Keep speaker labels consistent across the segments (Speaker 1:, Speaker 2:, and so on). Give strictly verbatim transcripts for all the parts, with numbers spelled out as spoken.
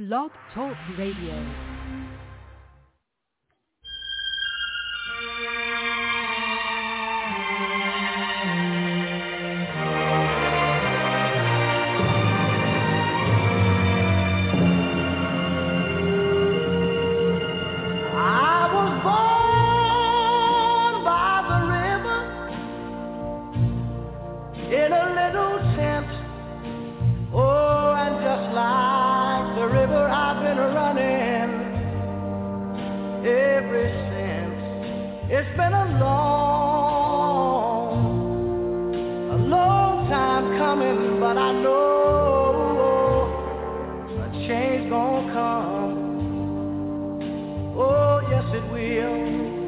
Speaker 1: Blog Talk Radio.
Speaker 2: It's been a long, a long time coming, but I know a change gonna come. Oh, yes it will.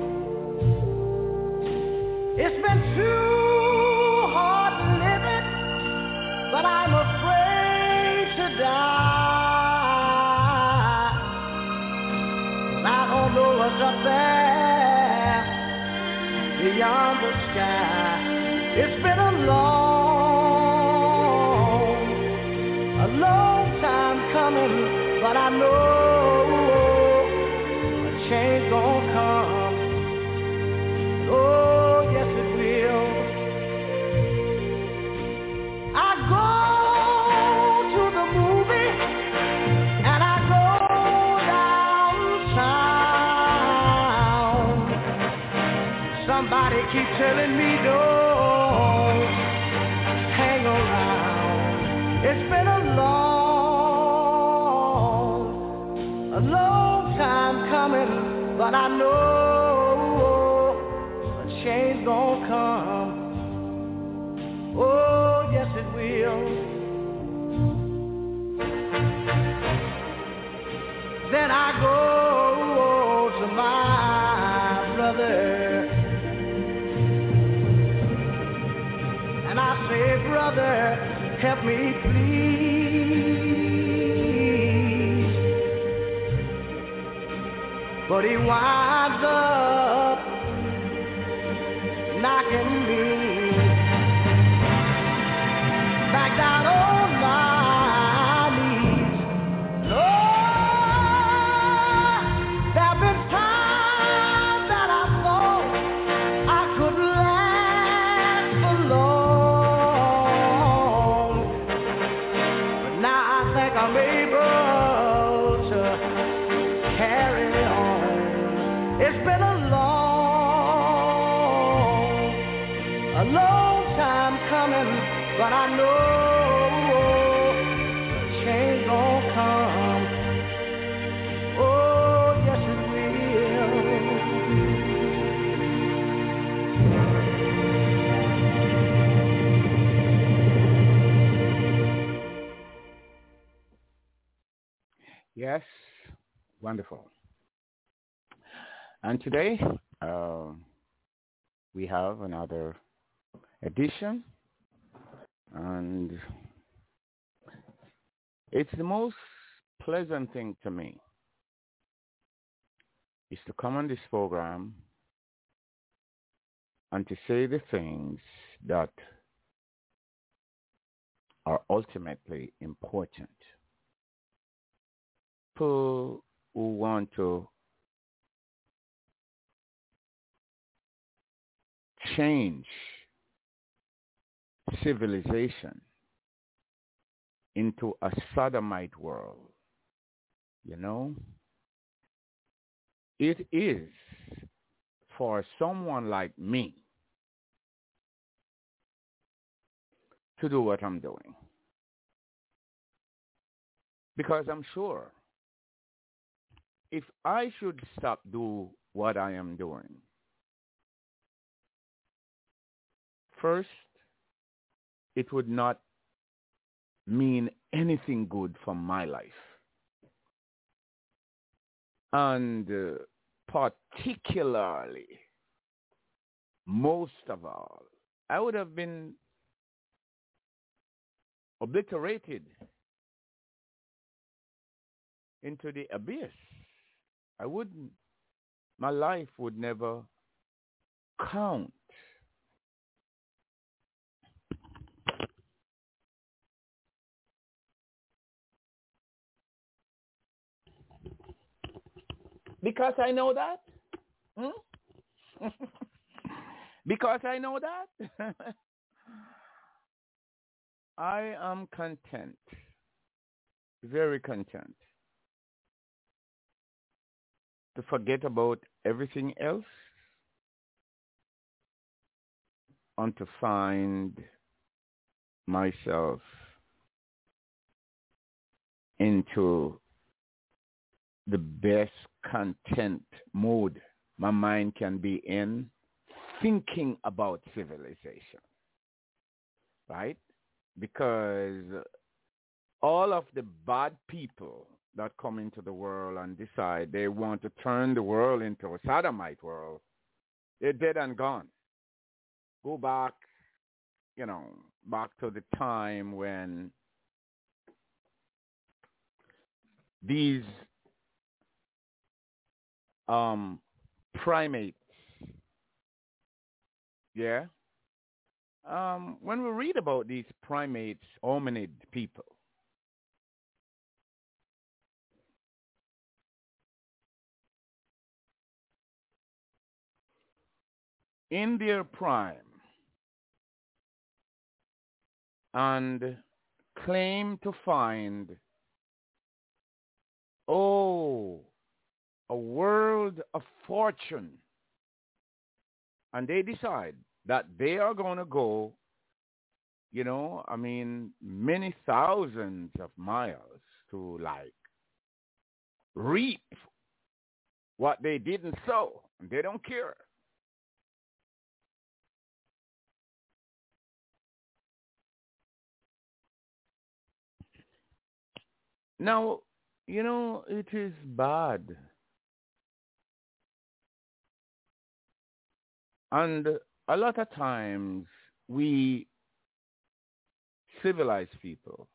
Speaker 2: It's been too hard living, but I'm afraid to die. I don't know what's up there beyond the sky. It's been a long, a long time coming, but I know a change gonna come. Oh, yes it will. I go to the movie and I go downtown. Somebody keep telling me don't hang around. It's been a long, a long time coming, but I know a change gonna come. Oh, yes it will. Then I go to my brother and I say, brother, help me please. But he winds up knocking me back down on my knees. Lord, there have been times that I thought I could last alone. I'm able to carry on. It's been a long, a long time coming, but I know a change gonna come. Oh, yes it
Speaker 3: Yes, wonderful. And today uh, we have another edition, and it's the most pleasant thing to me is to come on this program and to say the things that are ultimately important. People who want to change civilization into a sodomite world, you know, it is for someone like me to do what I'm doing. Because I'm sure if I should stop do what I am doing, first, it would not mean anything good for my life. And uh, particularly, most of all, I would have been obliterated into the abyss. I wouldn't, my life would never count. Because I know that. Hmm? Because I know that. I am content, very content, to forget about everything else and to find myself into the best content mode my mind can be in, thinking about civilization, right? Because all of the bad people that come into the world and decide they want to turn the world into a sodomite world, they're dead and gone. Go back, you know, back to the time when these um, primates, yeah, um, when we read about these primates, hominid people, in their prime and claim to find, oh, a world of fortune. And they decide that they are going to go, you know, I mean, many thousands of miles to, like, reap what they didn't sow. And they don't care. Now, you know, it is bad. And a lot of times we civilized people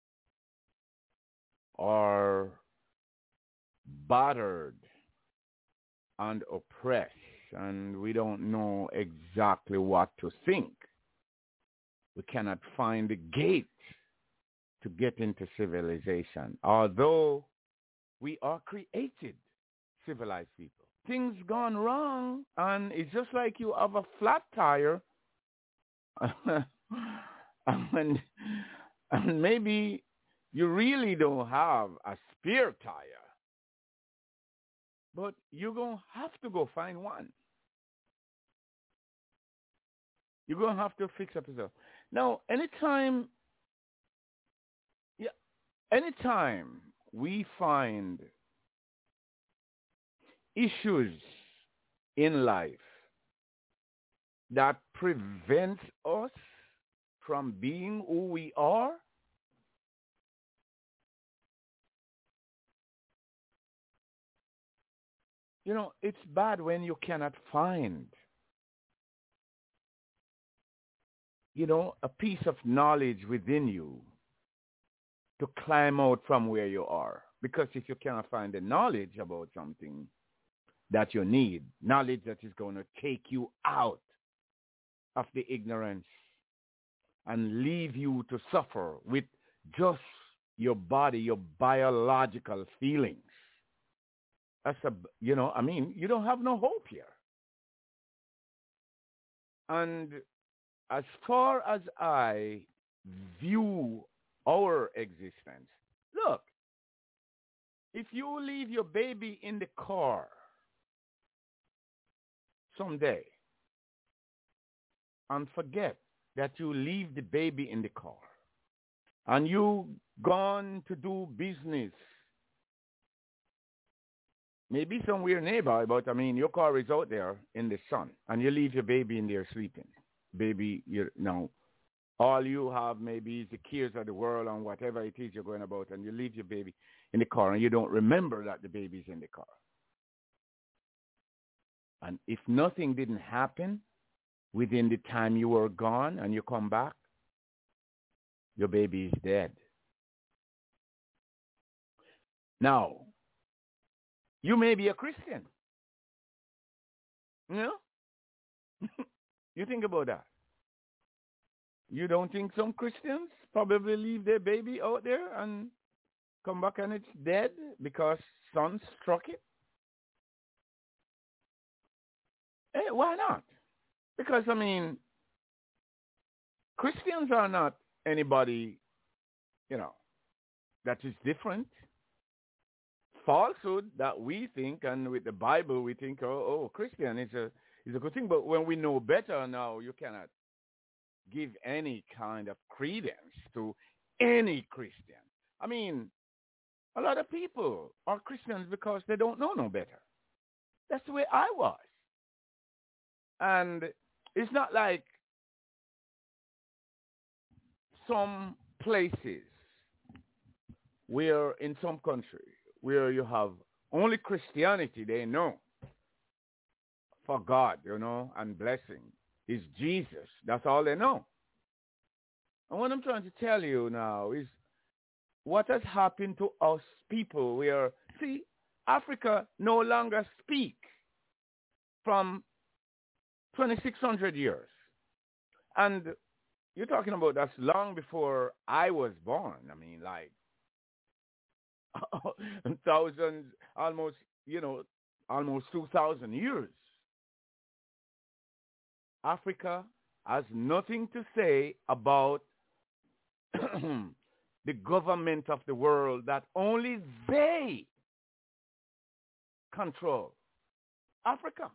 Speaker 3: are battered and oppressed, and we don't know exactly what to think. We cannot find the gate to get into civilization, although we are created civilized people. Things gone wrong, and it's just like you have a flat tire, and, and maybe you really don't have a spare tire, but you're going to have to go find one. You're going to have to fix up yourself. Now, anytime, yeah, anytime we find issues in life that prevent us from being who we are, you know, it's bad when you cannot find, you know, a piece of knowledge within you to climb out from where you are. Because if you cannot find the knowledge about something that you need, knowledge that is going to take you out of the ignorance and leave you to suffer with just your body, your biological feelings. That's a, you know, I mean, you don't have no hope here. And as far as I view our existence, look, if you leave your baby in the car someday and forget that you leave the baby in the car and you gone to do business, maybe somewhere nearby, but I mean, your car is out there in the sun and you leave your baby in there sleeping. Baby, you know, all you have maybe is the cares of the world and whatever it is you're going about, and you leave your baby in the car and you don't remember that the baby's in the car. And if nothing didn't happen within the time you were gone and you come back, your baby is dead. Now, you may be a Christian. You know? You think about that. You don't think some Christians probably leave their baby out there and come back and it's dead because sun struck it? Eh, why not? Because, I mean, Christians are not anybody, you know, that is different. Falsehood that we think, and with the Bible we think, oh, oh Christian is a is a good thing. But when we know better now, you cannot give any kind of credence to any Christian. I mean, a lot of people are Christians because they don't know no better. That's the way I was. And it's not like some places where in some country where you have only Christianity they know for God, you know, and blessing is Jesus. That's all they know. And what I'm trying to tell you now is what has happened to us people where, see, Africa no longer speak from twenty-six hundred years. And you're talking about that's long before I was born. I mean, like, thousands, almost, you know, almost two thousand years. Africa has nothing to say about the government of the world that only they control. Africa.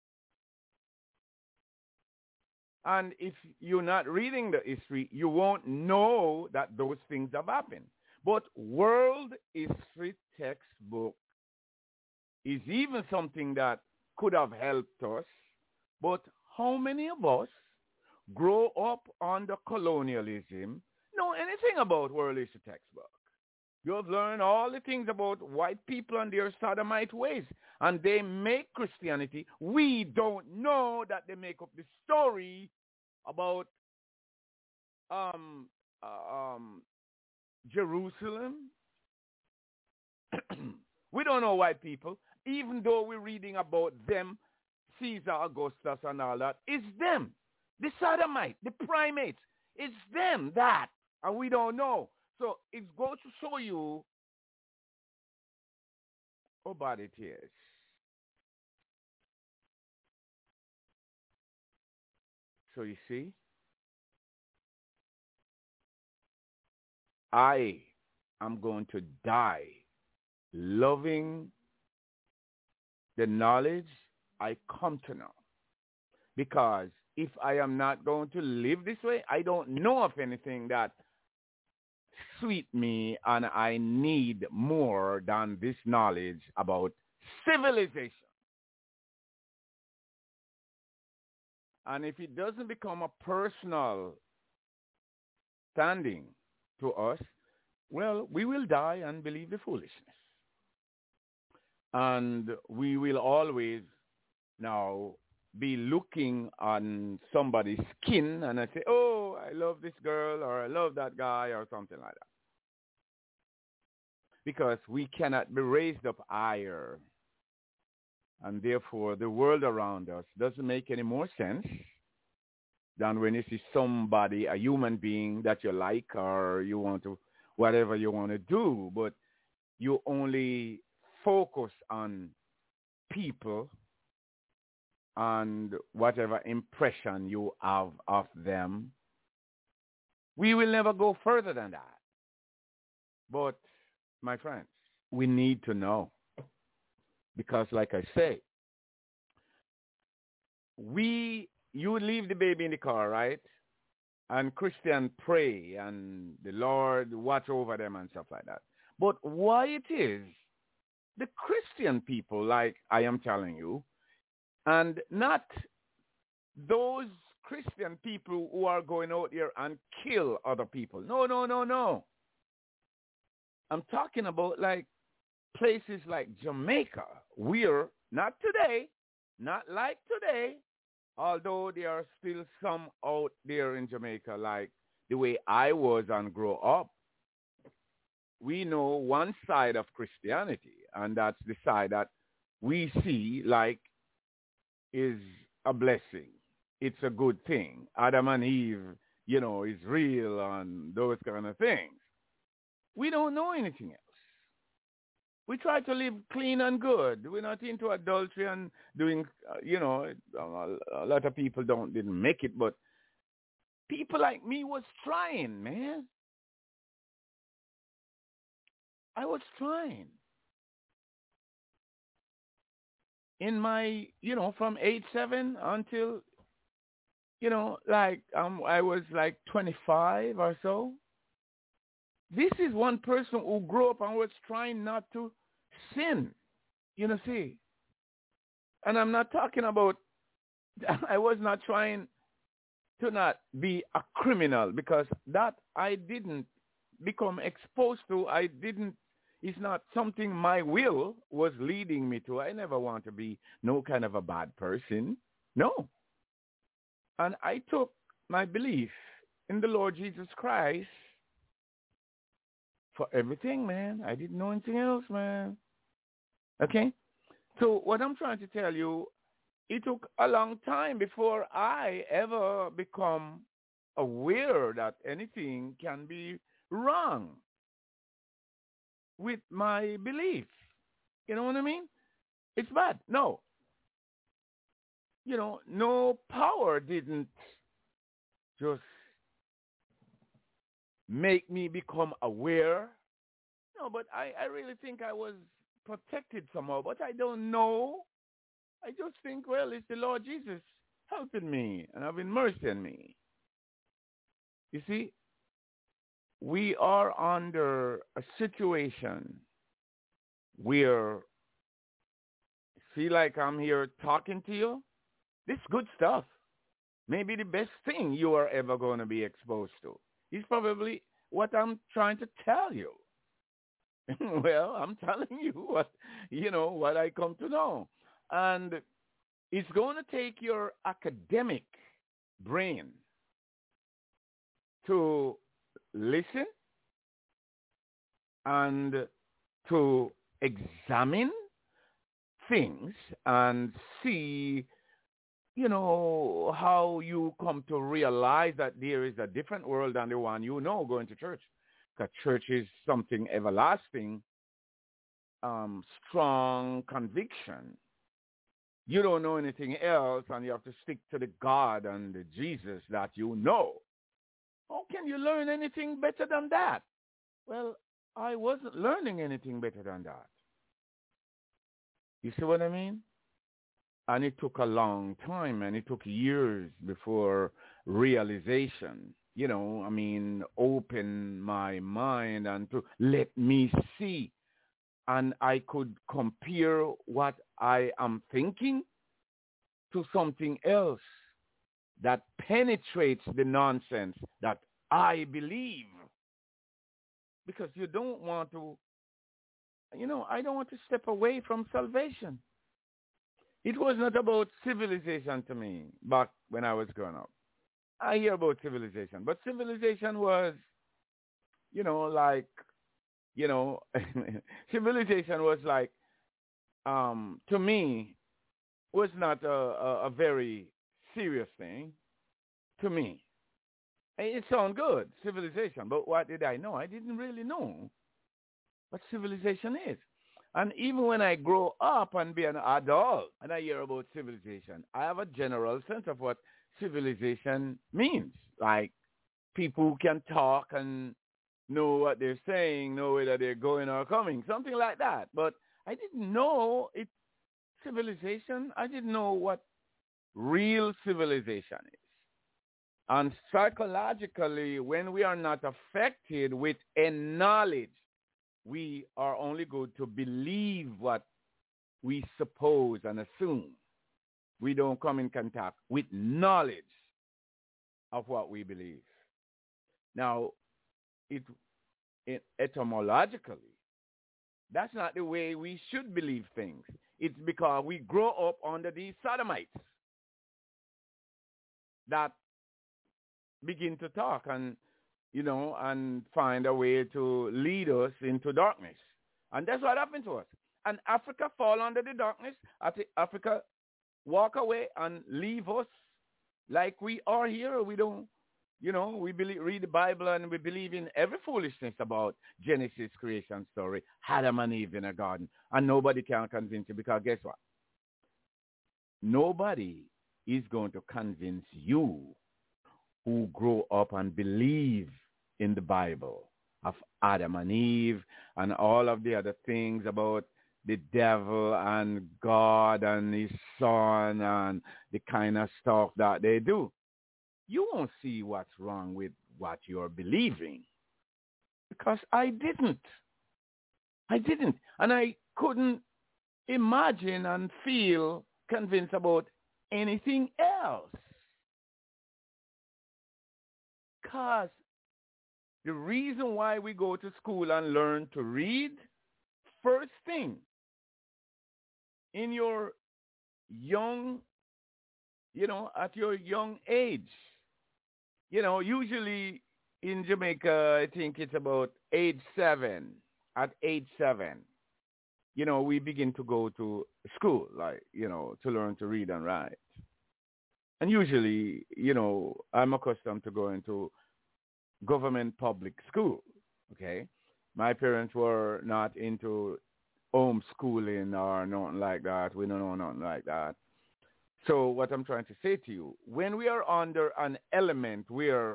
Speaker 3: And if you're not reading the history, you won't know that those things have happened. But world history textbook is even something that could have helped us. But how many of us grow up under colonialism, know anything about world history textbook? You have learned all the things about white people and their sodomite ways. And they make Christianity. We don't know that they make up the story about um, uh, um, Jerusalem. We don't know white people, even though we're reading about them, Caesar Augustus and all that. It's them, the sodomite, the primates. It's them that, and we don't know. So it's going to show you how bad it is. So you see, I am going to die loving the knowledge I come to know. Because if I am not going to live this way, I don't know of anything that sweet me, and I need more than this knowledge about civilization. And if it doesn't become a personal standing to us, well, we will die and believe the foolishness. And we will always now be looking on somebody's skin and I say, oh, I love this girl or I love that guy or something like that. Because we cannot be raised up higher. And therefore, the world around us doesn't make any more sense than when you see somebody, a human being that you like or you want to, whatever you want to do, but you only focus on people and whatever impression you have of them. We will never go further than that. But, my friends, we need to know. Because like I say, we, you leave the baby in the car, right? And Christian pray and the Lord watch over them and stuff like that. But why it is, the Christian people, like I am telling you, and not those Christian people who are going out there and kill other people. No, no, no, no. I'm talking about like places like Jamaica, where, not today, not like today, although there are still some out there in Jamaica like the way I was and grew up. We know one side of Christianity, and that's the side that we see like is a blessing. It's a good thing. Adam and Eve, you know, is real and those kind of things. We don't know anything else. We try to live clean and good. We're not into adultery and doing, uh, you know, a, a lot of people don't didn't make it, but people like me was trying, man. I was trying. In my, you know, from age seven until, you know, like um, I was like twenty-five or so. This is one person who grew up and was trying not to sin, you know, see. And I'm not talking about, I was not trying to not be a criminal, because that I didn't become exposed to. I didn't, it's not something my will was leading me to. I never want to be no kind of a bad person. No. And I took my belief in the Lord Jesus Christ for everything, man. I didn't know anything else, man. Okay? So what I'm trying to tell you, it took a long time before I ever become aware that anything can be wrong with my belief. You know what I mean? It's bad. No. You know, no power didn't just make me become aware. No, but I, I really think I was protected somehow, but I don't know. I just think, well, it's the Lord Jesus helping me and having mercy on me. You see, we are under a situation where I feel like I'm here talking to you. This is good stuff. Maybe the best thing you are ever going to be exposed to is probably what I'm trying to tell you. Well, I'm telling you what, you know, what I come to know. And it's going to take your academic brain to listen and to examine things and see, you know, how you come to realize that there is a different world than the one you know going to church. Because church is something everlasting, um, strong conviction. You don't know anything else, and you have to stick to the God and the Jesus that you know. How can you learn anything better than that? Well, I wasn't learning anything better than that. You see what I mean? And it took a long time, and it took years before realization, you know, I mean, open my mind and to let me see. And I could compare what I am thinking to something else that penetrates the nonsense that I believe. Because you don't want to, you know, I don't want to step away from salvation. It was not about civilization to me back when I was growing up. I hear about civilization, but civilization was, you know, like, you know, civilization was like, um, to me, was not a, a, a very serious thing to me. It sounds good, civilization, but what did I know? I didn't really know what civilization is. And even when I grow up and be an adult and I hear about civilization, I have a general sense of what civilization means. Like people who can talk and know what they're saying, know whether they're going or coming, something like that. But I didn't know it civilization. I didn't know what real civilization is. And psychologically, when we are not affected with a knowledge, we are only good to believe what we suppose and assume. We don't come in contact with knowledge of what we believe. Now, it, it etymologically, that's not the way we should believe things. It's because we grow up under these sodomites that begin to talk and, you know, and find a way to lead us into darkness. And that's what happened to us. And Africa fall under the darkness. Africa walk away and leave us like we are here. We don't, You know, we believe, read the Bible and we believe in every foolishness about Genesis creation story, Adam and Eve in a garden. And nobody can convince you because guess what? Nobody is going to convince you who grow up and believe in the Bible of Adam and Eve and all of the other things about the devil and God and his son and the kind of stuff that they do. You won't see what's wrong with what you're believing because I didn't. I didn't. And I couldn't imagine and feel convinced about anything else. Because the reason why we go to school and learn to read, first thing, in your young, you know, at your young age, you know, usually in Jamaica, I think it's about age seven. At age seven, you know, we begin to go to school, like, you know, to learn to read and write. And usually, you know, I'm accustomed to going to government public school, okay? My parents were not into homeschooling or nothing like that. We don't know nothing like that. So what I'm trying to say to you, when we are under an element where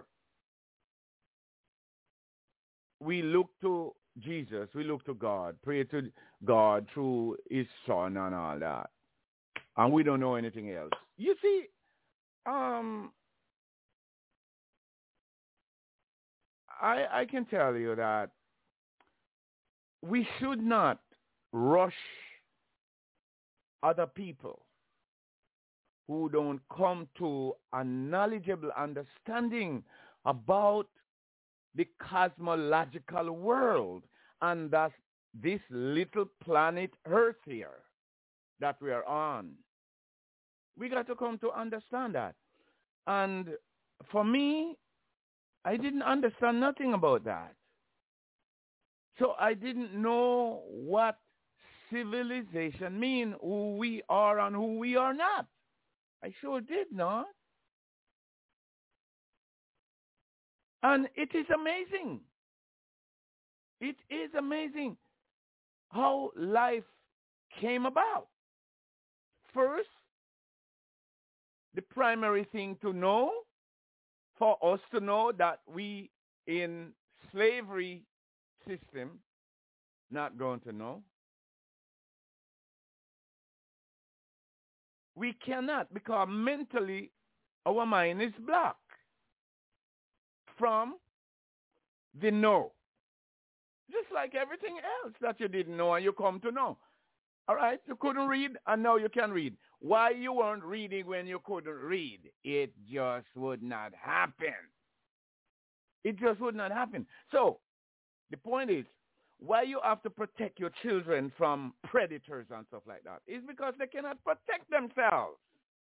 Speaker 3: we look to Jesus, we look to God, pray to God through his son and all that, and we don't know anything else. You see, um, I, I can tell you that we should not rush other people who don't come to a knowledgeable understanding about the cosmological world and that this little planet Earth here that we are on. We got to come to understand that. And for me, I didn't understand nothing about that. So I didn't know what civilization mean, who we are and who we are not. I sure did not. And it is amazing. It is amazing how life came about. First, the primary thing to know, for us to know that we in slavery system, not going to know. We cannot, because mentally our mind is blocked from the know. Just like everything else that you didn't know and you come to know. All right? You couldn't read and now you can read. Why you weren't reading when you couldn't read? It just would not happen. It just would not happen. So the point is, why you have to protect your children from predators and stuff like that is because they cannot protect themselves.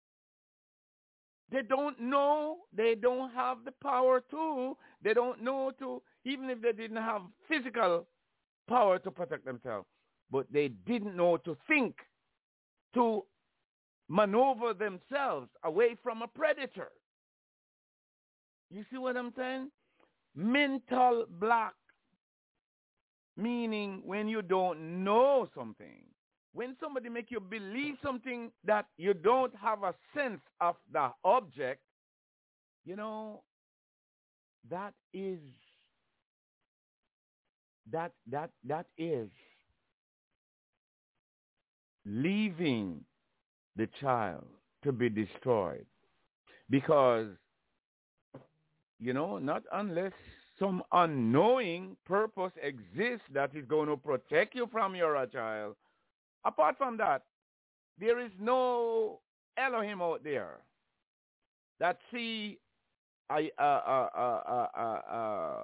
Speaker 3: They don't know. They don't have the power to. They don't know to, even if they didn't have physical power to protect themselves. But they didn't know to think, to maneuver themselves away from a predator. You see what I'm saying? Mental block, meaning when you don't know something. When somebody make you believe something that you don't have a sense of the object, you know, that is, that, that, that is leaving the child to be destroyed. Because, you know, not unless some unknowing purpose exists that is going to protect you from your child. Apart from that, there is no Elohim out there that see a, a, a, a, a, a,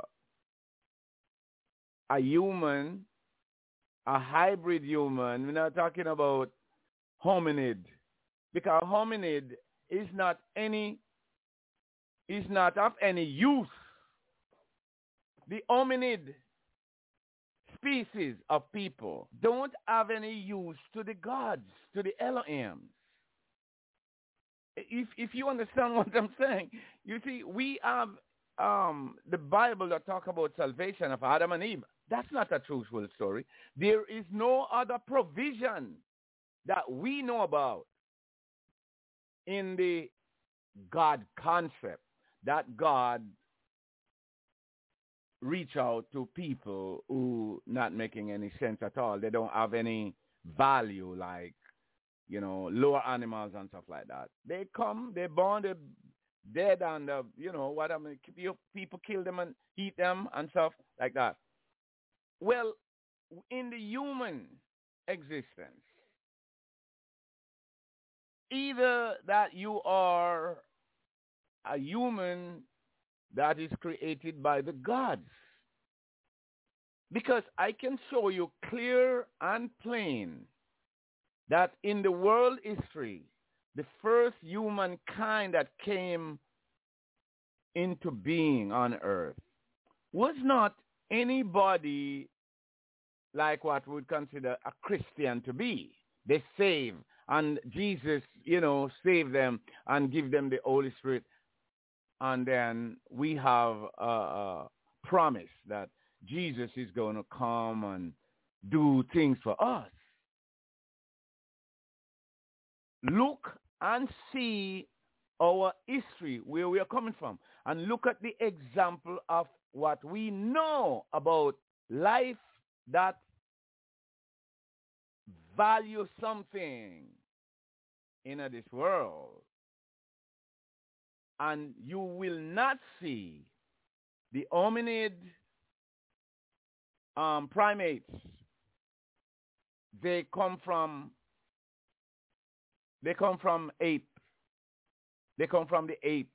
Speaker 3: a human, a hybrid human. We're not talking about hominid, because hominid is not any, is not of any use. The hominid species of people don't have any use to the gods, to the Elohims. If if you understand what I'm saying, you see, we have um, the Bible that talk about salvation of Adam and Eve, that's not a truthful story. There is no other provision that we know about in the God concept that God reach out to people who not making any sense at all. They don't have any value, like, you know, lower animals and stuff like that. They come, they born, they dead, and uh, you know what I mean. People kill them and eat them and stuff like that. Well, in the human existence, either that you are a human that is created by the gods, because I can show you clear and plain that in the world history, the first humankind that came into being on earth was not anybody like what we would consider a Christian to be. They saved, and Jesus, you know, saved them and give them the Holy Spirit. And then we have a, a promise that Jesus is going to come and do things for us. Look and see our history, where we are coming from, and look at the example of what we know about life that value something in this world. And you will not see the hominid um, primates. They come from they come from ape. They come from the ape,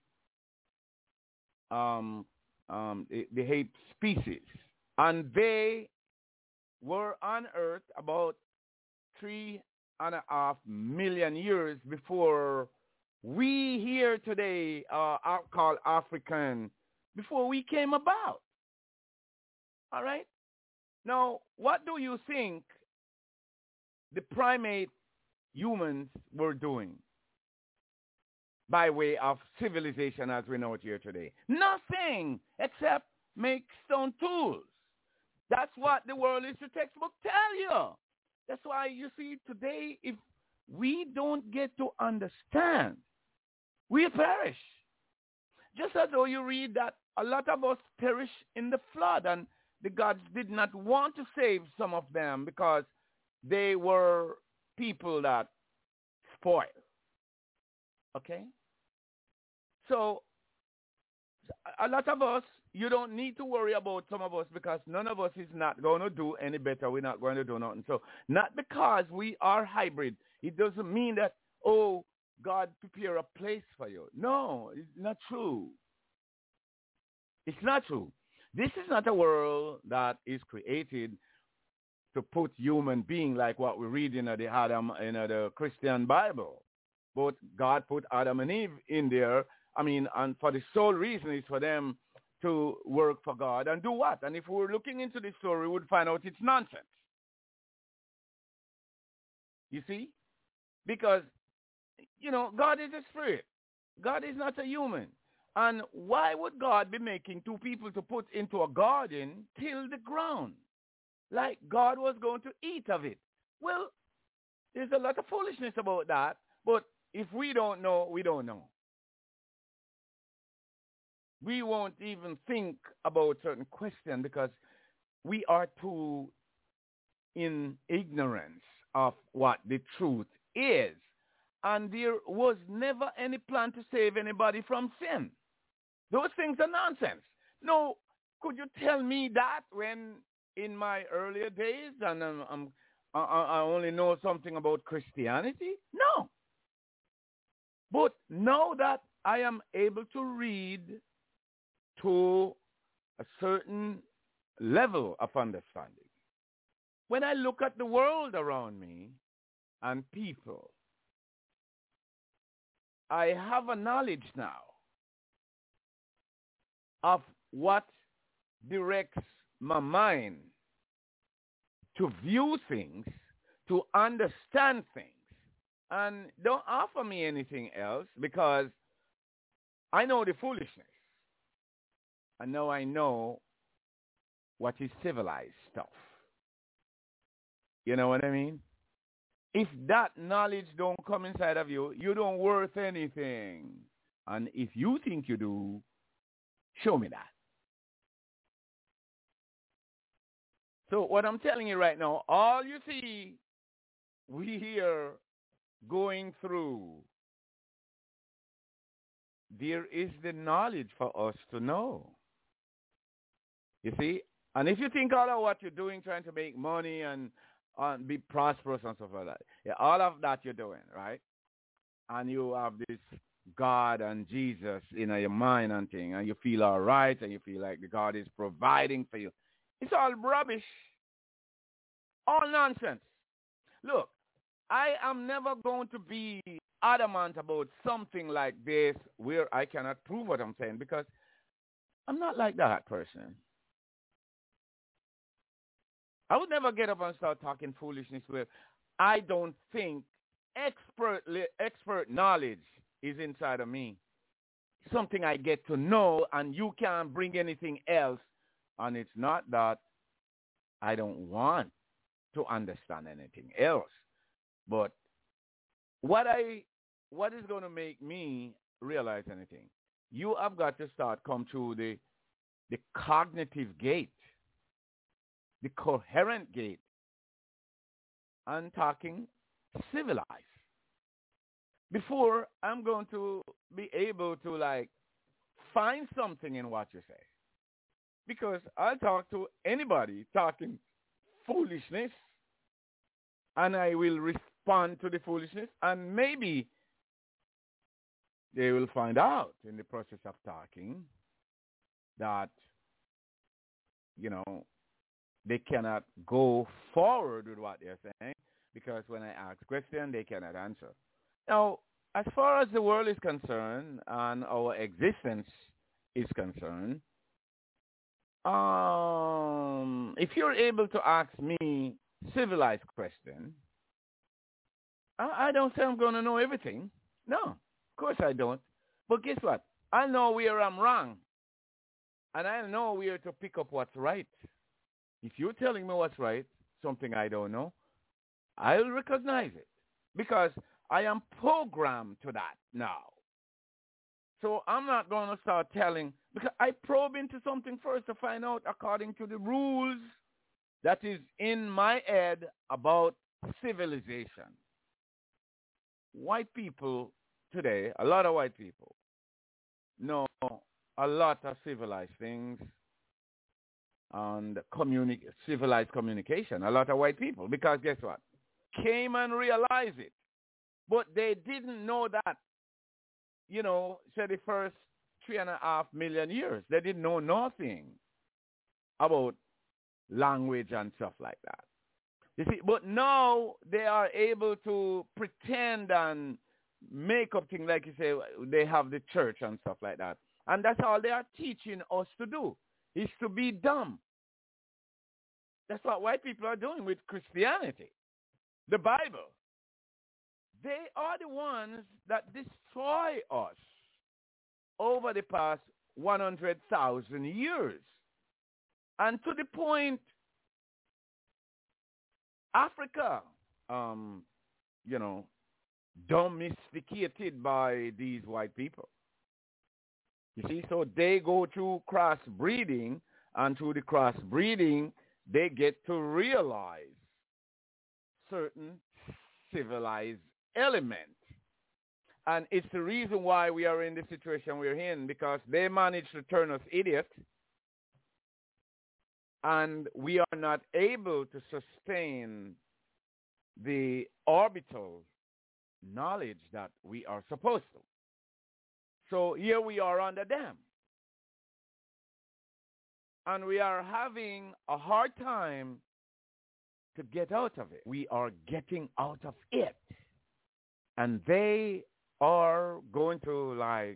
Speaker 3: um, um, the, the ape species, and they were on Earth about three and a half million years before we here today uh, are called African, before we came about. All right? Now, what do you think the primate humans were doing by way of civilization as we know it here today? Nothing except make stone tools. That's what the world history textbook tell you. That's why you see today, if we don't get to understand, we perish. Just as though you read that a lot of us perish in the flood, and the gods did not want to save some of them because they were people that spoil. Okay? So a lot of us, you don't need to worry about some of us, because none of us is not going to do any better. We're not going to do nothing. So not because we are hybrid, it doesn't mean that, oh, God prepare a place for you. No, it's not true. It's not true. This is not a world that is created to put human being like what we read in the Adam in the Christian Bible. But God put Adam and Eve in there. I mean, and for the sole reason is for them to work for God and do what? And if we were looking into this story, we would find out it's nonsense. You see? Because, you know, God is a spirit. God is not a human. And why would God be making two people to put into a garden till the ground? Like God was going to eat of it. Well, there's a lot of foolishness about that. But if we don't know, we don't know. We won't even think about certain questions because we are too in ignorance of what the truth is. And there was never any plan to save anybody from sin. Those things are nonsense. No, could you tell me that when in my earlier days and I'm, I'm, I, I only know something about Christianity? No. But now that I am able to read to a certain level of understanding, when I look at the world around me and people, I have a knowledge now of what directs my mind to view things, to understand things. And don't offer me anything else because I know the foolishness. and now I know what is civilized stuff. You know what I mean? If that knowledge don't come inside of you, you don't worth anything. And if you think you do, show me that. So what I'm telling you right now, all you see, we here going through, there is the knowledge for us to know. You see? And if you think all of what you're doing, trying to make money and, and be prosperous and stuff like that, yeah, all of that you're doing, right? And you have this God and Jesus in your mind and thing, and you feel all right, and you feel like the God is providing for you. It's all rubbish. All nonsense. Look, I am never going to be adamant about something like this where I cannot prove what I'm saying, because I'm not like that person. I would never get up and start talking foolishness where I don't think expert, expert knowledge is inside of me. Something I get to know, and you can't bring anything else. And it's not that I don't want to understand anything else. But what I what is going to make me realize anything? You have got to start come through the the cognitive gate, the coherent gate, and talking civilized. Before I'm going to be able to like find something in what you say. Because I'll talk to anybody talking foolishness, and I will respond to the foolishness, and maybe they will find out in the process of talking that, you know, they cannot go forward with what they're saying, because when I ask a question, they cannot answer. Now, as far as the world is concerned and our existence is concerned, um, if you're able to ask me civilized question, I, I don't say I'm going to know everything. No, of course I don't. But guess what? I know where I'm wrong, and I know where to pick up what's right. If you're telling me what's right, something I don't know, I'll recognize it, because I am programmed to that now. So I'm not going to start telling, because I probe into something first to find out according to the rules that is in my head about civilization. White people today, a lot of white people, know a lot of civilized things and communi- civilized communication, a lot of white people, because guess what? Came and realized it. But they didn't know that, you know, say the first three and a half million years. They didn't know nothing about language and stuff like that. You see, but now they are able to pretend and make up things, like you say, they have the church and stuff like that. And that's all they are teaching us to do, is to be dumb. That's what white people are doing with Christianity, the Bible. They are the ones that destroy us over the past one hundred thousand years. And to the point, Africa, um, you know, domesticated by these white people. You see, so they go through crossbreeding, and through the crossbreeding, they get to realize certain civilized elements. And it's the reason why we are in the situation we're in, because they managed to turn us idiots, and we are not able to sustain the orbital knowledge that we are supposed to. So here we are under them. And we are having a hard time to get out of it. We are getting out of it. And they are going to like,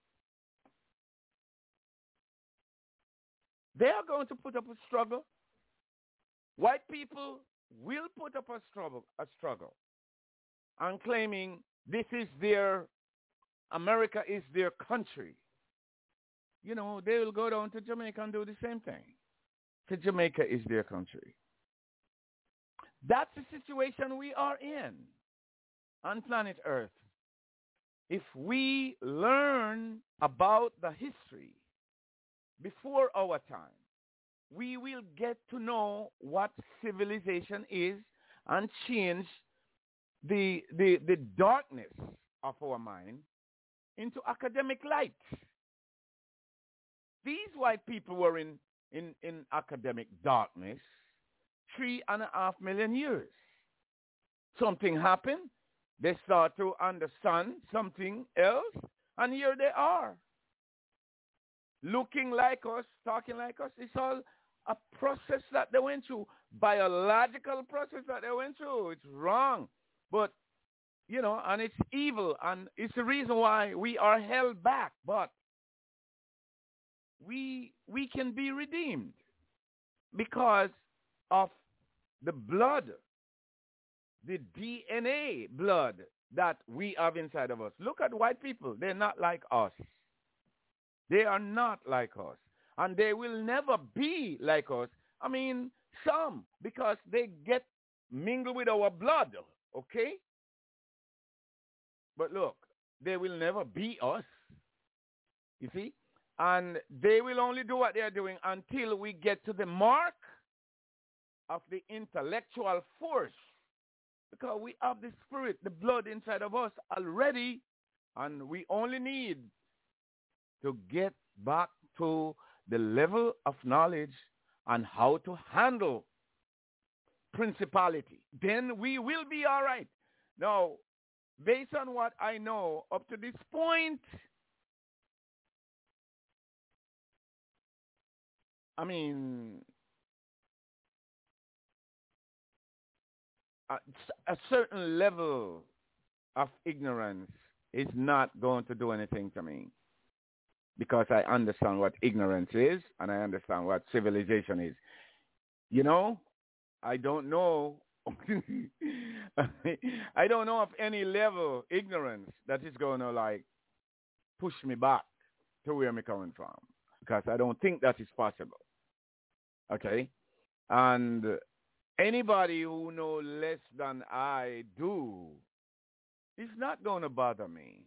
Speaker 3: they are going to put up a struggle. White people will put up a struggle, a struggle, and claiming this is their, America is their country. you know, they will go down to Jamaica and do the same thing. So Jamaica is their country. That's the situation we are in on planet Earth. If we learn about the history before our time, we will get to know what civilization is and change the, the, the darkness of our mind into academic light. These white people were in, in, in academic darkness three and a half million years. Something happened. They start to understand something else, and here they are. Looking like us, talking like us. It's all a process that they went through, biological process that they went through. It's wrong. But, you know, and it's evil, and it's the reason why we are held back. But we we can be redeemed because of the blood, the D N A blood that we have inside of us. Look at white people. They're not like us. They are not like us. And they will never be like us. I mean, some, because they get mingled with our blood, okay? But look, they will never be us, you see? And they will only do what they are doing until we get to the mark of the intellectual force. Because we have the spirit, the blood inside of us already, and we only need to get back to the level of knowledge and how to handle principality. Then we will be all right. Now, based on what I know up to this point, I mean, a, a certain level of ignorance is not going to do anything to me, because I understand what ignorance is and I understand what civilization is. You know, I don't know. I don't know of any level ignorance that is going to like push me back to where I'm coming from, because I don't think that is possible. Okay? And anybody who knows less than I do is not going to bother me.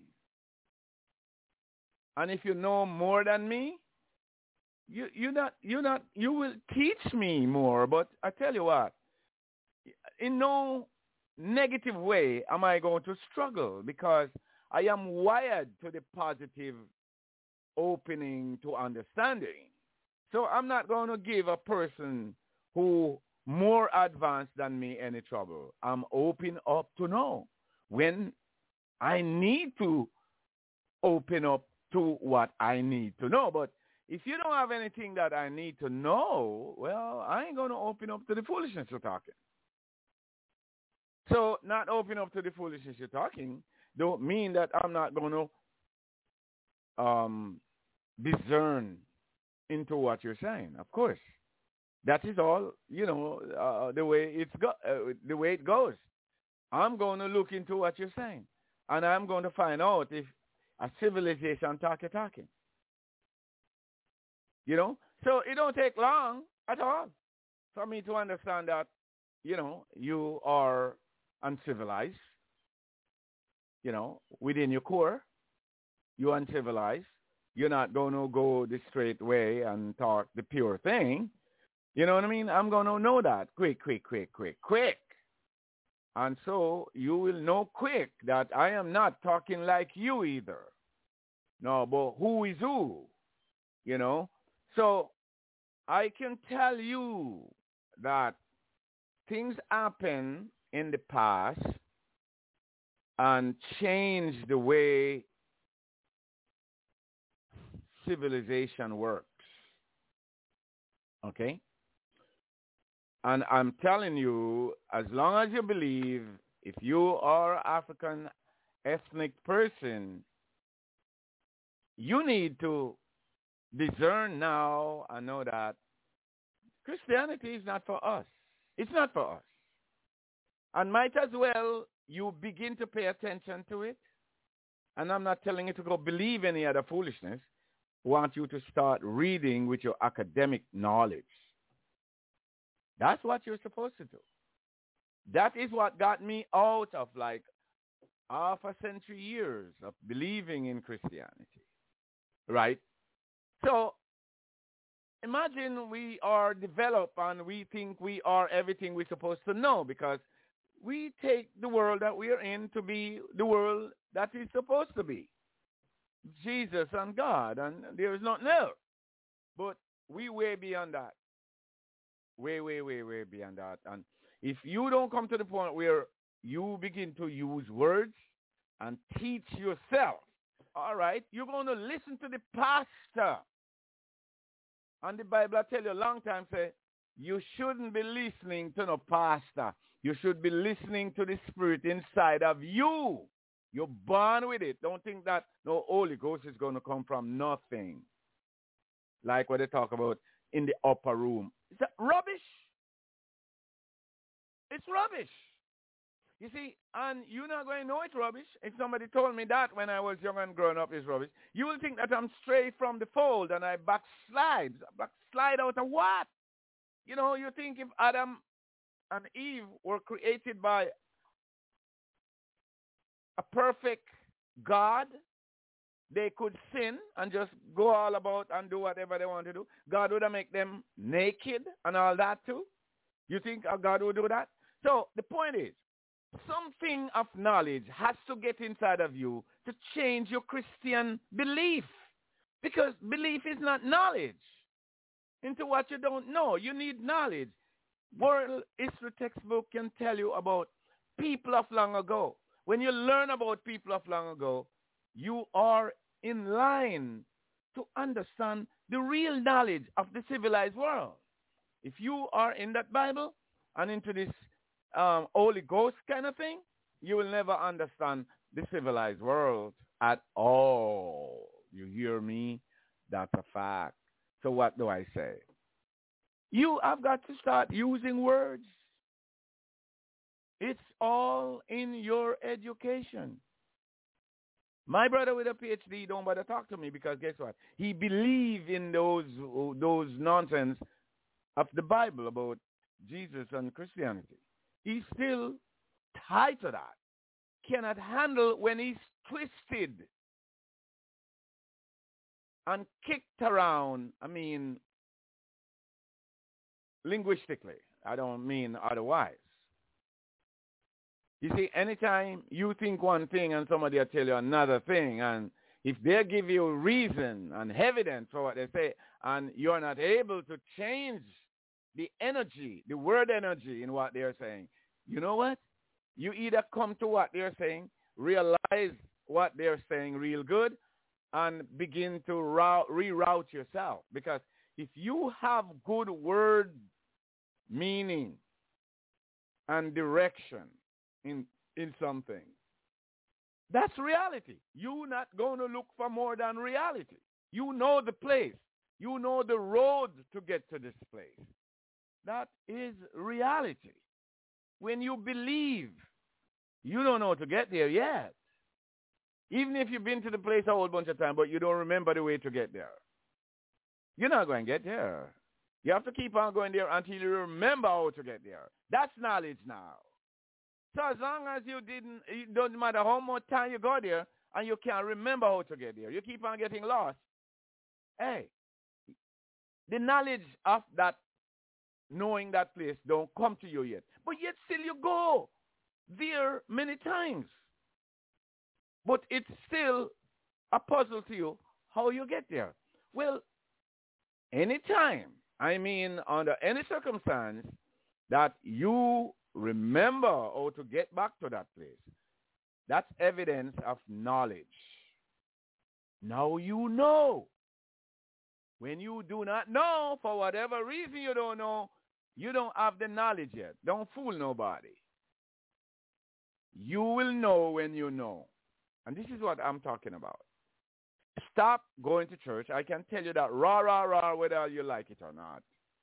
Speaker 3: And if you know more than me, you you not you not you will teach me more. But I tell you what, in no negative way am I going to struggle, because I am wired to the positive opening to understanding. So I'm not going to give a person who more advanced than me any trouble. I'm open up to know when I need to open up to what I need to know. But if you don't have anything that I need to know, well, I ain't going to open up to the foolishness you're talking. So not open up to the foolishness you're talking don't mean that I'm not going to um, discern into what you're saying. Of course, that is all, you know, uh, the way it's go- uh, the way it goes. I'm going to look into what you're saying, and I'm going to find out if a civilization talking talking. You know? So it don't take long at all for me to understand that, you know, you are uncivilized. You know, within your core, you're uncivilized. You're not going to go the straight way and talk the pure thing. You know what I mean? I'm going to know that quick, quick, quick, quick, quick. And so you will know quick that I am not talking like you either. No, but who is who? You know? So I can tell you that things happen in the past and change the way civilization works. Okay? And I'm telling you, as long as you believe, if you are an African ethnic person, you need to discern now and know that Christianity is not for us. It's not for us. And might as well you begin to pay attention to it. And I'm not telling you to go believe any other foolishness. want you to start reading with your academic knowledge. That's what you're supposed to do. That is what got me out of like half a century years of believing in Christianity. Right? So imagine we are developed and we think we are everything we're supposed to know because we take the world that we are in to be the world that is supposed to be. Jesus and God, and there is nothing else. But we way beyond that. Way, way, way, way beyond that. And if you don't come to the point where you begin to use words and teach yourself, all right, you're going to listen to the pastor. And the Bible, I tell you a long time, say, you shouldn't be listening to no pastor. You should be listening to the Spirit inside of you. You're born with it. Don't think that no Holy Ghost is going to come from nothing. Like what they talk about in the upper room. Is that rubbish? It's rubbish. You see, and you're not going to know it's rubbish. If somebody told me that when I was young and growing up is rubbish, you will think that I'm straight from the fold and I backslide. Backslide out of what? You know, you think if Adam and Eve were created by a perfect God, they could sin and just go all about and do whatever they want to do. God would have made them naked and all that too. You think God would do that? So the point is, something of knowledge has to get inside of you to change your Christian belief. Because belief is not knowledge into what you don't know. You need knowledge. World history textbook can tell you about people of long ago. When you learn about people of long ago, you are in line to understand the real knowledge of the civilized world. If you are in that Bible and into this um, Holy Ghost kind of thing, you will never understand the civilized world at all. You hear me? That's a fact. So what do I say? You have got to start using words. It's all in your education. My brother with a P H D don't bother talk to me because guess what? He believes in those those nonsense of the Bible about Jesus and Christianity. He's still tied to that. Cannot handle when he's twisted and kicked around, I mean, linguistically. I don't mean otherwise. You see, anytime you think one thing and somebody will tell you another thing, and if they give you reason and evidence for what they say, and you're not able to change the energy, the word energy in what they're saying, you know what? You either come to what they're saying, realize what they're saying real good, and begin to route, reroute yourself. Because if you have good word meaning and direction in in something, that's reality. You're not going to look for more than reality. You know the place. You know the road to get to this place. That is reality. When you believe, you don't know how to get there yet. Even if you've been to the place a whole bunch of times, but you don't remember the way to get there, you're not going to get there. You have to keep on going there until you remember how to get there. That's knowledge now. So as long as you didn't, it doesn't matter how much time you go there and you can't remember how to get there, you keep on getting lost. Hey, the knowledge of that, knowing that place don't come to you yet. But yet still you go there many times. But it's still a puzzle to you how you get there. Well, anytime, I mean under any circumstance that you remember how to get back to that place, that's evidence of knowledge. Now you know. When you do not know, for whatever reason you don't know, you don't have the knowledge yet. Don't fool nobody. You will know when you know. And this is what I'm talking about. Stop going to church. I can tell you that rah, rah, rah, whether you like it or not.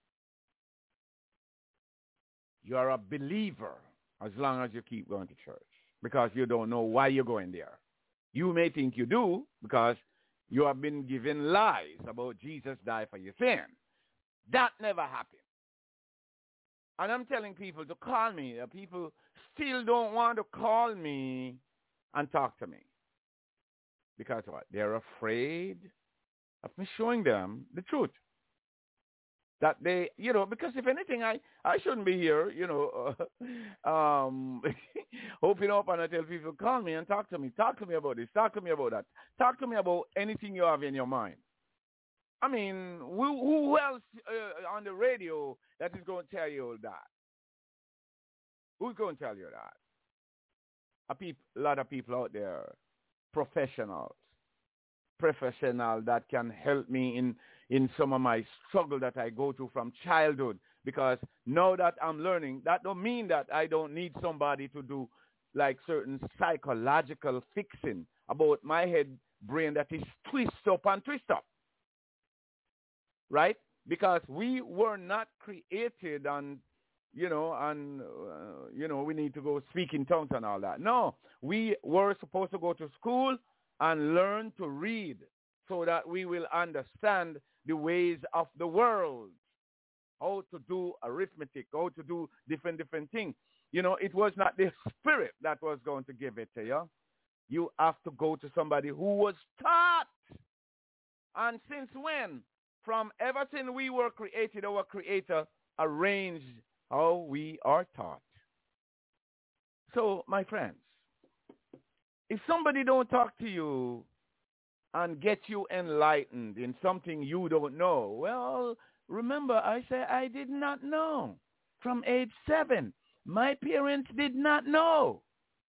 Speaker 3: You are a believer as long as you keep going to church because you don't know why you're going there. You may think you do because You have been given lies about Jesus died for your sin. That never happened. And I'm telling people to call me. Uh, People still don't want to call me and talk to me. Because what? They're afraid of me showing them the truth. That they, you know, because if anything, I, I shouldn't be here, you know, uh, um, open up and I tell people, call me and talk to me. Talk to me about this. Talk to me about that. Talk to me about anything you have in your mind. I mean, who, who else uh, on the radio that is going to tell you all that? Who's going to tell you that? A, peop- a lot of people out there, professionals, professional that can help me in, in some of my struggle that I go through from childhood. Because now that I'm learning, that don't mean that I don't need somebody to do like certain psychological fixing about my head brain that is twist up and twist up. Right? Because we were not created on, you know, and, uh, you know, we need to go speak in tongues and all that. No, we were supposed to go to school and learn to read so that we will understand the ways of the world, how to do arithmetic, how to do different, different things. You know, it was not the Spirit that was going to give it to you. You have to go to somebody who was taught. And since when? From ever since we were created, our Creator arranged how we are taught. So, my friends, if somebody don't talk to you and get you enlightened in something you don't know, well, remember I say I did not know. From age seven, my parents did not know.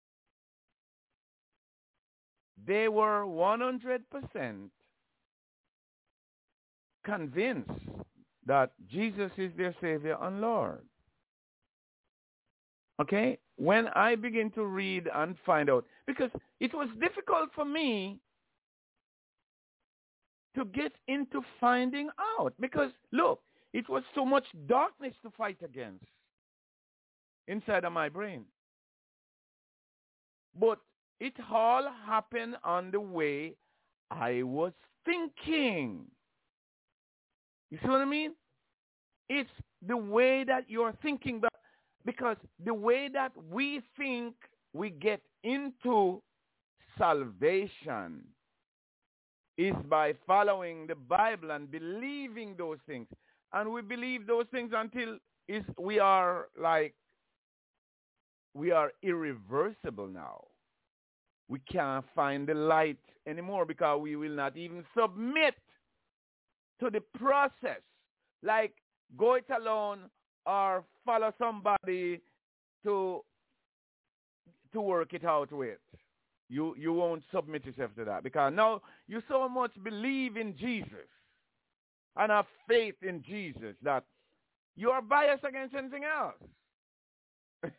Speaker 3: They were one hundred percent convinced that Jesus is their Savior and Lord. Okay? When I begin to read and find out, because it was difficult for me to get into finding out. Because, look, it was so much darkness to fight against inside of my brain. But it all happened on the way I was thinking. You see what I mean? It's the way that you're thinking, but because the way that we think we get into salvation is by following the Bible and believing those things. And we believe those things until is we are like, we are irreversible now. We can't find the light anymore because we will not even submit to the process. Like go it alone or follow somebody to to work it out with. You you won't submit yourself to that because now you so much believe in Jesus and have faith in Jesus that you are biased against anything else.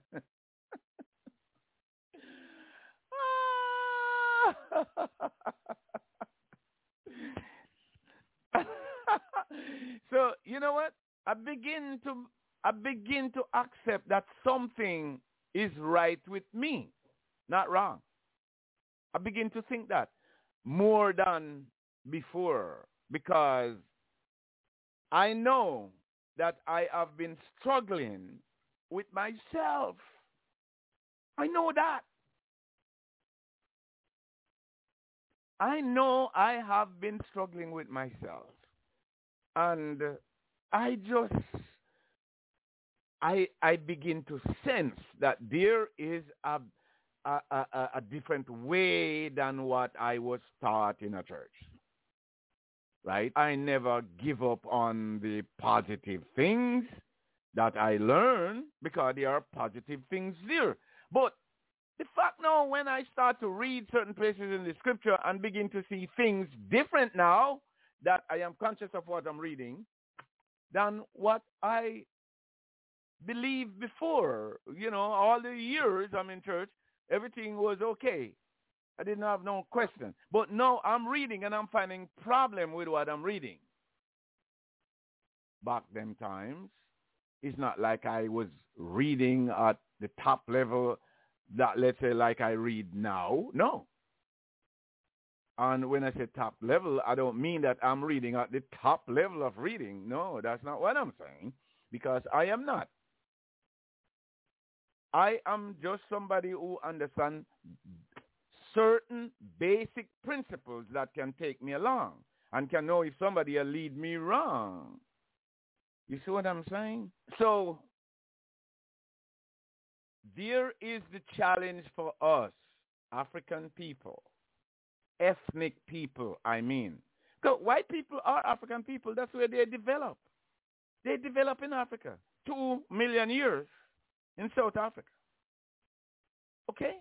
Speaker 3: So you know what? I begin to I begin to accept that something is right with me, not wrong. I begin to think that more than before because I know that I have been struggling with myself. I know that. I know I have been struggling with myself. And I just, I I begin to sense that there is a, a, a, a different way than what I was taught in a church. Right? I never give up on the positive things that I learn because there are positive things there. But the fact now when I start to read certain places in the scripture and begin to see things different now, that I am conscious of what I'm reading, than what I believed before. You know, all the years I'm in church, everything was okay. I didn't have no question. But now I'm reading and I'm finding problem with what I'm reading. Back them times, it's not like I was reading at the top level that, let's say, like I read now. No. And when I say top level, I don't mean that I'm reading at the top level of reading. No, that's not what I'm saying, because I am not. I am just somebody who understands certain basic principles that can take me along and can know if somebody will lead me wrong. You see what I'm saying? So there is the challenge for us, African people, ethnic people, I mean. Because white people are African people. That's where they develop. They develop in Africa. Two million years in South Africa. Okay?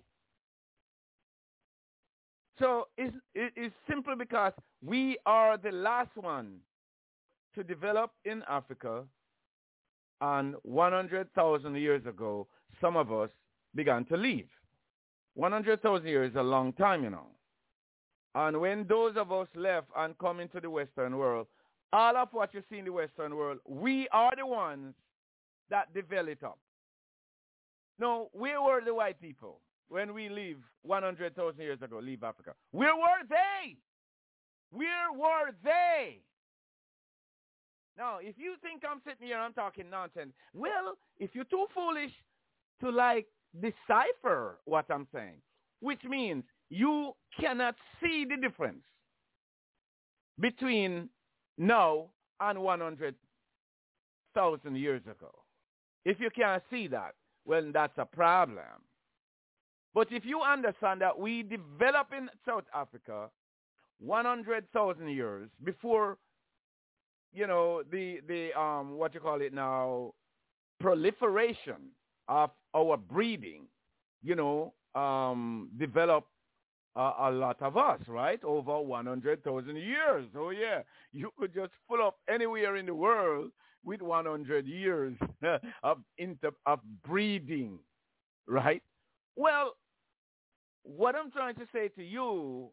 Speaker 3: So it's, it's simply because we are the last one to develop in Africa, and one hundred thousand years ago, some of us began to leave. one hundred thousand years is a long time, you know. And when those of us left and come into the Western world, all of what you see in the Western world, we are the ones that develop it up. No, where were the white people when we leave one hundred thousand years ago, leave Africa? Where were they? Where were they? Now, if you think I'm sitting here and I'm talking nonsense, well, if you're too foolish to, like, decipher what I'm saying, which means you cannot see the difference between now and one hundred thousand years ago. If you can't see that, well, that's a problem. But if you understand that we developed in South Africa one hundred thousand years before, you know, the, the um, what you call it now, proliferation of our breeding, you know, um, developed uh, a lot of us, right? Over one hundred thousand years. Oh, yeah. You could just pull up anywhere in the world with one hundred years of, inter- of breeding, right? Well, what I'm trying to say to you,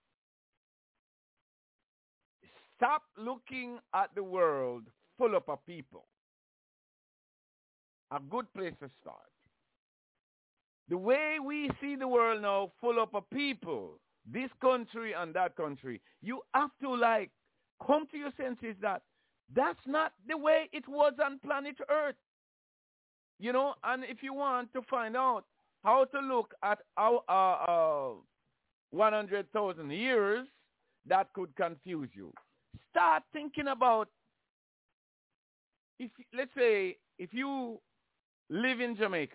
Speaker 3: stop looking at the world full up of people. A good place to start. The way we see the world now full up of people, this country and that country, you have to, like, come to your senses that that's not the way it was on planet Earth. You know, and if you want to find out how to look at our uh, uh, one hundred thousand years, that could confuse you. Start thinking about, if let's say, if you live in Jamaica,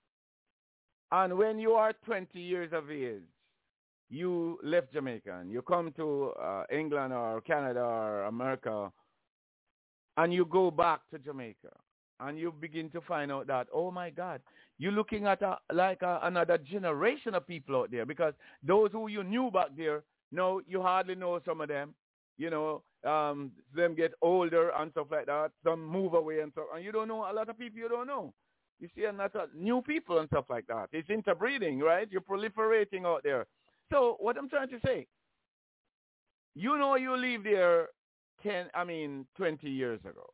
Speaker 3: and when you are twenty years of age, you left Jamaica and you come to uh, England or Canada or America, and you go back to Jamaica, and you begin to find out that, oh my God, you're looking at a, like a, another generation of people out there, because those who you knew back there, no, you hardly know some of them. You know, um, them get older and stuff like that. Some move away and stuff, and you don't know a lot of people you don't know. You see, and that's a, new people and stuff like that. It's interbreeding, right? You're proliferating out there. So what I'm trying to say, you know, you live there ten, I mean, twenty years ago,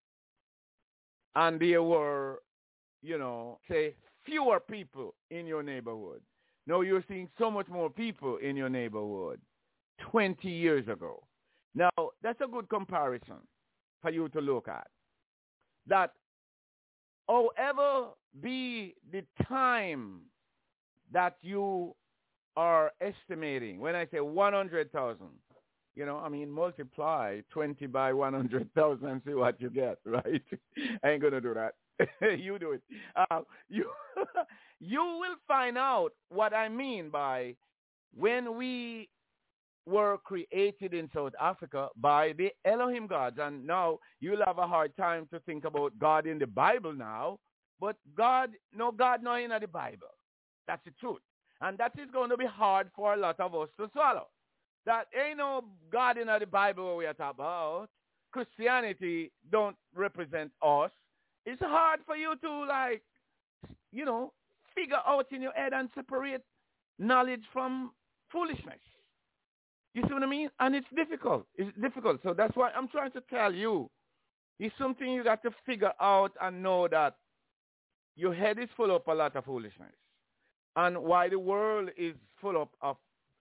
Speaker 3: and there were, you know, say fewer people in your neighborhood. Now you're seeing so much more people in your neighborhood twenty years ago. Now, that's a good comparison for you to look at. That however be the time that you are estimating, when I say one hundred thousand, you know, I mean, multiply twenty by one hundred thousand and see what you get, right? I ain't going to do that. You do it. Uh, you, you will find out what I mean by when we were created in South Africa by the Elohim gods. And now you'll have a hard time to think about God in the Bible now, but God, no God, no in the Bible. That's the truth. And that is going to be hard for a lot of us to swallow. That ain't no God in the Bible we are talking about. Christianity don't represent us. It's hard for you to, like, you know, figure out in your head and separate knowledge from foolishness. You see what I mean? And it's difficult. It's difficult. So that's why I'm trying to tell you. It's something you got to figure out and know that your head is full of a lot of foolishness. And why the world is full of, of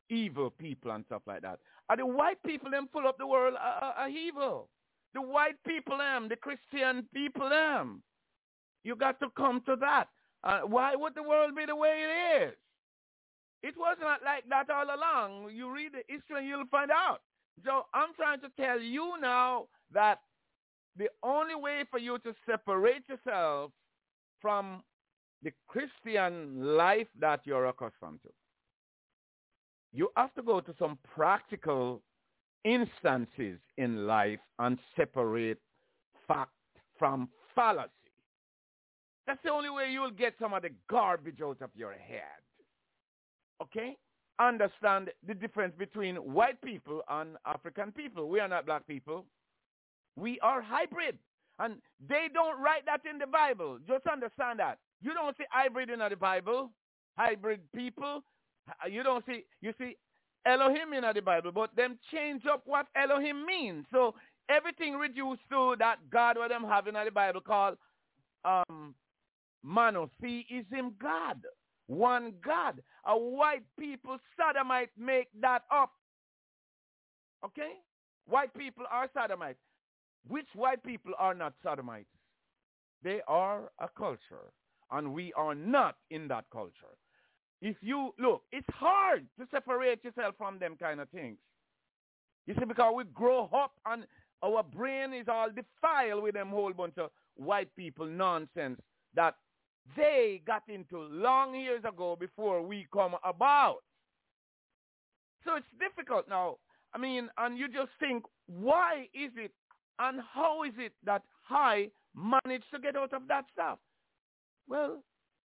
Speaker 3: evil people and stuff like that. And the white people them full up the world are, are, are evil. The white people them, the Christian people them. You got to come to that. Uh, why would the world be the way it is? It was not like that all along. You read the history and you'll find out. So I'm trying to tell you now that the only way for you to separate yourself from the Christian life that you're accustomed to, you have to go to some practical instances in life and separate fact from fallacy. That's the only way you'll get some of the garbage out of your head. Okay? Understand the difference between white people and African people. We are not black people. We are hybrid. And they don't write that in the Bible. Just understand that. You don't see hybrid in the Bible. Hybrid people. You don't see, you see Elohim in the Bible, but them change up what Elohim means. So everything reduced to that God what them have in the Bible called um, monotheism God. One God. A white people sodomite make that up. Okay? White people are sodomites. Which white people are not sodomites? They are a culture, and we are not in that culture. If you, look, it's hard to separate yourself from them kind of things. You see, because we grow up and our brain is all defiled with them whole bunch of white people nonsense that they got into long years ago before we come about. So it's difficult now. I mean, and you just think, why is it and how is it that I managed to get out of that stuff? Well,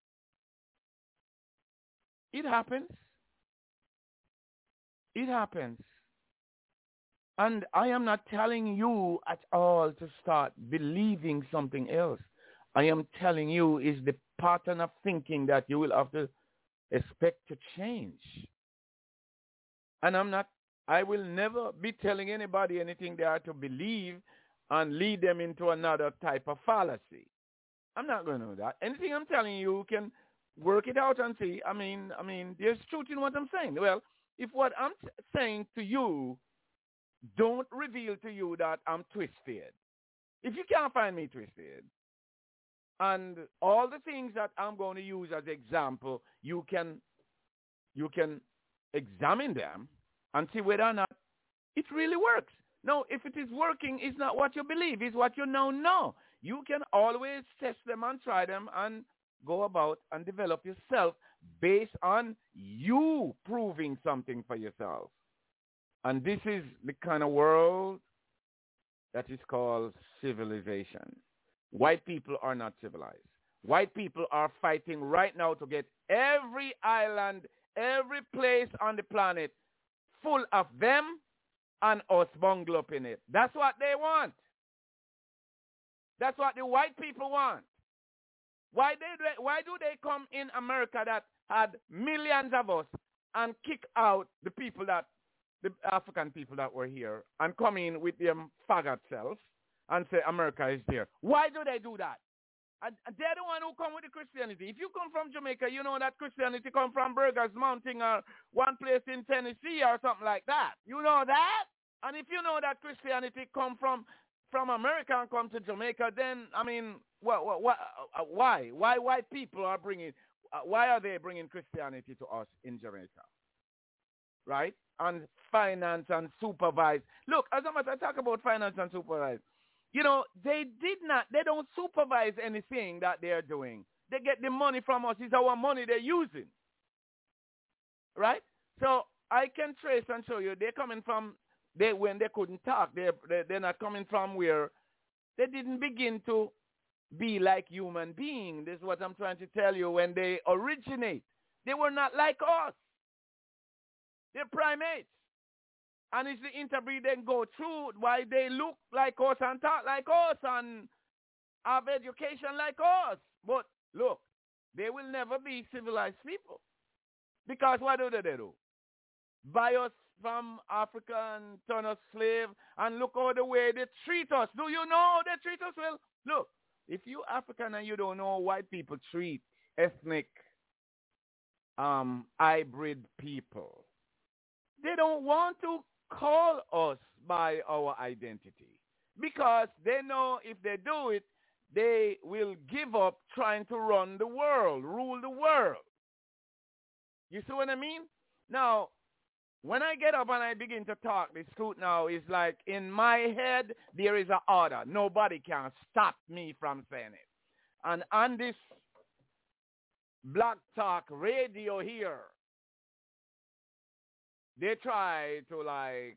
Speaker 3: it happens. It happens. And I am not telling you at all to start believing something else. I am telling you is the pattern of thinking that you will have to expect to change. And I'm not, I will never be telling anybody anything they are to believe and lead them into another type of fallacy. I'm not going to do that. Anything I'm telling you can work it out and see. I mean, I mean, there's truth in what I'm saying. Well, if what I'm t- saying to you don't reveal to you that I'm twisted, if you can't find me twisted, and all the things that I'm going to use as example, you can, you can examine them and see whether or not it really works. No, if it is working, it's not what you believe, it's what you now know. You can always test them and try them and go about and develop yourself based on you proving something for yourself. And this is the kind of world that is called civilization. White people are not civilized. White people are fighting right now to get every island, every place on the planet full of them and us bungled up in it. That's what they want. That's what the white people want. Why, they, why do they come in America that had millions of us and kick out the people that, the African people that were here and come in with them faggot selves and say America is there? Why do they do that? And they're the one who come with the Christianity. If you come from Jamaica, you know that Christianity come from Burgers Mountain or one place in Tennessee or something like that. You know that? And if you know that Christianity come from from America and come to Jamaica, then, I mean, what, what, what, uh, why? Why white people are bringing, uh, why are they bringing Christianity to us in Jamaica? Right? And finance and supervise. Look, as a matter, I talk about finance and supervise. You know, they did not, they don't supervise anything that they're doing. They get the money from us. It's our money they're using. Right? So I can trace and show you they're coming from, they when they couldn't talk, they're, they're not coming from where they didn't begin to be like human beings. This is what I'm trying to tell you. When they originate, they were not like us. They're primates. And it's the interbreed they go through why they look like us and talk like us and have education like us. But look, they will never be civilized people. Because what do they do? Buy us from Africa and turn us slave and look how the way they treat us. Do you know how they treat us? Well, look, if you African and you don't know how white people treat ethnic um, hybrid people, they don't want to call us by our identity because they know if they do it, they will give up trying to run the world, rule the world. You see what I mean? Now, when I get up and I begin to talk, the truth now is like in my head, there is an order. Nobody can stop me from saying it. And on this Black Talk radio here, they try to like,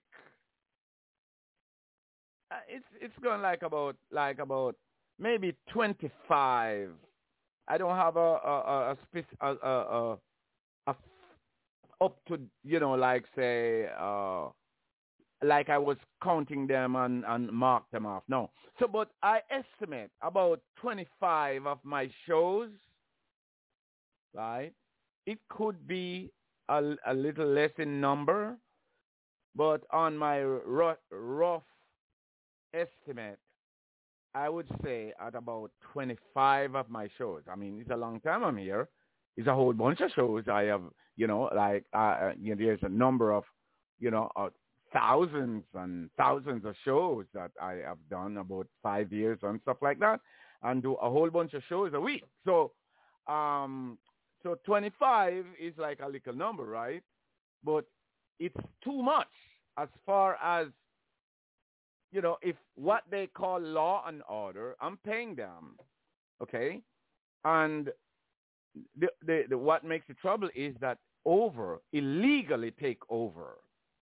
Speaker 3: uh, it's it's going like about like about maybe twenty-five. I don't have a a a, a, spec- a, a, a, a up to, you know, like say, uh, like I was counting them and, and mark them off. No. So, but I estimate about twenty-five of my shows, right? It could be a, a little less in number, but on my rough, rough estimate, I would say at about twenty-five of my shows. I mean, it's a long time I'm here. It's a whole bunch of shows I have, you know, like, uh, you know, there's a number of, you know, uh, thousands and thousands of shows that I have done about five years and stuff like that, and do a whole bunch of shows a week. So, um, so twenty-five is like a little number, right? But it's too much as far as, you know, if what they call law and order, I'm paying them, okay? And the, the, the what makes the trouble is that over, illegally take over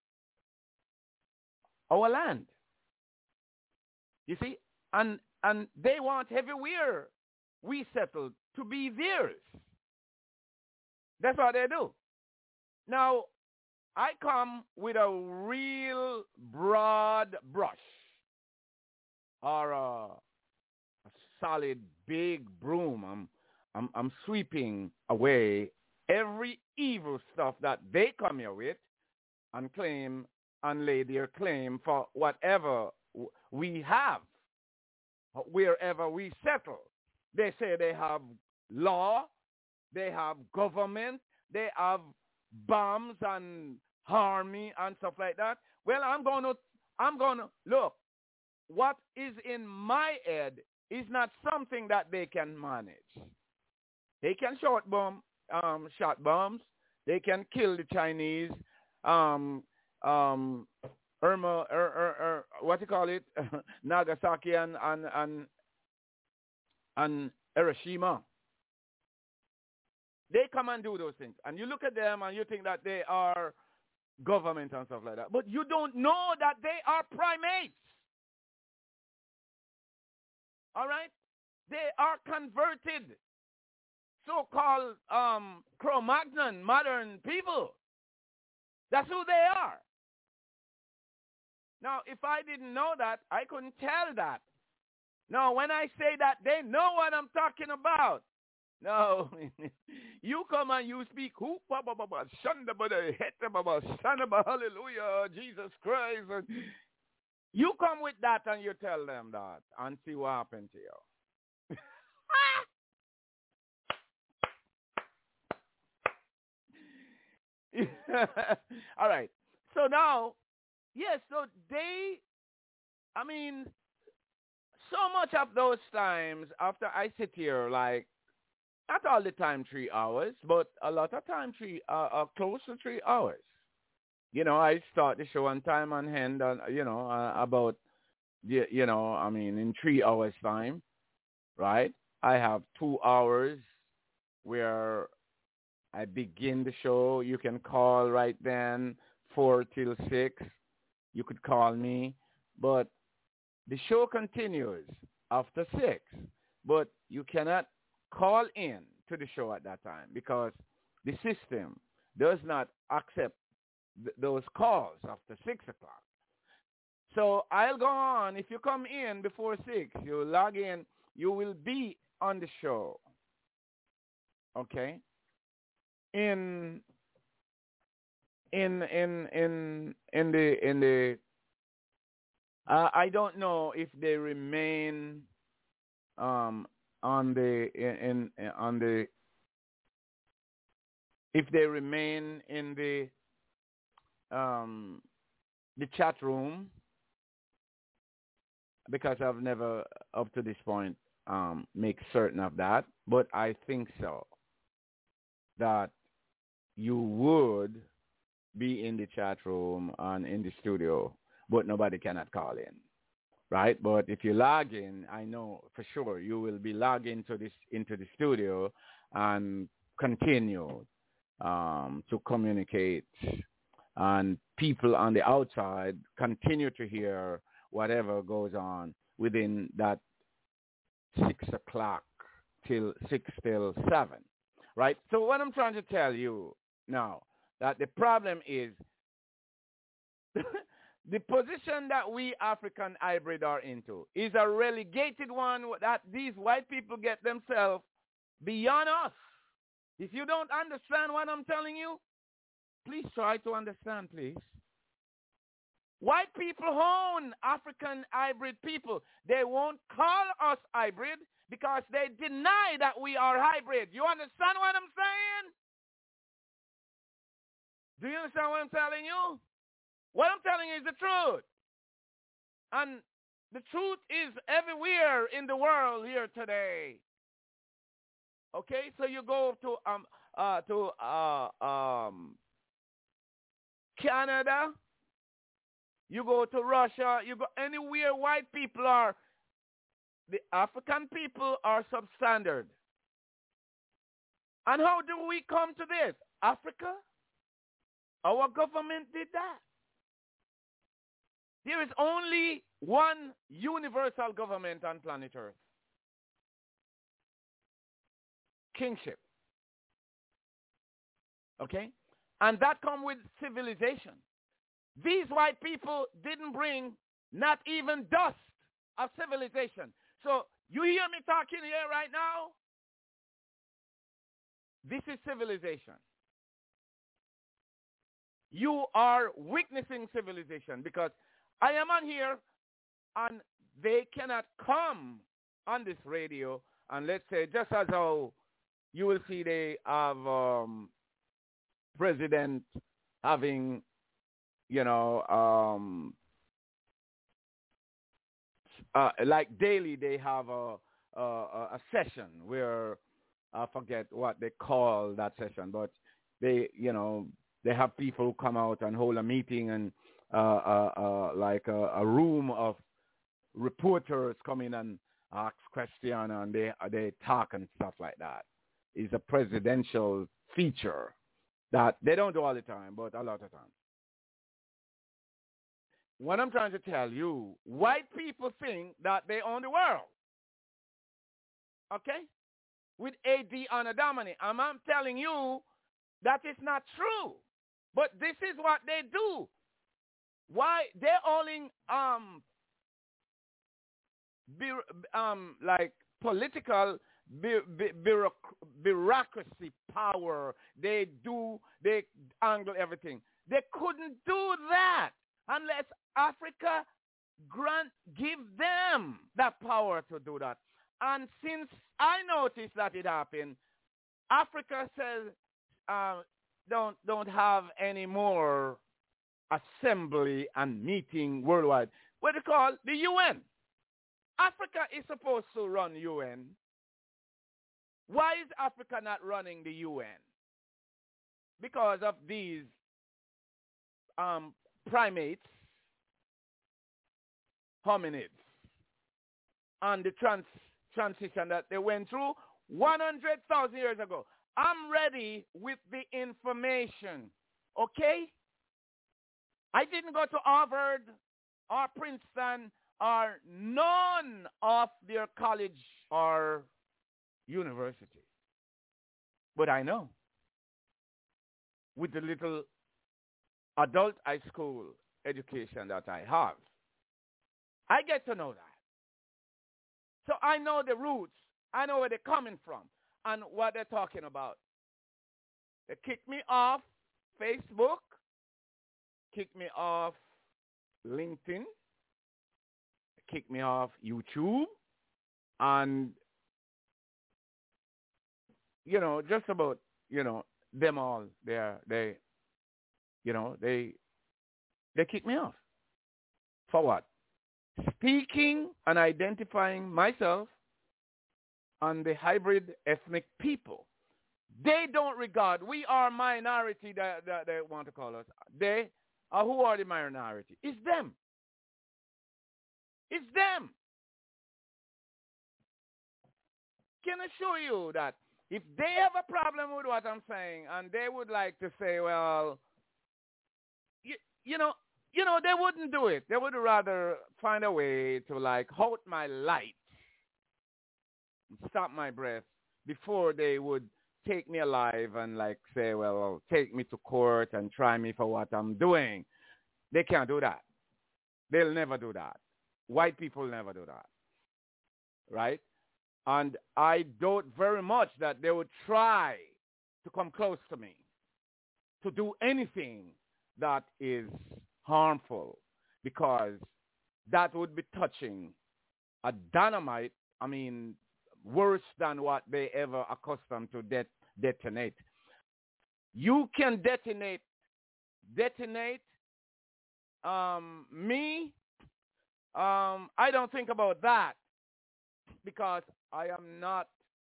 Speaker 3: our land. You see? And and they want everywhere we settle to be theirs. That's what they do. Now, I come with a real broad brush or a, a solid big broom. I'm, I'm, I'm sweeping away every evil stuff that they come here with and claim and lay their claim for whatever we have, wherever we settle. They say they have law, they have government, they have bombs and army and stuff like that. Well, I'm going to, I'm going to, look, what is in my head is not something that they can manage. They can short bomb, um, shot bombs. They can kill the Chinese, um, um, Irma, er, er, er, what do you call it, Nagasaki and, and, and, and Hiroshima. They come and do those things. And you look at them and you think that they are government and stuff like that. But you don't know that they are primates. All right? They are converted, so-called um, Cro-Magnon, modern people. That's who they are. Now, if I didn't know that, I couldn't tell that. Now, when I say that, they know what I'm talking about. No, you come and you speak, hallelujah, Jesus Christ. You come with that and you tell them that and see what happened to you. All right. So now, yes, so they, I mean, so much of those times after I sit here, like, not all the time three hours, but a lot of time three, uh, uh, close to three hours. You know, I start the show on time on hand, uh, you know, uh, about, you, you know, I mean, in three hours time, right? I have two hours where I begin the show. You can call right then, four till six. You could call me, but the show continues after six, but you cannot call in to the show at that time because the system does not accept th- those calls after six o'clock. So I'll go on. If you come in before six, you log in, you will be on the show. Okay? In in in in in the in the uh, I don't know if they remain um on the in, in on the if they remain in the um, the chat room, because I've never, up to this point, um, make certain of that. But I think so, that you would be in the chat room and in the studio, but nobody cannot call in, right? But if you log in, I know for sure you will be logging to this into the studio and continue um, to communicate, and people on the outside continue to hear whatever goes on within that six o'clock till six till seven, right? So what I'm trying to tell you now, that the problem is the position that we African hybrid are into is a relegated one that these white people get themselves beyond us. If you don't understand what I'm telling you, please try to understand, please. White people own African hybrid people. They won't call us hybrid because they deny that we are hybrid. You understand what I'm saying? Do you understand what I'm telling you? What I'm telling you is the truth. And the truth is everywhere in the world here today. Okay, so you go to um uh to uh um Canada, you go to Russia, you go anywhere white people are, the African people are substandard. And how do we come to this? Africa? Our government did that. There is only one universal government on planet Earth. Kingship. Okay? And that comes with civilization. These white people didn't bring not even dust of civilization. So you hear me talking here right now? This is civilization. You are witnessing civilization, because I am on here and they cannot come on this radio, and let's say just as how you will see they have um, president having, you know, um, uh, like daily they have a, a, a session where I forget what they call that session, but they, you know, they have people who come out and hold a meeting, and uh, uh, uh, like a, a room of reporters come in and ask questions, and they they talk and stuff like that. It's a presidential feature that they don't do all the time, but a lot of times. What I'm trying to tell you, white people think that they own the world. Okay? With A D on a dominant. And I'm telling you that is not true. But this is what they do. Why? They're owning um, bu- um, like political bu- bu- bureaucracy power. They do, they angle everything. They couldn't do that unless Africa grant, give them that power to do that. And since I noticed that it happened, Africa says uh, don't don't have any more assembly and meeting worldwide. What they call the U N. Africa is supposed to run U N. Why is Africa not running the U N? Because of these um, primates, hominids, and the trans transition that they went through one hundred thousand years ago. I'm ready with the information, okay? I didn't go to Harvard or Princeton or none of their college or university. But I know with the little adult high school education that I have, I get to know that. So I know the roots. I know where they're coming from and what they're talking about. They kicked me off Facebook, kicked me off LinkedIn, kicked me off YouTube, and, you know, just about, you know, them all, they're, they, you know, they They kicked me off. For what? Speaking and identifying myself and the hybrid ethnic people. They don't regard, we are minority that, that they want to call us. They are, who are the minority? It's them. It's them. Can assure you that if they have a problem with what I'm saying and they would like to say, well, you, you know, you know, they wouldn't do it. They would rather find a way to like hold my light, stop my breath before they would take me alive and like say, well, take me to court and try me for what I'm doing. They can't do that. They'll never do that. White people never do that. Right? And I doubt very much that they would try to come close to me, to do anything that is harmful, because that would be touching a dynamite, I mean, worse than what they ever accustomed to det- detonate. You can detonate, detonate um, me. Um, I don't think about that because I am not,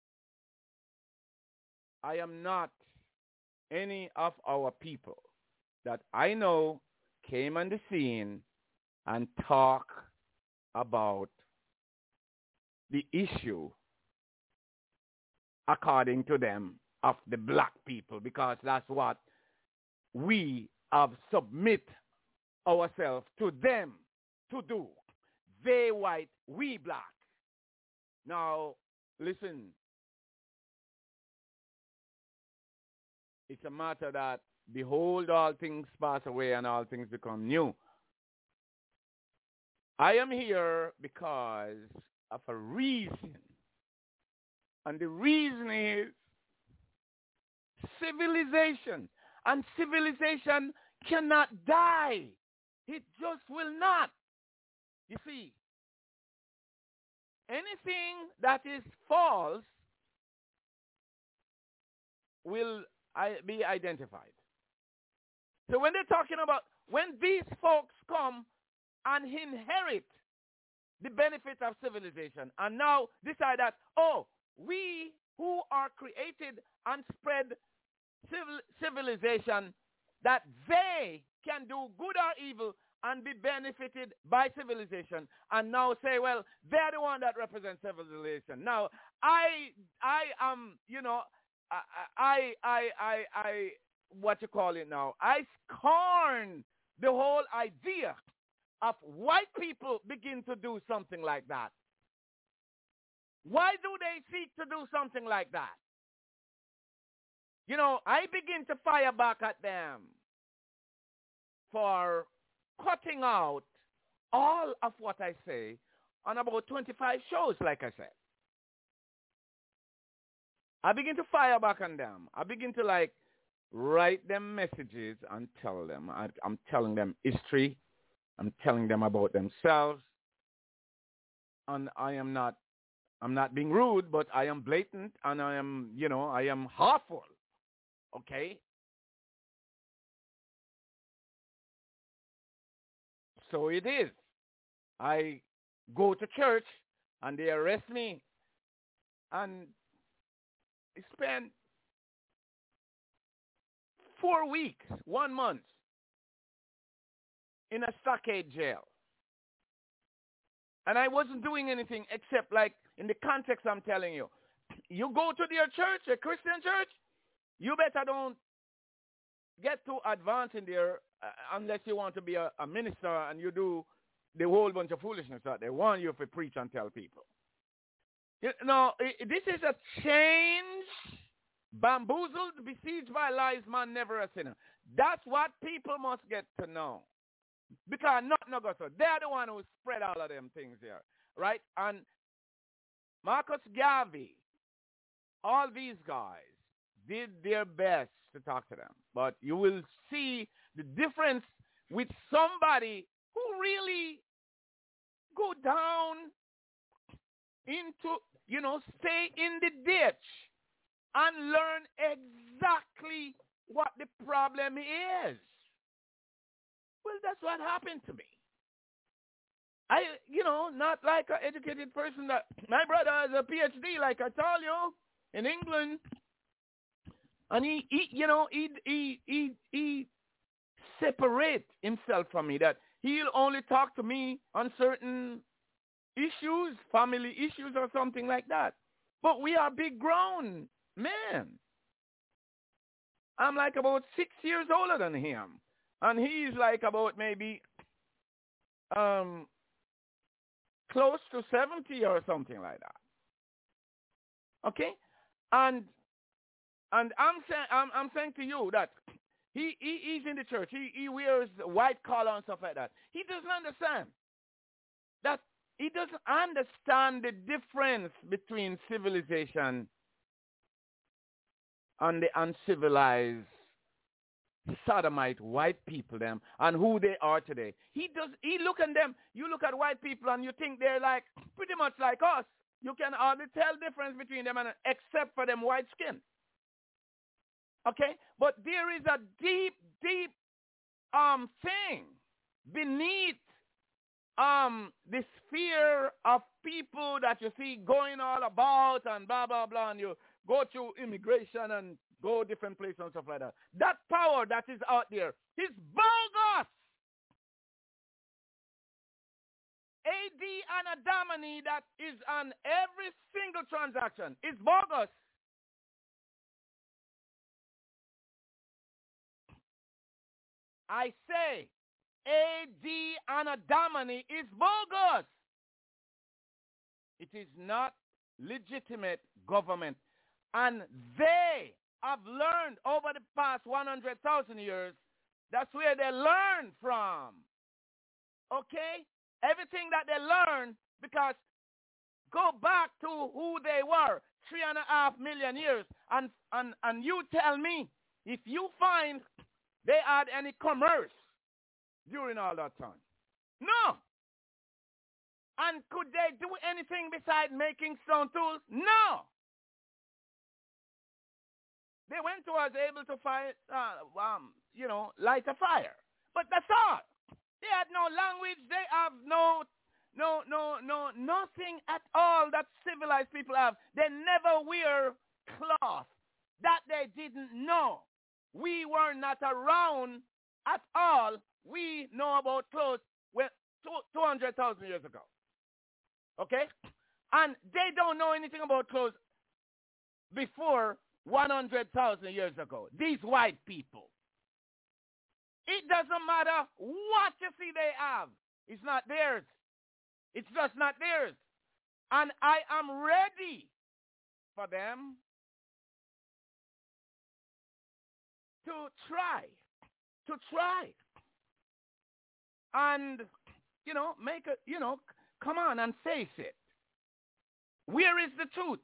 Speaker 3: I am not any of our people that I know came on the scene and talk about the issue according to them of the black people, because that's what we have submit ourselves to them to do. They white, we black. Now, listen. It's a matter that, behold, all things pass away and all things become new. I am here because of a reason. And the reason is civilization. And civilization cannot die. It just will not. You see, anything that is false will be identified. So when they're talking about, when these folks come and inherit the benefit of civilization and now decide that, oh, we who are created and spread civil, civilization, that they can do good or evil and be benefited by civilization, and now say, well, they're the one that represents civilization. Now, I, I am, you know, I, I, I, I, what you call it now? I scorn the whole idea of white people begin to do something like that. Why do they seek to do something like that? You know, I begin to fire back at them for cutting out all of what I say on about twenty-five shows, like I said. I begin to fire back on them. I begin to like write them messages and tell them. I, I'm telling them history. I'm telling them about themselves. And I am not, I'm not being rude, but I am blatant and I am, you know, I am heartful. Okay? So it is. I go to church and they arrest me and spend four weeks, one month in a stockade jail. And I wasn't doing anything except like in the context I'm telling you. You go to your church, a Christian church, you better don't get too advanced in there uh, unless you want to be a, a minister and you do the whole bunch of foolishness that they want you to preach and tell people. You know, this is a change. Bamboozled, besieged by lies, man, never a sinner. That's what people must get to know. Because not no go so. They're the one who spread all of them things here, right? And Marcus Garvey, all these guys did their best to talk to them. But you will see the difference with somebody who really go down into, you know, stay in the ditch and learn exactly what the problem is. Well, that's what happened to me. I, you know, not like an educated person. That my brother has a P H D, like I told you, in England, and he, he you know, he, he, he, he separate himself from me. That he'll only talk to me on certain issues, family issues, or something like that. But we are big grown men. I'm like about six years older than him, and he's like about maybe um. close to seventy or something like that. Okay? And and I'm saying I'm I'm saying to you that he, he he's in the church. He he wears white collar and stuff like that. He doesn't understand. That he doesn't understand the difference between civilization and the uncivilized sodomite white people them and who they are today. He does he look at them, you look at white people and you think they're like pretty much like us. You can hardly tell the difference between them and except for them white skin. Okay? But there is a deep, deep um thing beneath um this fear of people that you see going all about and blah blah blah, and you go through immigration and go different places and stuff like that. That power that is out there is bogus. A D Anadamani that is on every single transaction is bogus. I say A D Anadamani is bogus. It is not legitimate government. And they have learned over the past one hundred thousand years. That's where they learn from. Okay? Everything that they learn, because go back to who they were three and a half million years, and, and, and you tell me if you find they had any commerce during all that time. No. And could they do anything besides making stone tools? No. They went to us able to fight, uh, um, you know, light a fire. But that's all. They had no language. They have no, no, no, no, nothing at all that civilized people have. They never wear cloth. That they didn't know. We were not around at all. We know about clothes well, two hundred thousand years ago. Okay? And they don't know anything about clothes before one hundred thousand years ago. These white people. It doesn't matter what you see they have. It's not theirs. It's just not theirs. And I am ready for them to try. To try. And, you know, make a, you know, come on and face it. Where is the truth?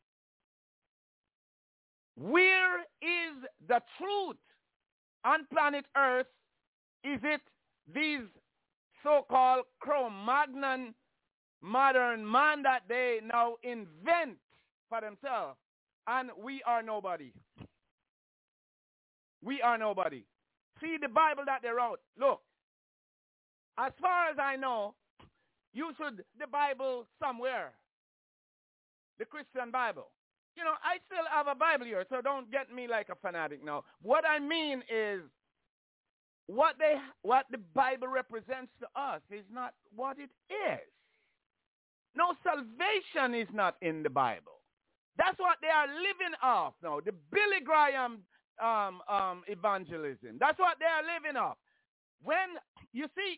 Speaker 3: Where is the truth on planet Earth? Is it these so-called Cro-Magnon modern man that they now invent for themselves? And we are nobody. We are nobody. See the Bible that they wrote. Look, as far as I know, you should, the Bible somewhere, the Christian Bible. You know, I still have a Bible here, so don't get me like a fanatic now. What I mean is, what they, what the Bible represents to us is not what it is. No, salvation is not in the Bible. That's what they are living off now. The Billy Graham um, um, evangelism. That's what they are living off. When, you see,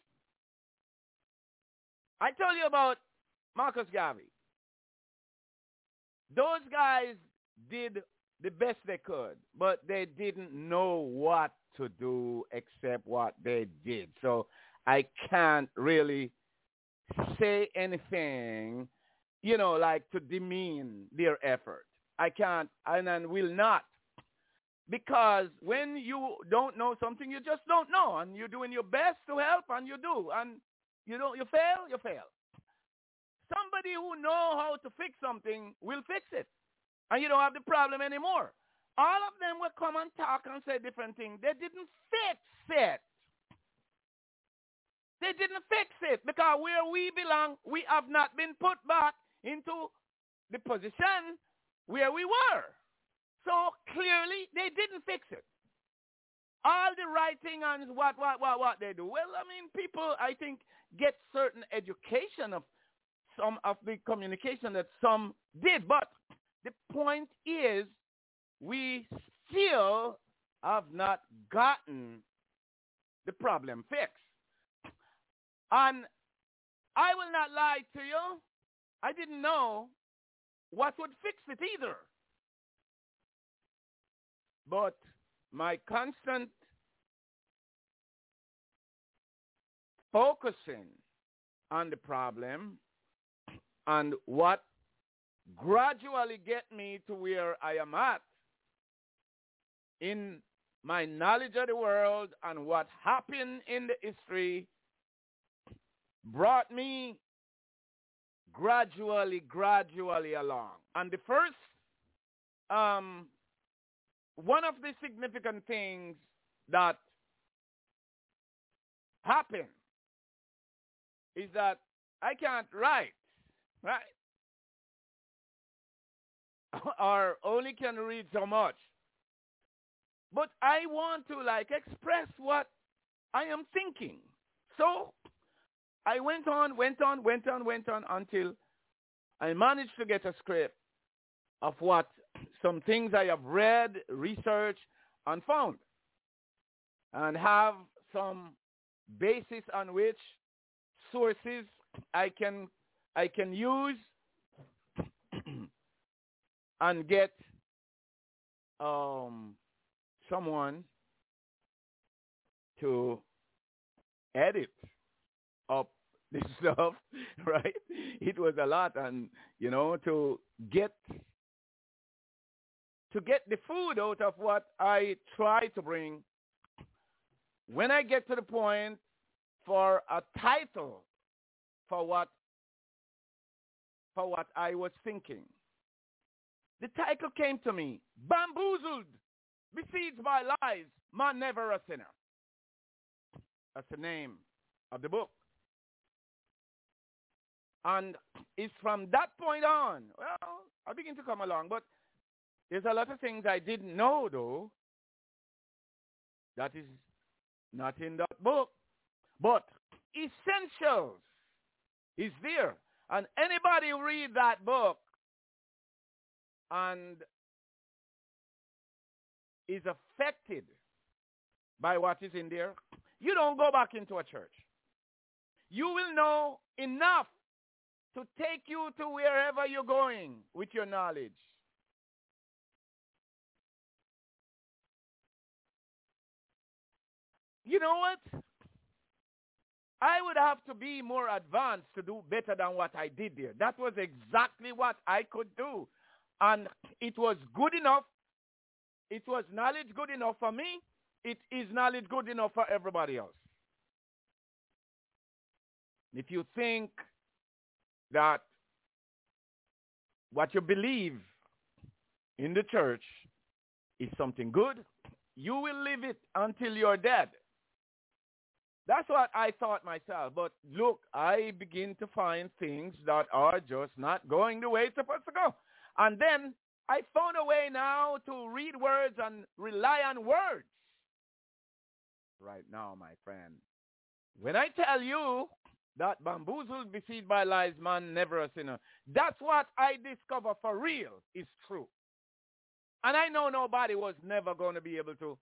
Speaker 3: I told you about Marcus Garvey. Those guys did the best they could, but they didn't know what to do except what they did. So I can't really say anything, you know, like to demean their effort. I can't, and I will not. Because when you don't know something, you just don't know, and you're doing your best to help, and you do, and you don't, you fail, you fail. Somebody who know how to fix something will fix it. And you don't have the problem anymore. All of them will come and talk and say different things. They didn't fix it. They didn't fix it because where we belong, we have not been put back into the position where we were. So clearly, they didn't fix it. All the writing and what, what, what, what they do. Well, I mean, people, I think, get certain education of some of the communication that some did. But the point is, we still have not gotten the problem fixed. And I will not lie to you. I didn't know what would fix it either. But my constant focusing on the problem and what gradually get me to where I am at in my knowledge of the world and what happened in the history brought me gradually, gradually along. And the first, um, one of the significant things that happened is that I can't write, right? Or only can read so much. But I want to, like, express what I am thinking. So I went on, went on, went on, went on until I managed to get a script of what some things I have read, researched, and found, and have some basis on which sources I can I can use and get um, someone to edit up this stuff, right? It was a lot, and you know, to get to get the food out of what I try to bring. When I get to the point for a title for what for what I was thinking, the title came to me: Bamboozled, Besieged by Lies, Man Never a Sinner. That's the name of the book. And it's from that point on, well, I begin to come along, but there's a lot of things I didn't know, though, that is not in that book. But essentials is there. And anybody who read that book and is affected by what is in there, you don't go back into a church. You will know enough to take you to wherever you're going with your knowledge. You know what? I would have to be more advanced to do better than what I did there. That was exactly what I could do. And it was good enough. It was knowledge good enough for me. It is knowledge good enough for everybody else. If you think that what you believe in the church is something good, you will live it until you're dead. That's what I thought myself. But look, I begin to find things that are just not going the way it's supposed to go. And then I found a way now to read words and rely on words. Right now, my friend, when I tell you that bamboozled, besieged by lies, man never a sinner, that's what I discover for real is true. And I know nobody was never going to be able to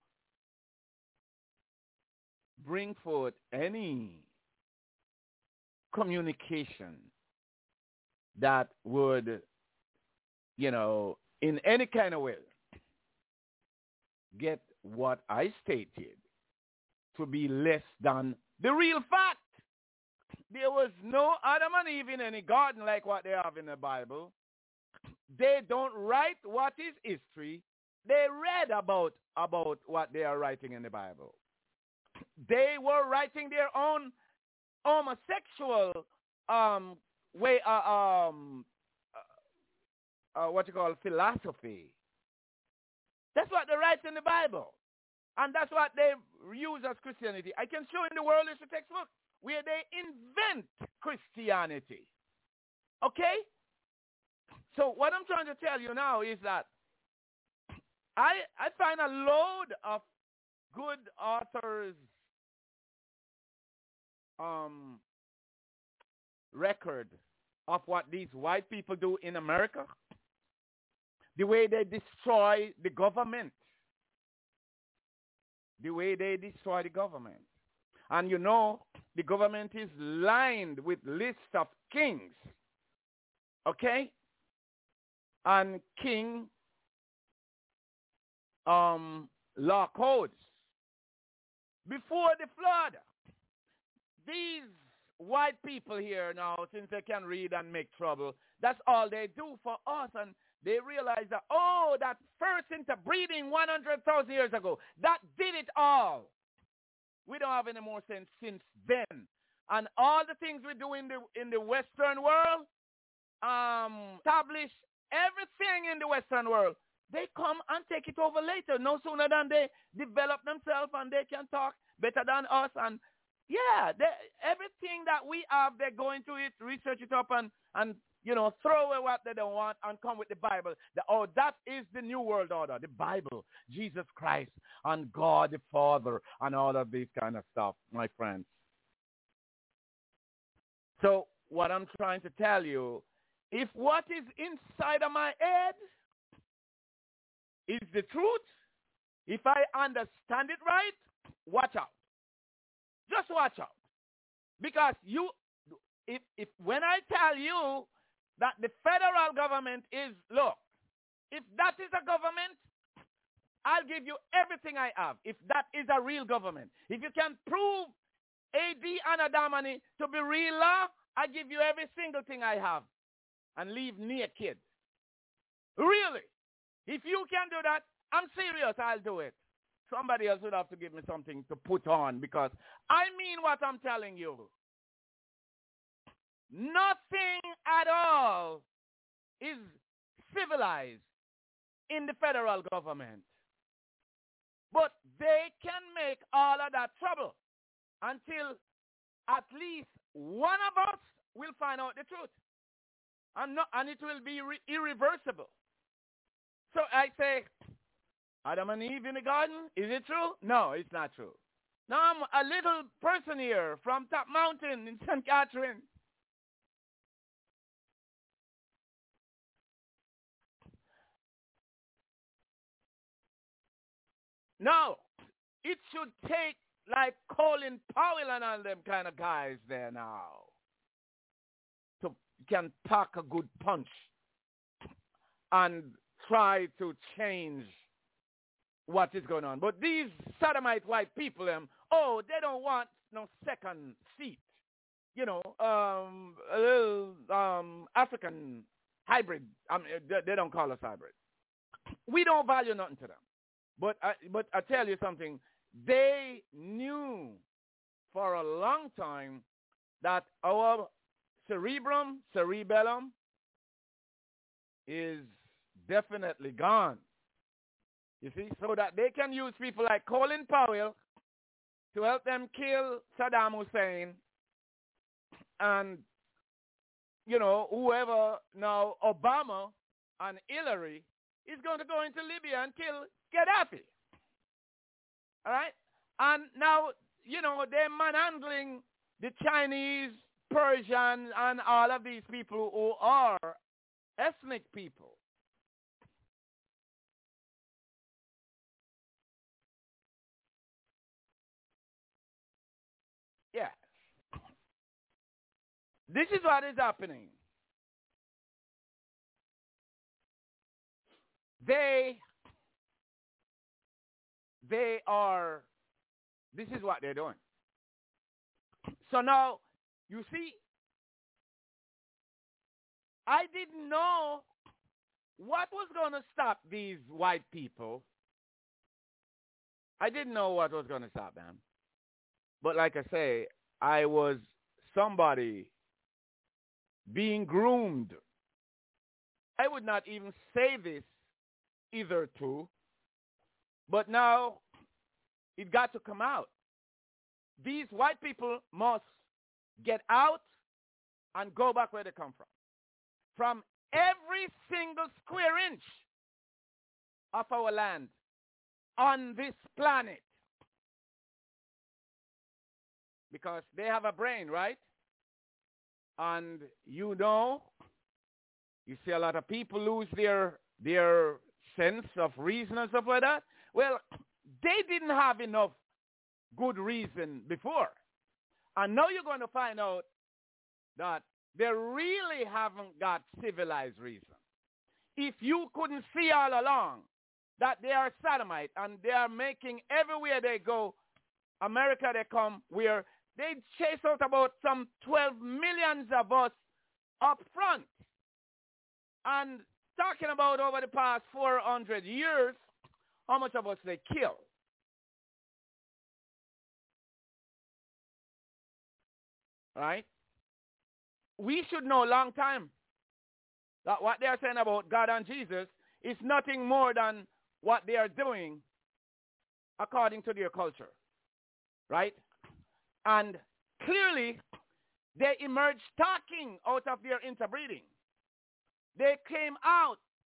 Speaker 3: bring forth any communication that would, you know, in any kind of way get what I stated to be less than the real fact. There was no Adam and Eve in any garden like what they have in the Bible. They don't write what is history. They read about, about what they are writing in the Bible. They were writing their own homosexual um, way, uh, um, uh, uh, what you call philosophy. That's what they write in the Bible. And that's what they use as Christianity. I can show in the world history textbook where they invent Christianity. Okay? So what I'm trying to tell you now is that I, I find a load of good authors um, record of what these white people do in America, the way they destroy the government, the way they destroy the government. And you know, the government is lined with lists of kings, okay? And king um, law codes. Before the flood, these white people here now, since they can read and make trouble, that's all they do for us. And they realize that, oh, that first interbreeding one hundred thousand years ago, that did it all. We don't have any more sense since then. And all the things we do in the in the Western world, um, establish everything in the Western world, they come and take it over later, no sooner than they develop themselves and they can talk better than us. And yeah, they, everything that we have, they go into it, research it up, and, and you know, throw away what they don't want and come with the Bible. The, oh, that is the New World Order, the Bible, Jesus Christ, and God the Father, and all of this kind of stuff, my friends. So what I'm trying to tell you, if what is inside of my head is the truth, if I understand it right, watch out. Just watch out. Because you, if, if when I tell you that the federal government is, look, if that is a government, I'll give you everything I have. If that is a real government. If you can prove A D Anno Domini to be real law, I give you every single thing I have and leave naked. Really. If you can do that, I'm serious, I'll do it. Somebody else would have to give me something to put on because I mean what I'm telling you. Nothing at all is civilized in the federal government. But they can make all of that trouble until at least one of us will find out the truth. And, not, and it will be re- irreversible. So I say, Adam and Eve in the garden, is it true? No, it's not true. Now I'm a little person here from Top Mountain in Saint Catherine. No, it should take like Colin Powell and all them kind of guys there now to can pack a good punch and try to change what is going on. But these sodomite white people, them, oh, they don't want no second seat. You know, um, a little um, African hybrid. I mean, they, they don't call us hybrid. We don't value nothing to them. But I, but I tell you something. They knew for a long time that our cerebrum, cerebellum, is definitely gone. You see, so that they can use people like Colin Powell to help them kill Saddam Hussein and, you know, whoever now, Obama and Hillary is going to go into Libya and kill Gaddafi. All right? And now, you know, they're manhandling the Chinese, Persian, and all of these people who are ethnic people. Yeah. This is what is happening. They, they are, this is what they're doing. So now, you see, I didn't know what was going to stop these white people. I didn't know what was going to stop them. But like I say, I was somebody being groomed. I would not even say this either to, but now it got to come out. These white people must get out and go back where they come from. From every single square inch of our land on this planet. Because they have a brain, right? And you know, you see a lot of people lose their their sense of reason and stuff like that. Well, they didn't have enough good reason before. And now you're going to find out that they really haven't got civilized reason. If you couldn't see all along that they are sodomite and they are making everywhere they go, America they come, where they chase out about some twelve millions of us up front. And talking about over the past four hundred years, how much of us they kill? Right? We should know a long time that what they are saying about God and Jesus is nothing more than what they are doing according to their culture. Right? And clearly, they emerged talking out of their interbreeding. They came out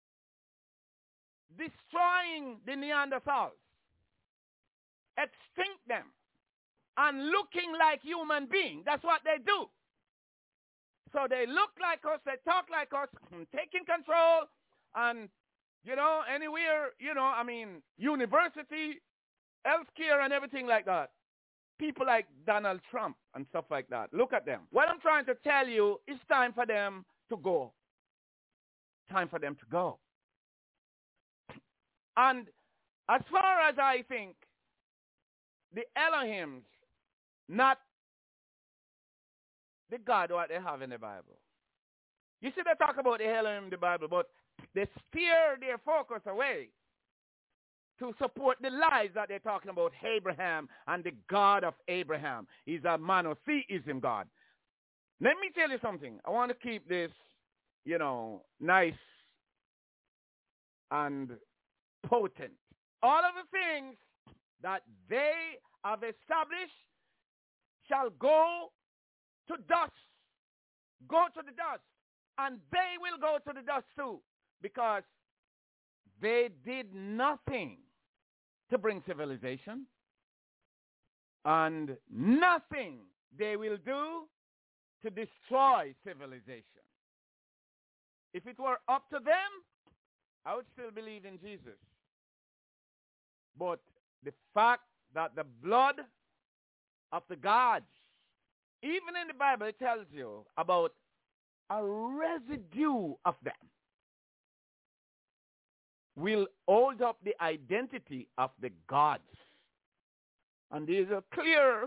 Speaker 3: destroying the Neanderthals, extinct them, and looking like human beings. That's what they do. So they look like us, they talk like us, taking control, and, you know, anywhere, you know, I mean, university, healthcare, and everything like that. People like Donald Trump and stuff like that. Look at them. What I'm trying to tell you, it's time for them to go. Time for them to go. And as far as I think, the Elohims, not the God what they have in the Bible. You see, they talk about the Elohim in the Bible, but they steer their focus away to support the lies that they're talking about Abraham and the God of Abraham. He's a monotheism God. Let me tell you something. I want to keep this, you know, nice and potent. All of the things that they have established shall go to dust. Go to the dust. And they will go to the dust too, because they did nothing to bring civilization, and nothing they will do to destroy civilization. If it were up to them, I would still believe in Jesus. But the fact that the blood of the gods, even in the Bible, it tells you about a residue of them, will hold up the identity of the gods. And there's a clear,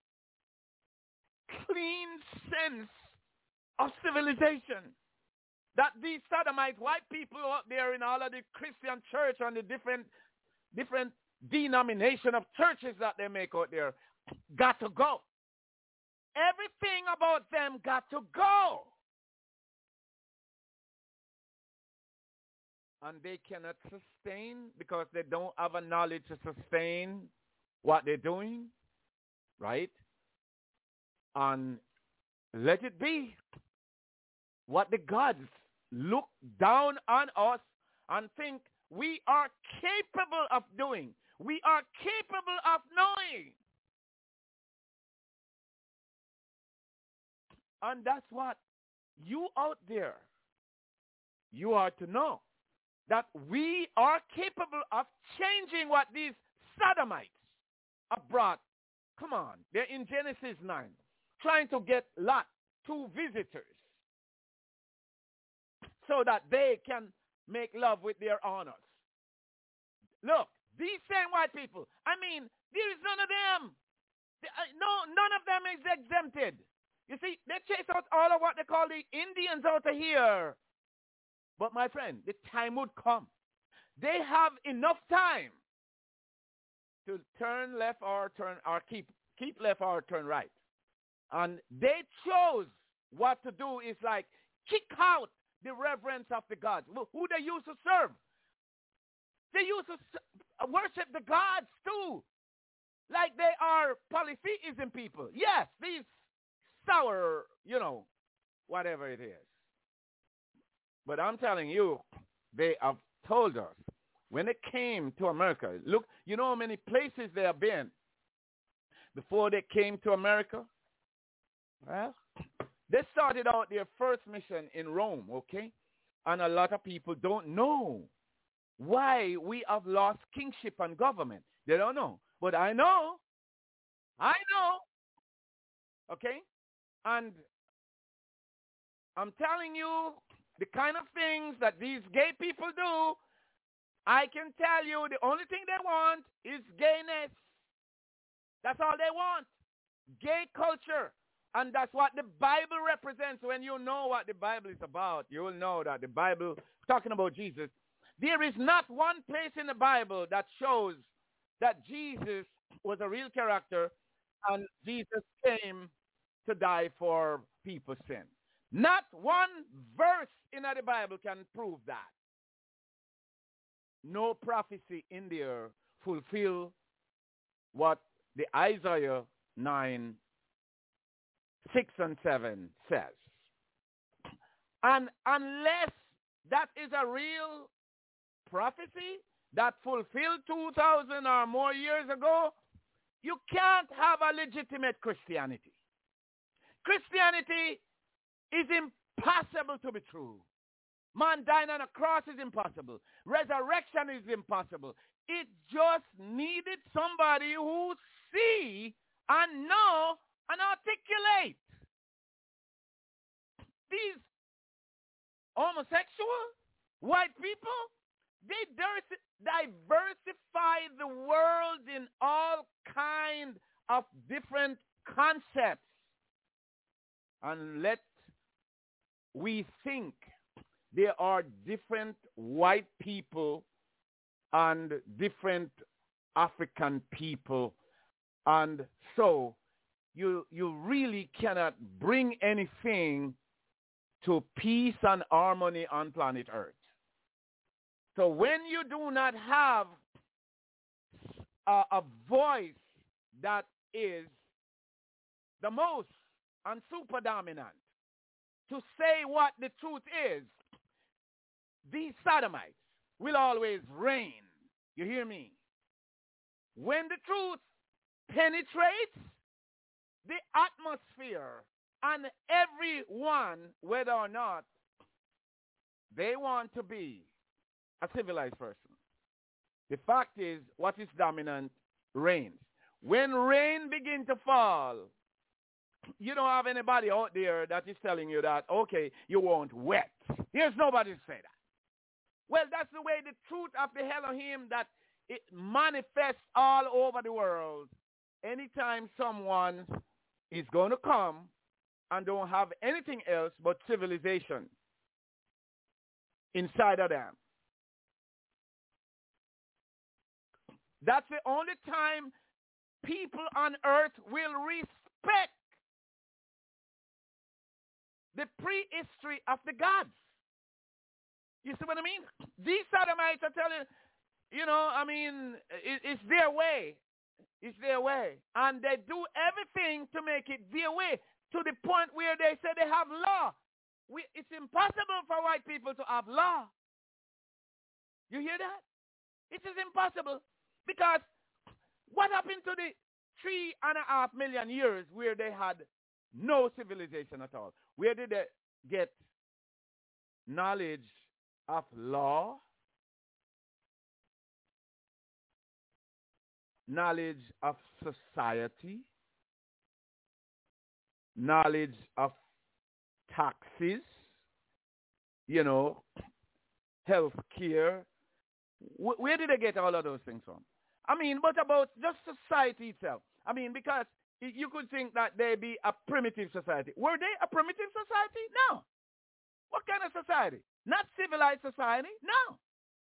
Speaker 3: clean sense of civilization that these sodomite white people out there in all of the Christian church and the different, different denomination of churches that they make out there got to go. Everything about them got to go. And they cannot sustain because they don't have a knowledge to sustain what they're doing, right? And let it be what the gods look down on us and think we are capable of doing. We are capable of knowing. And that's what you out there, you are to know. That we are capable of changing what these sodomites have brought. Come on, they're in Genesis nine, trying to get Lot, two visitors, so that they can make love with their honors. Look, these same white people, I mean, there is none of them. No, none of them is exempted. You see, they chase out all of what they call the Indians out of here. But my friend, the time would come. They have enough time to turn left or turn or keep keep left or turn right. And they chose what to do is like kick out the reverence of the gods. Who they used to serve. They used to worship the gods too. Like they are polytheism people. Yes, these sour, you know, whatever it is. But I'm telling you, they have told us when they came to America, look, you know how many places they have been before they came to America? Well, they started out their first mission in Rome, okay? And a lot of people don't know why we have lost kingship and government. They don't know. But I know. I know. Okay? And I'm telling you, the kind of things that these gay people do, I can tell you the only thing they want is gayness. That's all they want. Gay culture. And that's what the Bible represents. When you know what the Bible is about, you will know that the Bible, talking about Jesus, there is not one place in the Bible that shows that Jesus was a real character and Jesus came to die for people's sin. Not one verse in the Bible can prove that. No prophecy in there fulfill what the Isaiah nine, six and seven says. And unless that is a real prophecy that fulfilled two thousand or more years ago, you can't have a legitimate Christianity. Christianity is impossible to be true. Man dying on a cross is impossible. Resurrection is impossible. It just needed somebody who see and know and articulate. These homosexual white people, they diversify the world in all kinds of different concepts. And let we think there are different white people and different African people. And so you, you really cannot bring anything to peace and harmony on planet Earth. So when you do not have a, a voice that is the most and super dominant to say what the truth is, these sodomites will always reign. You hear me? When the truth penetrates the atmosphere and everyone, whether or not they want to be a civilized person, the fact is what is dominant reigns. When rain begins to fall, you don't have anybody out there that is telling you that, okay, you won't wet. There's nobody to say that. Well, that's the way the truth of the Elohim that it manifests all over the world. Anytime someone is going to come and don't have anything else but civilization inside of them, that's the only time people on earth will respect the prehistory of the gods. You see what I mean? These sodomites are telling, you know, I mean, it, it's their way. It's their way. And they do everything to make it their way, to the point where they say they have law. We, it's impossible for white people to have law. You hear that? It is impossible. Because what happened to the three and a half million years where they had no civilization at all? Where did they get knowledge of law, knowledge of society, knowledge of taxes, you know, health care? Where did they get all of those things from? I mean, what about just society itself? I mean, because you could think that they be a primitive society. Were they a primitive society? No. What kind of society? Not civilized society? No.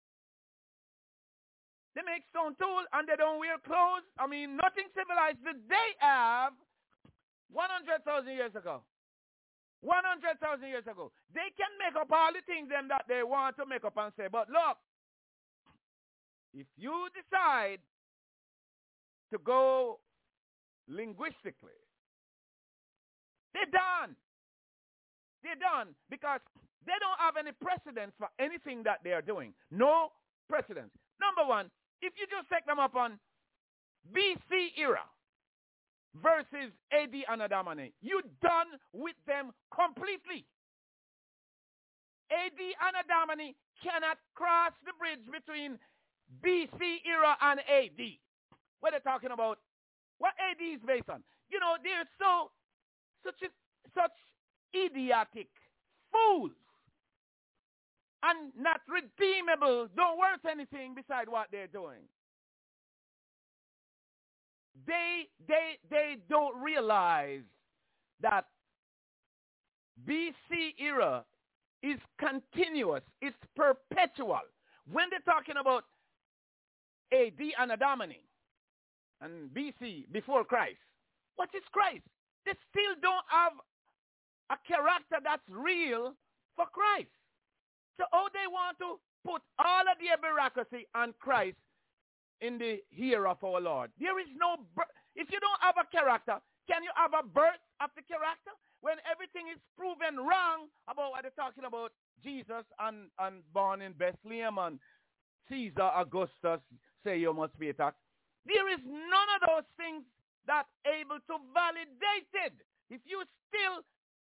Speaker 3: They make stone tools and they don't wear clothes. I mean, nothing civilized that they have one hundred thousand years ago. one hundred thousand years ago. They can make up all the things them that they want to make up and say, but look, if you decide to go linguistically, They're done. They're done because they don't have any precedence for anything that they are doing. No precedence. Number one, if you just take them up on B C era versus A D Anno Domini, you're done with them completely. A D Anno Domini cannot cross the bridge between B C era and A D. What they're talking about, what A D is based on. You know, they're so, such a, such idiotic fools and not redeemable, don't worth anything beside what they're doing. They, they, they don't realize that B C era is continuous. It's perpetual. When they're talking about A D Anno Domini and B C, before Christ, what is Christ? They still don't have a character that's real for Christ. So how they want to put all of the bureaucracy on Christ in the year of our Lord? There is no, if you don't have a character, can you have a birth of the character? When everything is proven wrong about what they're talking about, Jesus and, and born in Bethlehem and Caesar Augustus say you must be attacked. There is none of those things that able to validate it. If you still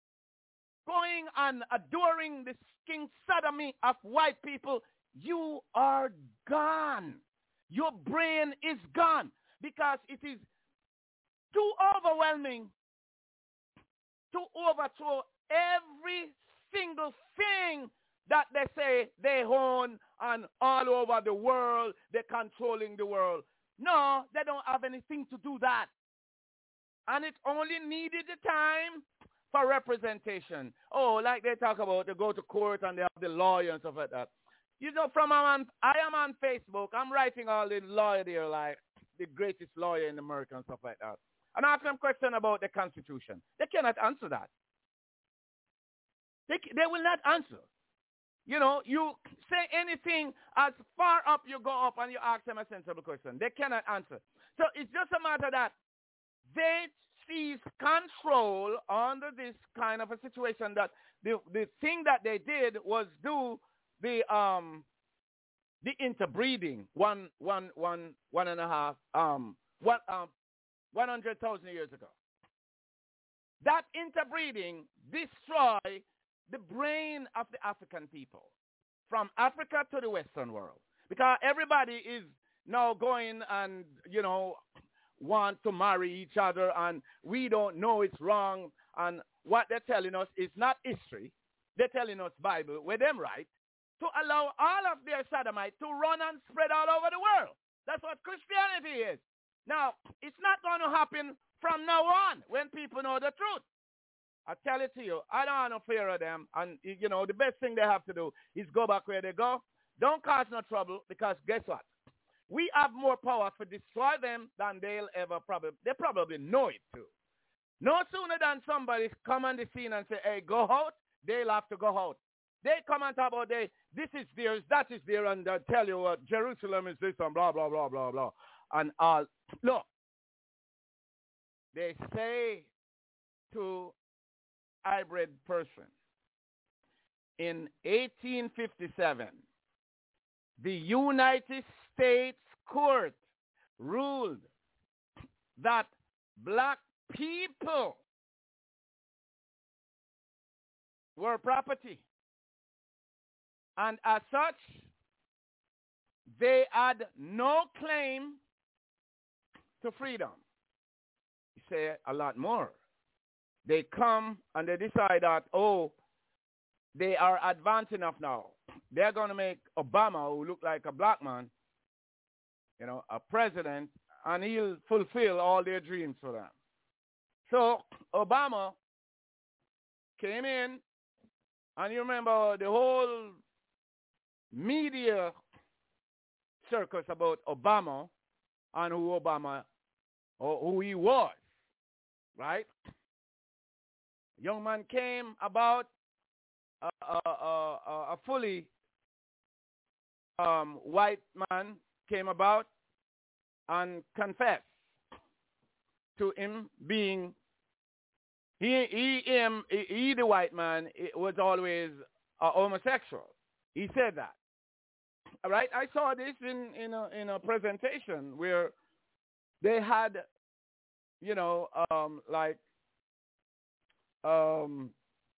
Speaker 3: going and adoring the king sodomy of white people, you are gone. Your brain is gone because it is too overwhelming to overthrow every single thing that they say they own and all over the world, they're controlling the world. No, they don't have anything to do that. And it only needed the time for representation. Oh, like they talk about, they go to court and they have the lawyer and stuff like that. You know, from on, I am on Facebook. I'm writing all the lawyer there, like the greatest lawyer in America and stuff like that. And I ask them a question about the Constitution. They cannot answer that. They, they will not answer. You know, you say anything as far up you go up and you ask them a sensible question. They cannot answer. So it's just a matter that they seize control under this kind of a situation that the, the thing that they did was do the um the interbreeding one one one one and a half um one um one hundred thousand years ago. That interbreeding destroyed the brain of the African people from Africa to the Western world, because everybody is now going and, you know, want to marry each other, and we don't know it's wrong, and what they're telling us is not history. They're telling us Bible, where them right, to allow all of their sodomite to run and spread all over the world. That's what Christianity is. Now, it's not going to happen from now on when people know the truth. I tell it to you, I don't have no fear of them. And, you know, the best thing they have to do is go back where they go. Don't cause no trouble, because guess what? We have more power to destroy them than they'll ever probably, they probably know it too. No sooner than somebody come on the scene and say, hey, go out, they'll have to go out. They come and talk about, they, this is theirs, that is there, and they'll tell you what, Jerusalem is this and blah, blah, blah, blah, blah. And all, look, they say to hybrid person, in eighteen fifty-seven, the United States court ruled that black people were property, and as such, they had no claim to freedom. You say a lot more. They come and they decide that, oh, they are advanced enough now. They're going to make Obama, who look like a black man, you know, a president, and he'll fulfill all their dreams for them. So Obama came in, and you remember the whole media circus about Obama and who Obama, or who he was, right? Young man came about, uh, uh, uh, uh, a fully um, white man came about and confessed to him being He, he, him, he, he, the white man, was always a homosexual. He said that. All right, I saw this in in a, in a presentation where they had, you know, um, like um,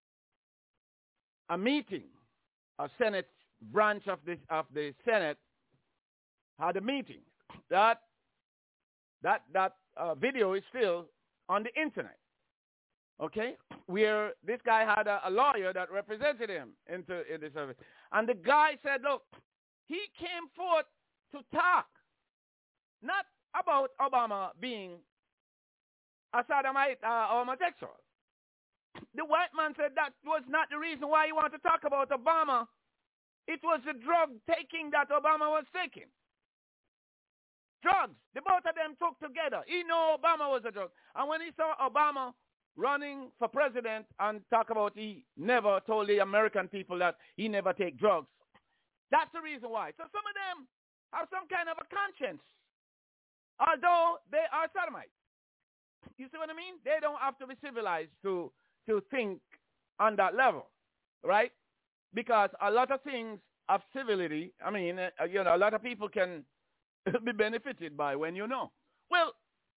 Speaker 3: a meeting, a Senate branch of the of the Senate had a meeting. That that that uh, video is still on the internet. Okay, where this guy had a, a lawyer that represented him into in the service, and the guy said, "Look, he came forth to talk, not about Obama being a sodomite uh, homosexual." The white man said that was not the reason why he wanted to talk about Obama. It was the drug taking that Obama was taking. Drugs. The both of them took together. He knew Obama was a drug. And when he saw Obama running for president and talk about he never told the American people that he never take drugs, that's the reason why. So some of them have some kind of a conscience, although they are sodomites. You see what I mean? They don't have to be civilized to, to think on that level, right? Because a lot of things of civility, I mean, uh, you know, a lot of people can be benefited by when you know. Well,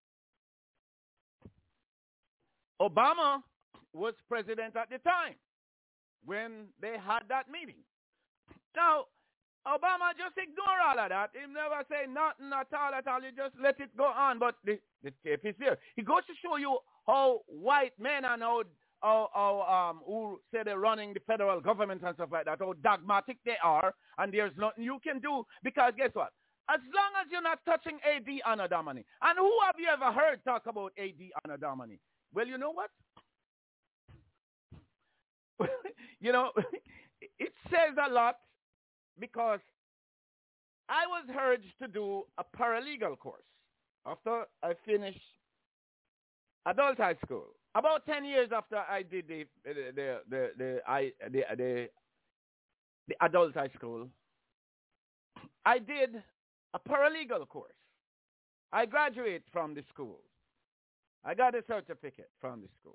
Speaker 3: Obama was president at the time when they had that meeting. Now, Obama just ignore all of that. He never say nothing at all at all. He just let it go on. But the, the tape is there. He goes to show you how white men and how, how, how um, who say they're running the federal government and stuff like that, how dogmatic they are, and there's nothing you can do because guess what? As long as you're not touching A D Anno Domini. And who have you ever heard talk about A D Anno Domini? Well, you know what? you know, it says a lot because I was urged to do a paralegal course after I finished adult high school. About ten years after I did the the the the the, I, the, the, the adult high school, I did a paralegal course. I graduated from the school. I got a certificate from the school.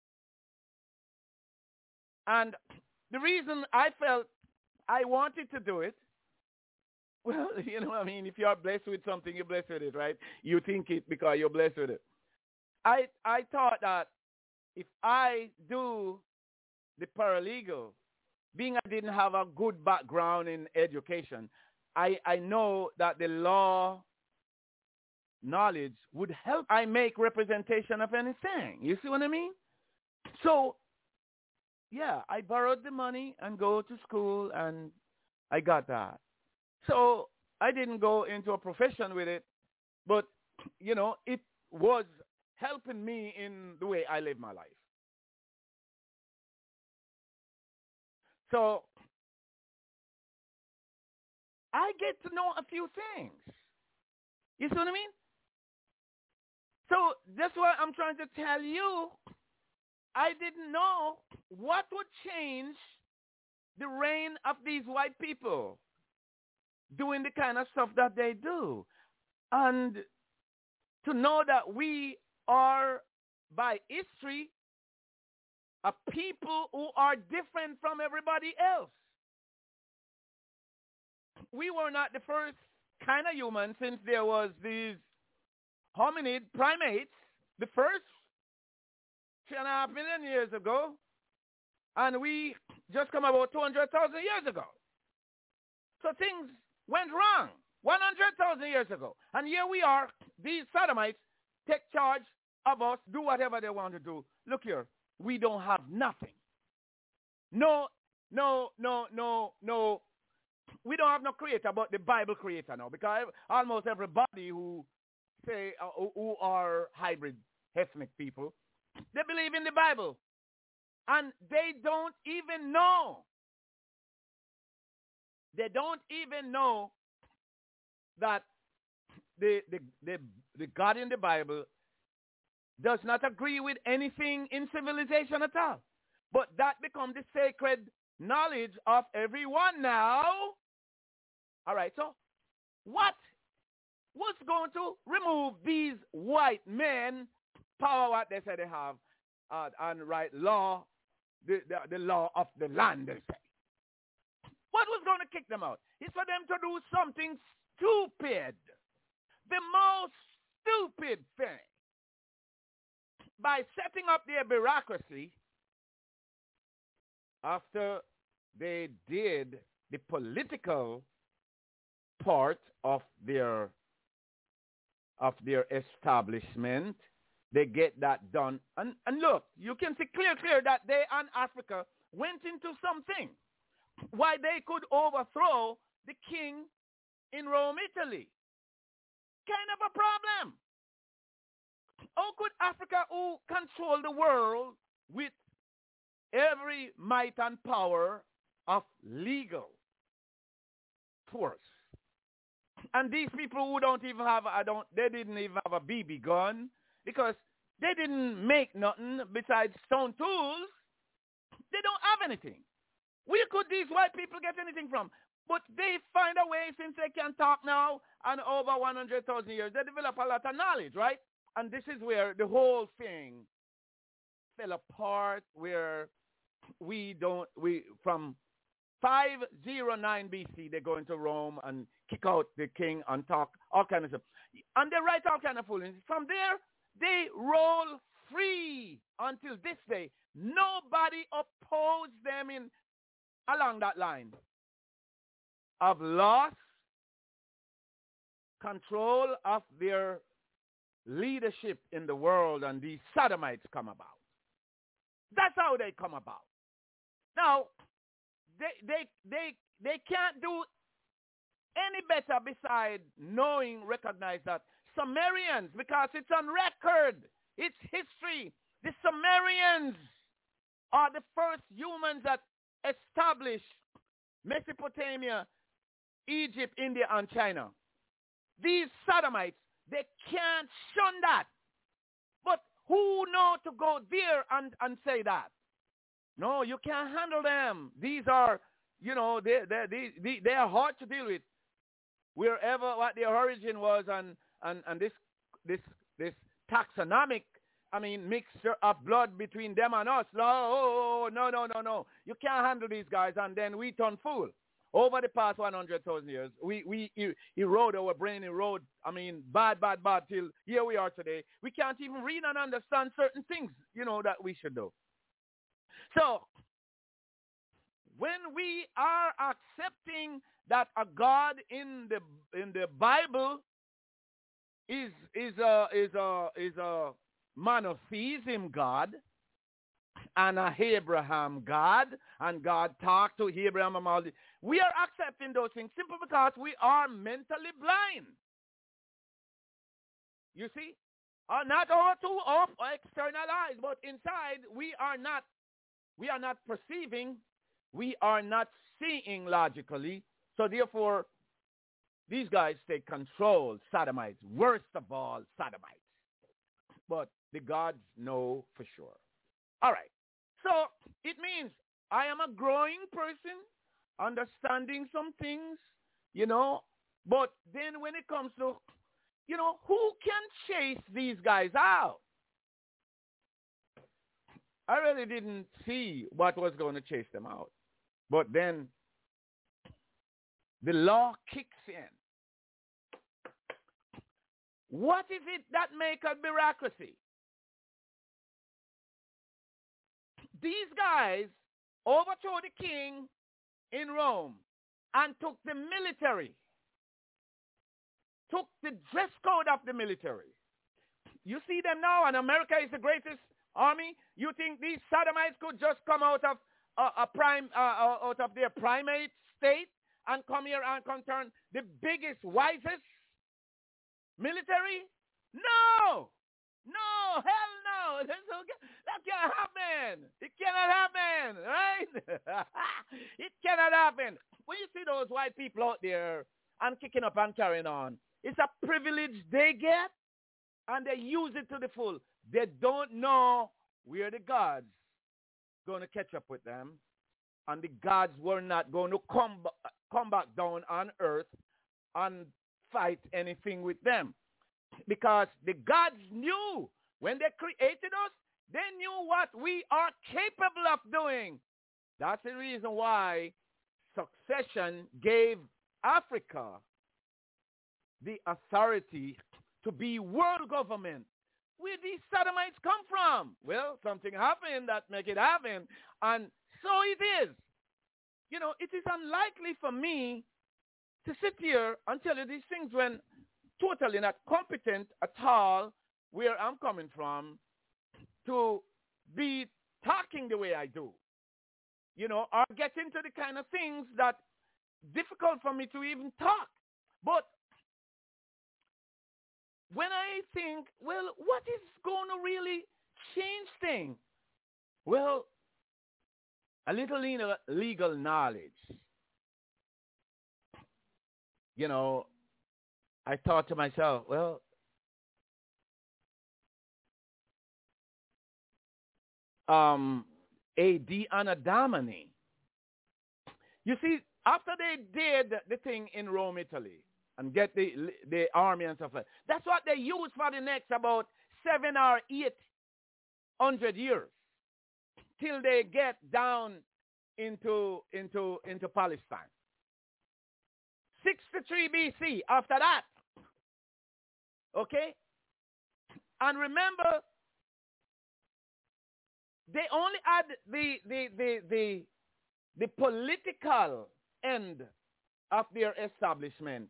Speaker 3: And the reason I felt I wanted to do it, well, you know, I mean, if you are blessed with something, you're blessed with it, right? You think it because you're blessed with it. I I thought that if I do the paralegal, being I didn't have a good background in education, I, I know that the law knowledge would help I make representation of anything. You see what I mean? So, yeah, I borrowed the money and go to school, and I got that. So I didn't go into a profession with it, but, you know, it was helping me in the way I live my life. So I get to know a few things. You see what I mean? So that's why I'm trying to tell you, I didn't know what would change the reign of these white people doing the kind of stuff that they do. And to know that we are, by history, a people who are different from everybody else. We were not the first kind of human since there was these hominid primates, the first three and a half million years ago, and we just come about two hundred thousand years ago. So things went wrong one hundred thousand years ago. And here we are, these sodomites take charge of us, do whatever they want to do. Look here, we don't have nothing. No, no, no, no, no. We don't have no creator but the Bible creator now, because almost everybody who say uh, who, who are hybrid ethnic people, they believe in the Bible, and they don't even know. They don't even know that the the the, the God in the Bible does not agree with anything in civilization at all. But that becomes the sacred knowledge of everyone now. All right, so what was going to remove these white men power what they say they have uh, and write law, the, the, the law of the land, they say. What was going to kick them out? It's for them to do something stupid. The most stupid thing. By setting up their bureaucracy after they did the political part of their of their establishment, they get that done. And, and look, you can see clear, clear that they and Africa went into something. Why they could overthrow the king in Rome, Italy. Kind of a problem. How could Africa, who control the world with every might and power of legal force, and these people who don't even have, I don't, they didn't even have a B B gun because they didn't make nothing besides stone tools. They don't have anything. Where could these white people get anything from? But they find a way, since they can talk now, and over one hundred thousand years, they develop a lot of knowledge, right? And this is where the whole thing fell apart, where we don't, we, from five oh nine B C, they go into Rome and kick out the king and talk all kind of stuff. And they write all kind of foolishness. From there, they roll free until this day. Nobody opposed them in along that line of loss, control of their leadership in the world, and these sodomites come about. That's how they come about. Now, they they they they can't do any better beside knowing, recognize that Sumerians, because it's on record, it's history. The Sumerians are the first humans that established Mesopotamia, Egypt, India, and China. These sodomites, they can't shun that. But who know to go there and, and say that? No, you can't handle them. These are, you know, they they they they are hard to deal with. Wherever what their origin was, and and and this this this taxonomic, I mean, mixture of blood between them and us. No, no, no, no, no. You can't handle these guys, and then we turn fool. Over the past one hundred thousand years, we we erode our brain, erode. I mean, bad, bad, bad. Till here we are today. We can't even read and understand certain things, you know, that we should do. So, when we are accepting that a God in the in the Bible is is a is a is a monotheism God and a Abraham God, and God talked to Abraham and all this, we are accepting those things simply because we are mentally blind. You see, uh, not our two of external eyes, but inside we are not. We are not perceiving. We are not seeing logically. So therefore, these guys take control. Sodomites, worst of all, sodomites. But the gods know for sure. All right. So it means I am a growing person, understanding some things, you know. But then when it comes to, you know, who can chase these guys out? I really didn't see what was going to chase them out. But then the law kicks in. What is it that makes a bureaucracy? These guys overthrew the king in Rome and took the military, took the dress code of the military. You see them now, and America is the greatest army. You think these sodomites could just come out of uh, a prime, uh, out of their primate state and come here and come turn the biggest, wisest military? No, no, hell no. That can't happen. It cannot happen, right? It cannot happen. When you see those white people out there and kicking up and carrying on, it's a privilege they get, and they use it to the full. They don't know where the gods going to catch up with them, and the gods were not going to come, come back down on earth and fight anything with them, because the gods knew When they created us, they knew what we are capable of doing. That's the reason why succession gave Africa the authority to be world government. Where these sodomites come from? Well, something happened that make it happen, and so it is. You know, it is unlikely for me to sit here and tell you these things when totally not competent at all where I'm coming from to be talking the way I do. You know, or get into the kind of things that difficult for me to even talk. But when I think, well, what is going to really change things? Well, a little legal knowledge. You know, I thought to myself, well, um, a D Anno Domini. You see, after they did the thing in Rome, Italy, and get the the army and stuff like that, that's what they used for the next about seven or eight hundred years till they get down into into into Palestine. sixty-three B C. After that, okay, and remember, they only had the the the the the political end of their establishment.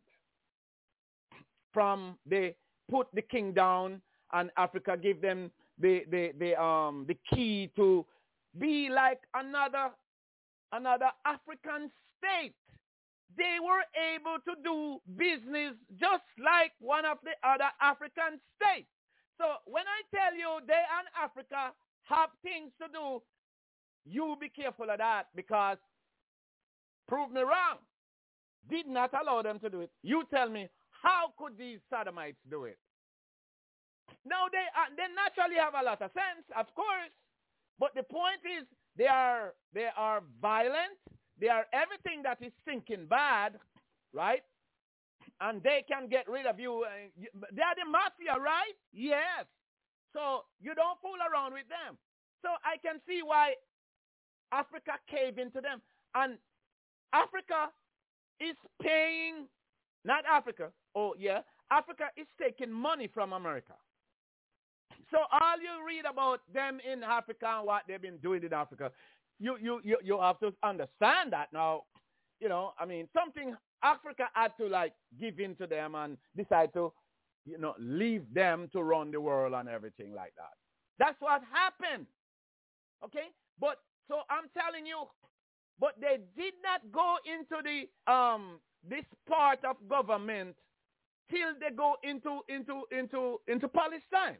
Speaker 3: From they put the king down, and Africa gave them the the the um the key to be like another another African state. They were able to do business just like one of the other African states. So when I tell you they and Africa have things to do, you be careful of that, because prove me wrong. Did not allow them to do it. You tell me, how could these sodomites do it? Now, they uh, they naturally have a lot of sense, of course, but the point is they are they are violent. They are everything that is thinking bad, right? And they can get rid of you. They are the mafia, right? Yes. So you don't fool around with them. So I can see why Africa caved into them. And Africa is paying, not Africa, oh yeah, Africa is taking money from America. So all you read about them in Africa and what they've been doing in Africa, you, you, you, you have to understand that now. You know, I mean, something Africa had to like give in to them and decide to, you know, leave them to run the world and everything like that. That's what happened. Okay? But, so I'm telling you, but they did not go into the, um, this part of government till they go into, into, into, into Palestine.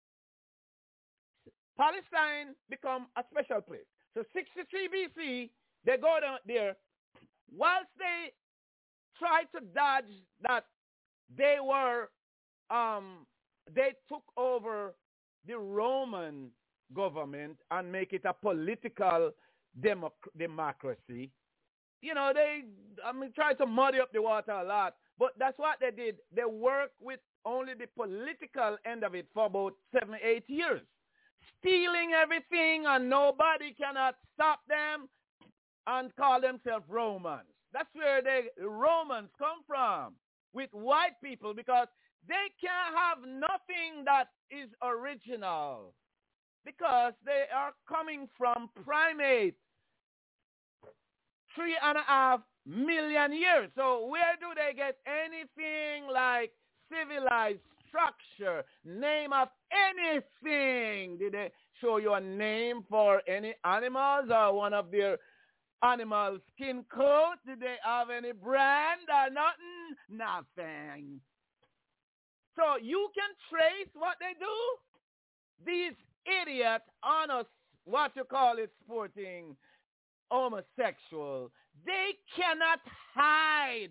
Speaker 3: Palestine become a special place. So sixty-three B C, they go down there. Whilst they tried to dodge that they were, um, they took over the Roman government and make it a political democ- democracy. You know, they, I mean, try to muddy up the water a lot. But that's what they did. They worked with only the political end of it for about seven, eight years. Stealing everything, and nobody cannot stop them and call themselves Romans. That's where the Romans come from, with white people, because they can't have nothing that is original, because they are coming from primates, three and a half million years. So where do they get anything like civilized structure, name of anything? Did they show you a name for any animals or one of their animal skin coat? Did they have any brand or nothing? Nothing. So you can trace what they do. These idiots on us, what you call it, sporting homosexual, they cannot hide.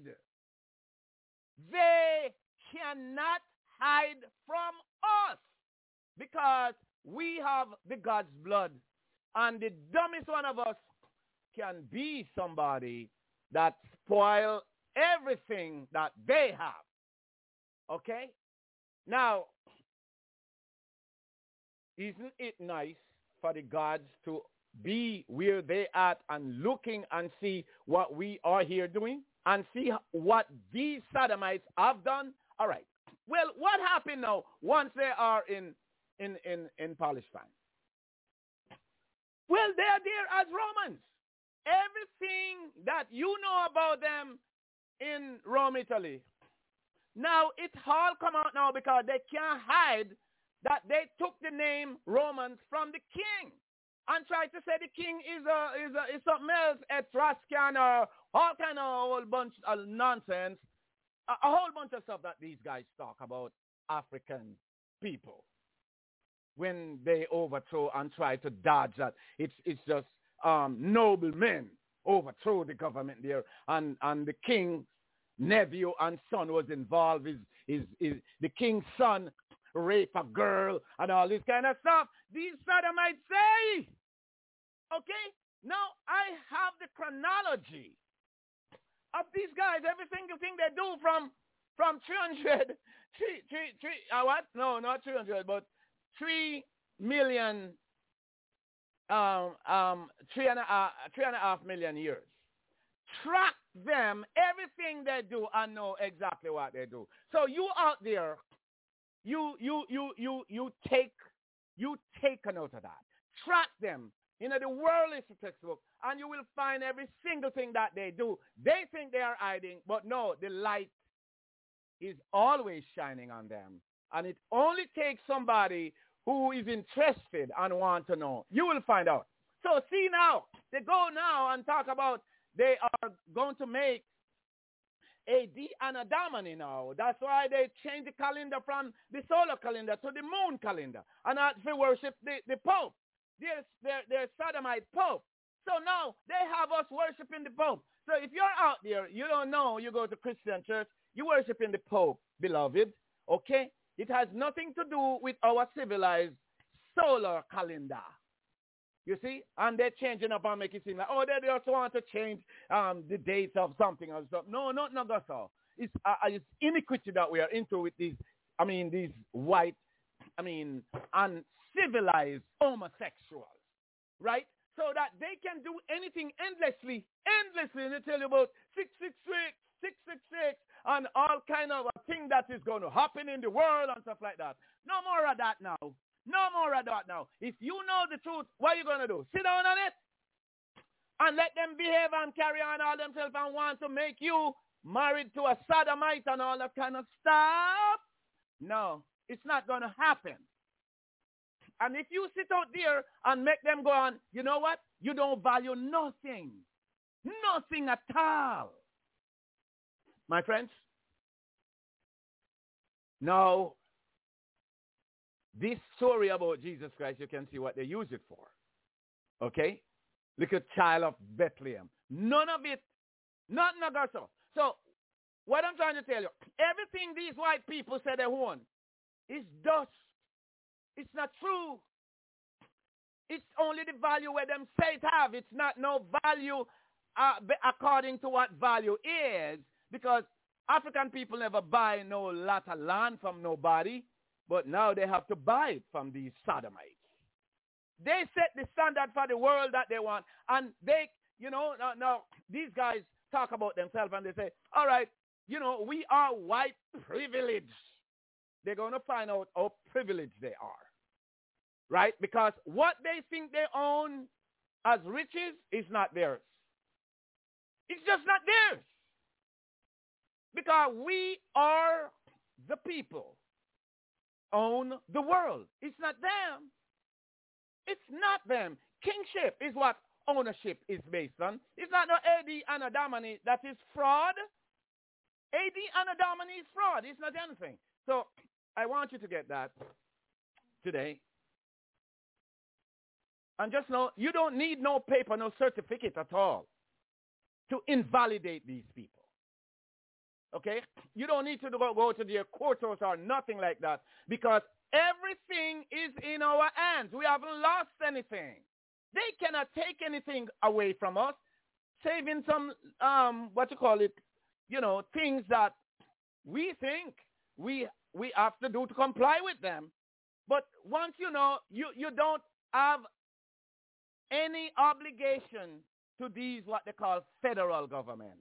Speaker 3: They cannot hide from us, because we have the God's blood, and the dumbest one of us can be somebody that spoil everything that they have. Okay? Now, Isn't it nice for the gods to be where they at and looking and see what we are here doing and see what these Sodomites have done? All right. Well, what happened now once they are in in in, in Palestine? Well, they are there as Romans. Everything that you know about them in Rome, Italy, now it's all come out now because they can't hide that they took the name Romans from the king and tried to say the king is a, is a, is something else, Etruscan or all kind of whole bunch of nonsense, a, a whole bunch of stuff that these guys talk about African people when they overthrow and try to dodge that. It's it's just um, noble men overthrow the government there, and, and the king's nephew and son was involved. Is is is the king's son rape a girl and all this kind of stuff. These Sodomites say, okay, now I have the chronology of these guys, every single thing they do from from three hundred, three, three, three, uh, what? No, not three hundred, but three million, um, um, three and a half, three and a half million years. Track them, everything they do, and know exactly what they do. So you out there, You you you you you take you take a note of that. Track them. You know, the world is a textbook, and you will find every single thing that they do. They think they are hiding, but no, the light is always shining on them. And it only takes somebody who is interested and want to know. You will find out. So see now, they go now and talk about they are going to make A D and a Domini now. That's why they changed the calendar from the solar calendar to the moon calendar. And uh, they worship the, the Pope. They're, they're, they're Sodomite Pope. So now they have us worshiping the Pope. So if you're out there, you don't know, you go to Christian church, you're worshiping the Pope, beloved. Okay? It has nothing to do with our civilized solar calendar. You see? And they're changing up and making it seem like, oh, they just want to change um, the dates of something or something. No, not, not that's all. It's, uh, it's iniquity that we are into with these, I mean, these white, I mean, uncivilized homosexuals, right? So that they can do anything endlessly, endlessly. And they tell you about six six six, six six six, and all kind of a thing that is going to happen in the world and stuff like that. No more of that now. No more of that now. If you know the truth, what are you going to do? Sit down on it and let them behave and carry on all themselves and want to make you married to a sodomite and all that kind of stuff? No, it's not going to happen. And if you sit out there and make them go on, you know what? You don't value nothing. Nothing at all. My friends, now, this story about Jesus Christ, you can see what they use it for. Okay? Look at child of Bethlehem. None of it, nothing of that stuff. So, what I'm trying to tell you, everything these white people say they want is dust. It's not true. It's only the value where them say it have. It's not no value uh, according to what value is, because African people never buy no lot of land from nobody. But now they have to buy it from these sodomites. They set the standard for the world that they want. And they, you know, now, now these guys talk about themselves and they say, all right, you know, we are white privileged. They're going to find out how privileged they are. Right? Because what they think they own as riches is not theirs. It's just not theirs. Because we are the people. Own the world. It's not them. It's not them. Kingship is what ownership is based on. It's not no A D and a Domini that is fraud. A D and a Domini is fraud. It's not anything. So I want you to get that today. And just know, you don't need no paper, no certificate at all to invalidate these people. Okay? You don't need to go, go to their courthouse or nothing like that, because everything is in our hands. We haven't lost anything. They cannot take anything away from us, saving some, um, what you call it, you know, things that we think we we have to do to comply with them. But once you know, you, you don't have any obligation to these what they call federal government.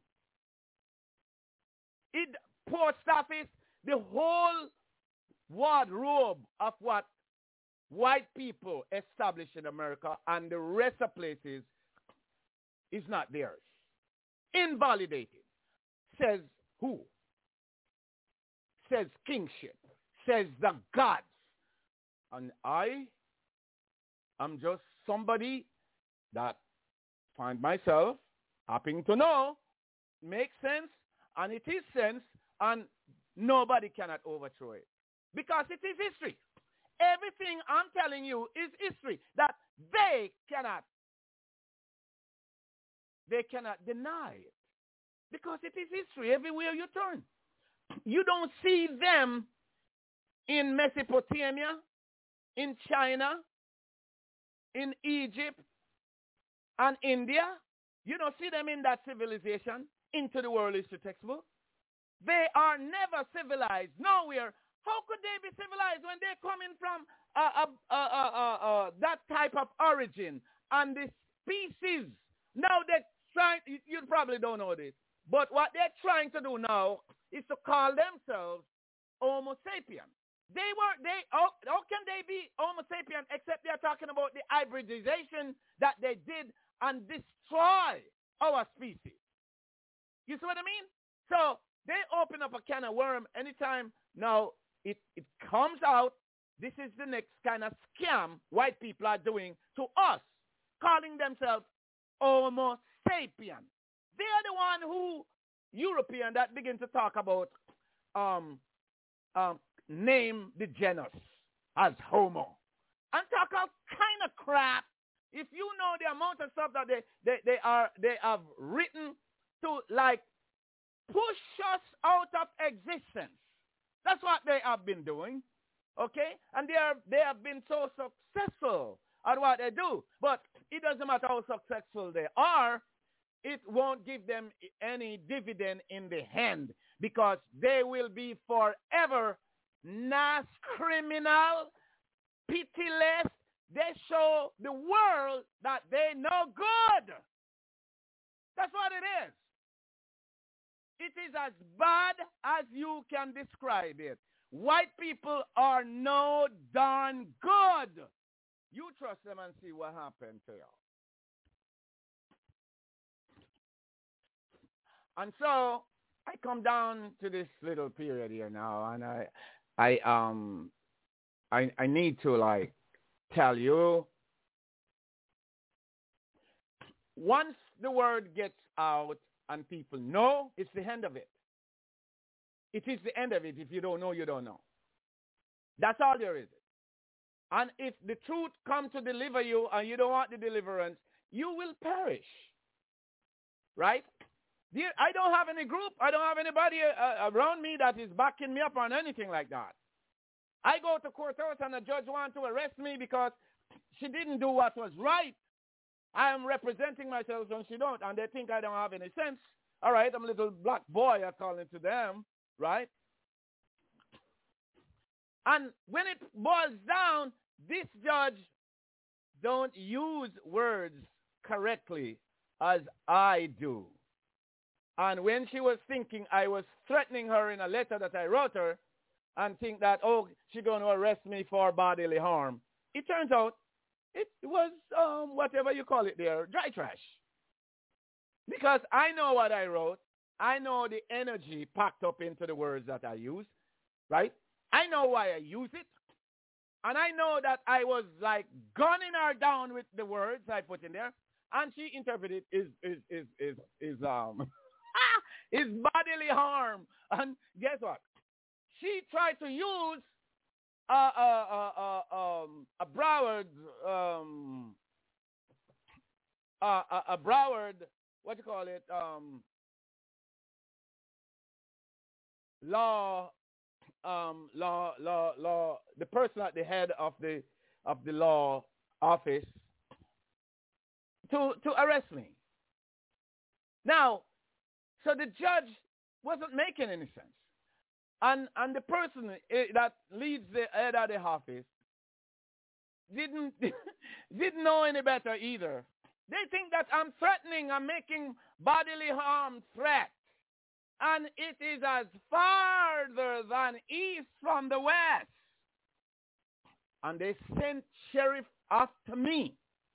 Speaker 3: It post office, the whole wardrobe of what white people established in America and the rest of places is not theirs. Invalidated. Says who? Says kingship. Says the gods. And I am just somebody that find myself happening to know makes sense, and it is sense, and nobody cannot overthrow it. Because it is history. Everything I'm telling you is history that they cannot, they cannot deny it. Because it is history everywhere you turn. You don't see them in Mesopotamia, in China, in Egypt, and India. You don't see them in that civilization into the world history textbook. They are never civilized, nowhere. How could they be civilized when they're coming from uh, uh, uh, uh, uh, that type of origin and this species? Now they're trying, you, you probably don't know this, but what they're trying to do now is to call themselves Homo sapien. They were, they, how, how can they be Homo sapien except they're talking about the hybridization that they did and destroy our species? You see what I mean? So they open up a can of worm anytime now it, it comes out. This is the next kind of scam white people are doing to us, calling themselves Homo sapien. They are the one who, European, that begin to talk about um, um, name the genus as Homo. And talk all kind of crap. If you know the amount of stuff that they, they, they are they have written to like push us out of existence. That's what they have been doing. Okay? And they are they have been so successful at what they do. But it doesn't matter how successful they are, it won't give them any dividend in the hand because they will be forever nice, criminal, pitiless. They show the world that they know good. That's what it is. It is as bad as you can describe it. White people are no darn good. You trust them and see what happened to you. And so I come down to this little period here now, and I, I um, I I need to like tell you. Once the word gets out and people know, it's the end of it. It is the end of it. If you don't know, you don't know. That's all there is. And if the truth comes to deliver you and you don't want the deliverance, you will perish. Right? I don't have any group. I don't have anybody uh, around me that is backing me up on anything like that. I go to courthouse and the judge wants to arrest me because she didn't do what was right. I am representing myself and she don't, and they think I don't have any sense. All right, I'm a little black boy according to them, right? And when it boils down, this judge don't use words correctly as I do. And when she was thinking I was threatening her in a letter that I wrote her and think that, oh, she's going to arrest me for bodily harm, it turns out it was um, whatever you call it there, dry trash. Because I know what I wrote. I know the energy packed up into the words that I use, right? I know why I use it. And I know that I was like gunning her down with the words I put in there. And she interpreted is is is is is um is bodily harm. And guess what? She tried to use a a a, a, um, a Broward um a, a, a Broward what do you call it um law um law law law the person at the head of the of the law office to to arrest me. Now, so the judge wasn't making any sense. And and the person that leads the head of the office didn't didn't know any better either. They think that I'm threatening, I'm making bodily harm threat. And it is as farther than east from the west. And they sent sheriff after me,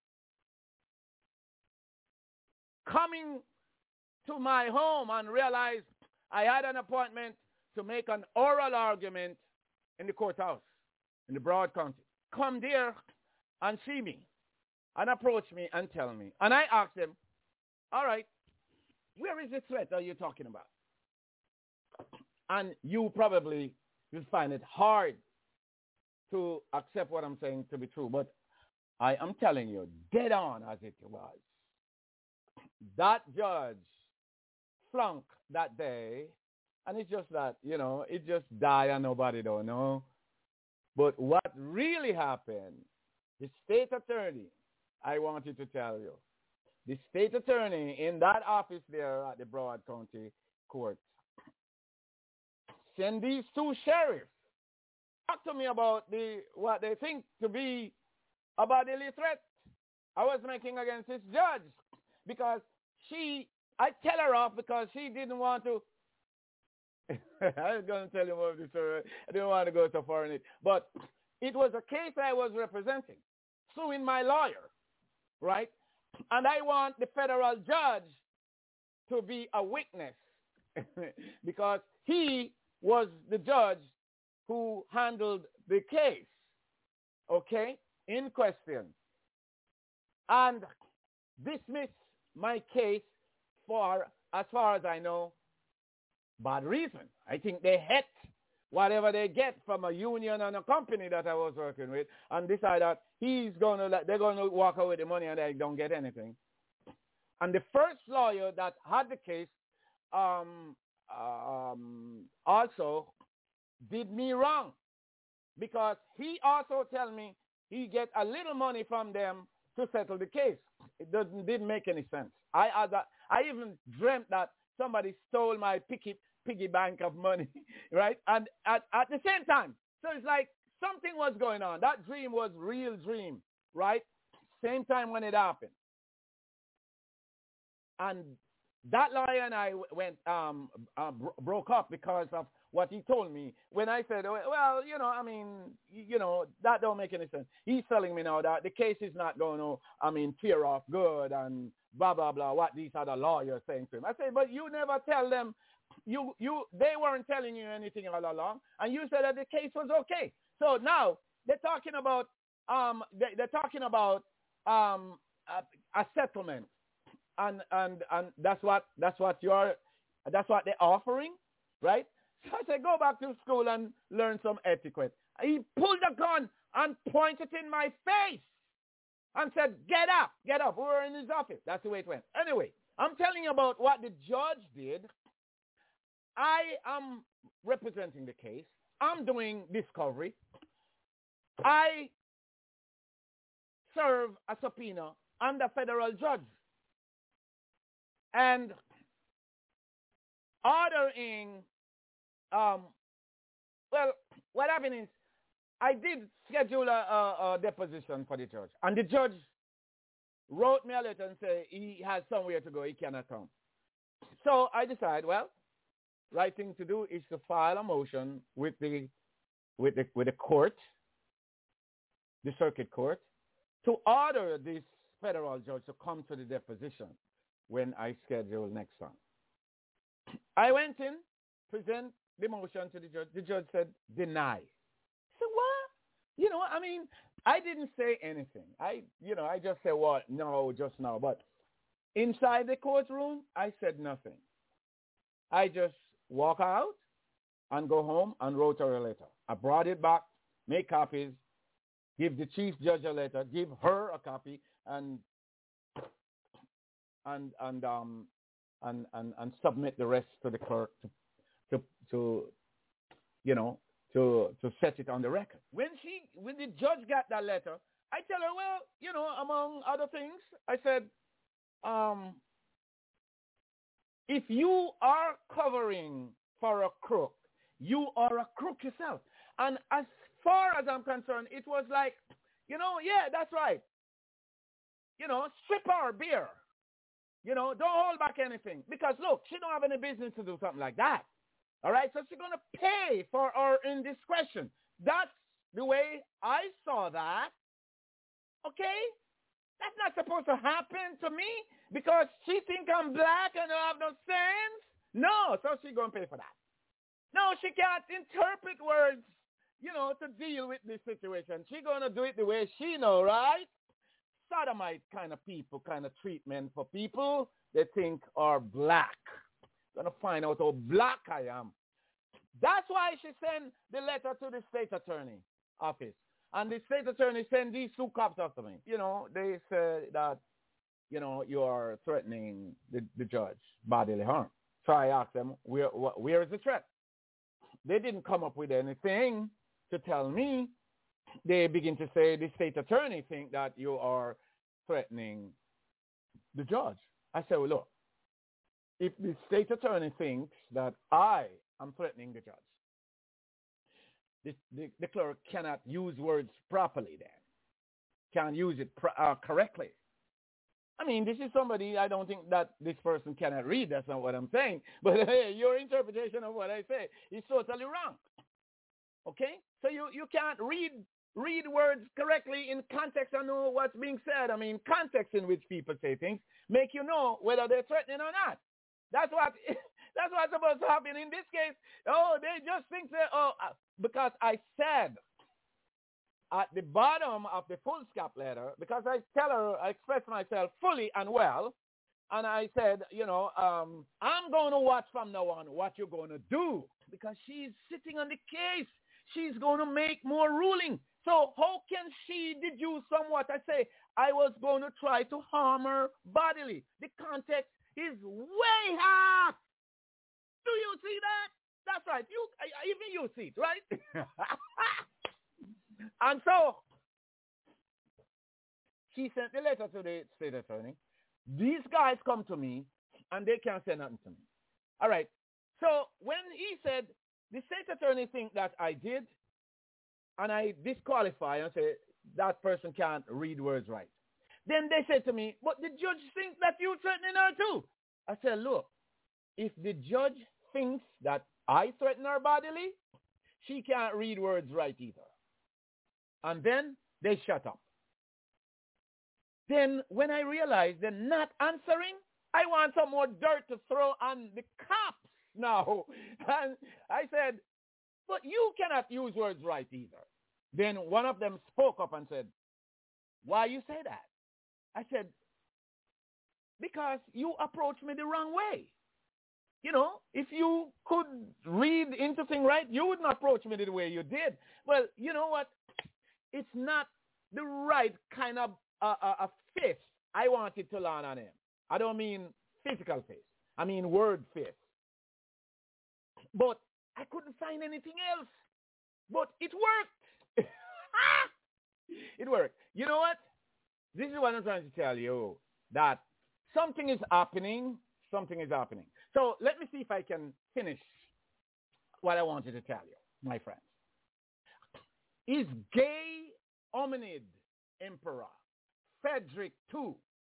Speaker 3: coming to my home, and realized I had an appointment to make an oral argument in the courthouse in the Broad County. Come there and see me and approach me and tell me. And I asked them, all right, where is the threat are you talking about? And you probably will find it hard to accept what I'm saying to be true, but I am telling you, dead on as it was, that judge flunked that day, and it's just that, you know, it just died and nobody don't know. But what really happened, the state attorney, I wanted to tell you, the state attorney in that office there at the Broward County Court send these two sheriffs talk to me about the what they think to be a bodily threat I was making against this judge, because she, I tell her off because she didn't want to. I was going to tell you more of this story. I didn't want to go so far in it, but it was a case I was representing, suing my lawyer, right? And I want the federal judge to be a witness because he was the judge who handled the case, okay, in question, and dismissed my case for, as far as I know, bad reason. I think they hit whatever they get from a union and a company that I was working with, and decide that he's gonna let, they're gonna walk away with the money and they don't get anything. And the first lawyer that had the case um, um, also did me wrong, because he also tell me he get a little money from them to settle the case. It doesn't didn't make any sense. I I, I even dreamt that somebody stole my piggy piggy bank of money, right? And at, at the same time, so it's like something was going on. That dream was real dream, right? Same time when it happened. And that lawyer and I went um, uh, bro- broke up because of what he told me. When I said, well, you know, I mean, you know, that don't make any sense. He's telling me now that the case is not going to, I mean, tear off good and blah, blah, blah, what these other lawyers saying to him. I said, but you never tell them, you, you, they weren't telling you anything all along, and you said that the case was okay. So now they're talking about, um, they, they're talking about um, a, a settlement. And, and and that's what that's what you're that's what they're offering, right? So I said, go back to school and learn some etiquette. He pulled a gun and pointed in my face and said, get up, get up. We were in his office. That's the way it went. Anyway, I'm telling you about what the judge did. I am representing the case. I'm doing discovery. I serve a subpoena under federal judge. And ordering, um, well, what happened is I did schedule a, a, a deposition for the judge. And the judge wrote me a letter and said he has somewhere to go, he cannot come. So I decided, well, right thing to do is to file a motion with the, with the, with the court, the circuit court, to order this federal judge to come to the deposition when I schedule next time. I went in, present the motion to the judge. The judge said, deny. I said, what? You know, I mean, I didn't say anything. I, you know, I just said, what? No, just now. But inside the courtroom, I said nothing. I just walk out and go home and wrote her a letter. I brought it back, make copies, give the chief judge a letter, give her a copy, and and and um and, and and submit the rest to the court to, to to you know to to set it on the record. When she when the judge got that letter, I tell her, well, you know, among other things, I said, um, if you are covering for a crook, you are a crook yourself. And as far as I'm concerned, it was like, You know, yeah, that's right. You know, strip her beer. You know, don't hold back anything. Because, look, she don't have any business to do something like that. All right? So she's going to pay for her indiscretion. That's the way I saw that. Okay? That's not supposed to happen to me because she think I'm black and I have no sense. No, so she's going to pay for that. No, she can't interpret words, you know, to deal with this situation. She's going to do it the way she know, right? Sodomite kind of people, kind of treatment for people they think are black. Going to find out how black I am. That's why she sent the letter to the state attorney office. And the state attorney sent these two cops after me. You know, they said that, you know, you are threatening the, the judge bodily harm. So I asked them, where, wh- where is the threat? They didn't come up with anything to tell me. They begin to say the state attorney think that you are threatening the judge. I said, well, look, if the state attorney thinks that I am threatening the judge, the, the, the clerk cannot use words properly then. Can't use it pr- uh, correctly. I mean, this is somebody, I don't think that this person cannot read. That's not what I'm saying. But hey, your interpretation of what I say is totally wrong. Okay? So you, you can't read read words correctly in context and know what's being said. I mean, context in which people say things make you know whether they're threatening or not. That's what that's what's supposed to happen in this case. Oh, they just think that, oh, because I said at the bottom of the full stop letter, because I tell her, I express myself fully and well, and I said, you know, um, I'm going to watch from now on what you're going to do, because she's sitting on the case. She's going to make more ruling. So how can she deduce somewhat? I say, I was going to try to harm her bodily. The context is way off. Do you see that? That's right. You, even you see it, right? And so she sent the letter to the state attorney. These guys come to me, and they can't say nothing to me. All right. So when he said, the state attorney think that I did, and I disqualify and say, that person can't read words right. Then they said to me, but the judge thinks that you're threatening her too. I said, look, if the judge thinks that I threaten her bodily, she can't read words right either. And then they shut up. Then when I realized they're not answering, I want some more dirt to throw on the cops now. And I said, but you cannot use words right either. Then one of them spoke up and said, why you say that? I said, because you approached me the wrong way. You know, if you could read into things right, you wouldn't approach me the way you did. Well, you know what? It's not the right kind of uh, uh, a fist I wanted to land on him. I don't mean physical fist. I mean word fist. But I couldn't find anything else. But it worked. It worked. You know what? This is what I'm trying to tell you, that something is happening. Something is happening. So let me see if I can finish what I wanted to tell you, my friends. Is gay hominid emperor Frederick the Second,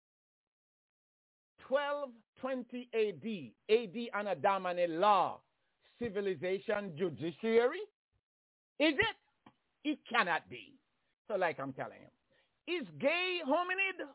Speaker 3: twelve twenty A D, A D Anno Domini law, civilization, judiciary? Is it? It cannot be. So like I'm telling you, is gay hominid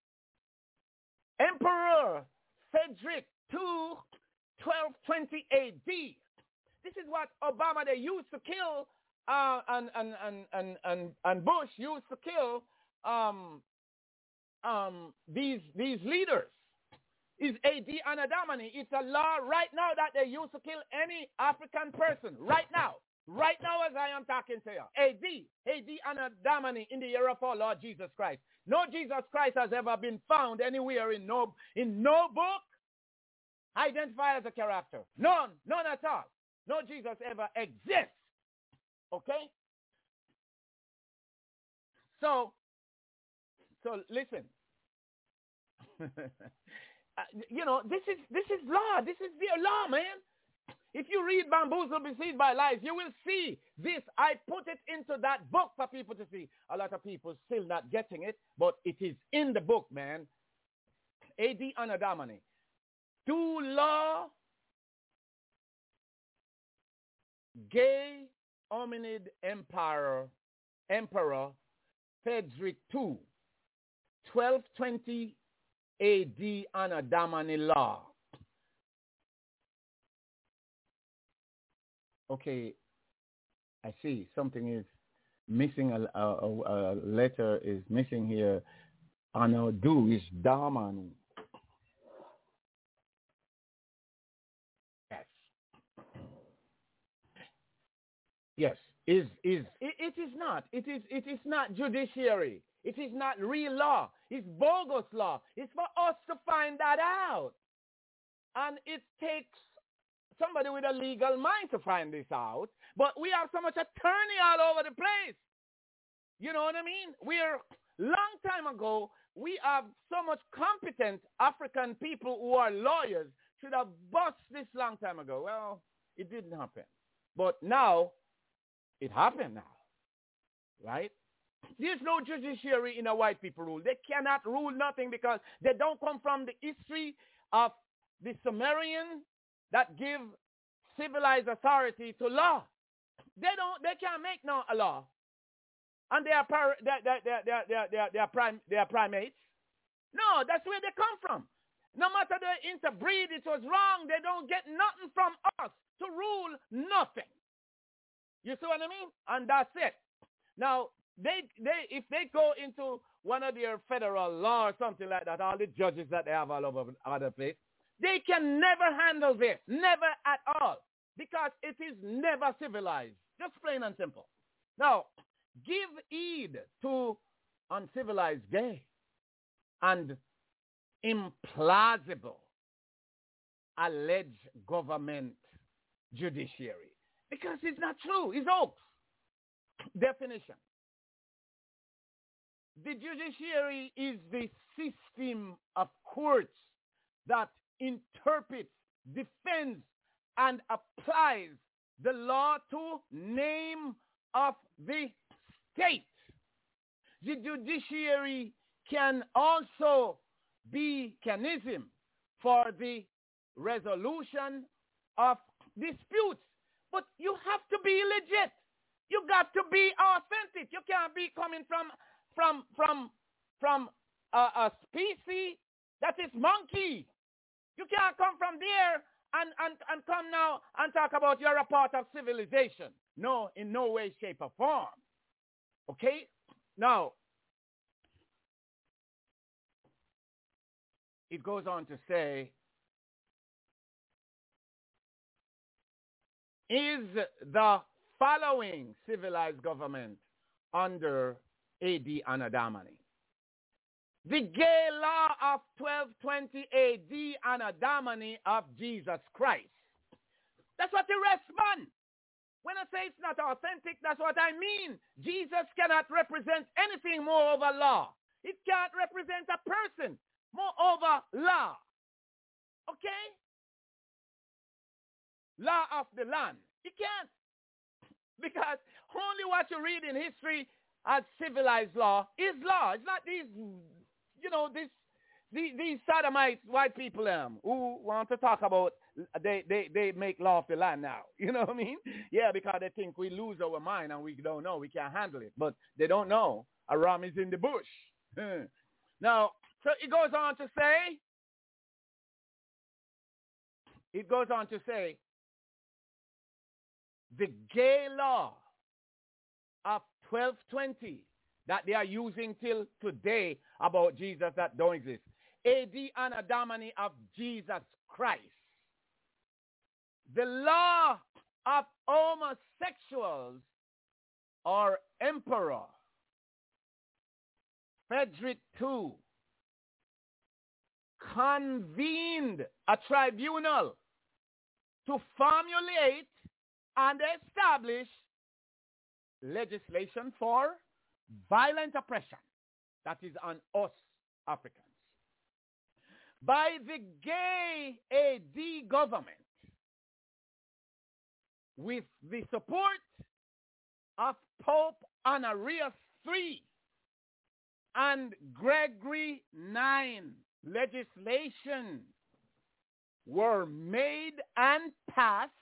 Speaker 3: emperor Frederick the Second, twelve twenty A D? This is what Obama, they used to kill, uh, and, and, and, and, and, and Bush used to kill um, um, these, these leaders. Is A D Anno Domini. It's a law right now that they used to kill any African person. Right now. Right now as I am talking to you. A D. A D Anno Domini in the year of our Lord Jesus Christ. No Jesus Christ has ever been found anywhere in no, in no book identified as a character. None. None at all. No Jesus ever exists. Okay? So, so listen. uh, you know, this is this is law. This is their law, man. If you read Bamboozled, Besieged by Lies, you will see this. I put it into that book for people to see. A lot of people still not getting it, but it is in the book, man. A D Anno Domini. To law, gay hominid emperor, emperor Frederick the Second, twelve twenty A D Anno Domini law. Okay, I see something is missing. A, a, a, a letter is missing here. Anno do is Domini. Yes. Yes. Is is it, it is not. It is it is not judiciary. It is not real law. It's bogus law. It's for us to find that out. And it takes somebody with a legal mind to find this out, but we have so much attorney all over the place. You know what I mean? We're, long time ago, we have so much competent African people who are lawyers should have bust this long time ago. Well, it didn't happen. But now, it happened now, right? There's no judiciary in a white people rule. They cannot rule nothing because they don't come from the history of the Sumerian that give civilized authority to law. They don't. They can't make no a law, and they are par- they they they they they they they are prime they are primates. No, that's where they come from. No matter the interbreed, it was wrong. They don't get nothing from us to rule nothing. You see what I mean? And that's it. Now they they if they go into one of their federal law or something like that, all the judges that they have all over other place. They can never handle this, never at all, because it is never civilized, just plain and simple. Now, give heed to uncivilized gay and implausible alleged government judiciary, because it's not true, it's hoax. Definition. The judiciary is the system of courts that interprets, defends, and applies the law to name of the state. The judiciary can also be mechanism for the resolution of disputes. But you have to be legit. You got to be authentic. You can't be coming from from from from a, a species that is monkey. You can't come from there and, and, and come now and talk about you're a part of civilization. No, in no way, shape, or form. Okay? Now, it goes on to say, is the following civilized government under A D Anno Domini? The gay law of twelve twenty A D Anno Domini of Jesus Christ. That's what the respond. When I say it's not authentic, that's what I mean. Jesus cannot represent anything more over law. It can't represent a person more over law. Okay? Law of the land. It can't. Because only what you read in history as civilized law is law. It's not these, you know, this, these, these sodomites, white people um, who want to talk about, they, they, they make law of the land now. You know what I mean? Yeah, because they think we lose our mind and we don't know. We can't handle it. But they don't know. A ram is in the bush. Now, so it goes on to say, it goes on to say, the gay law of twelve twenty that they are using till today about Jesus that don't exist. A D Anno Domini of Jesus Christ. The law of homosexuals or emperor Frederick the Second convened a tribunal to formulate and establish legislation for violent oppression that is on us Africans. By the gay A D government, with the support of Pope Honorius the third and Gregory the ninth, legislation were made and passed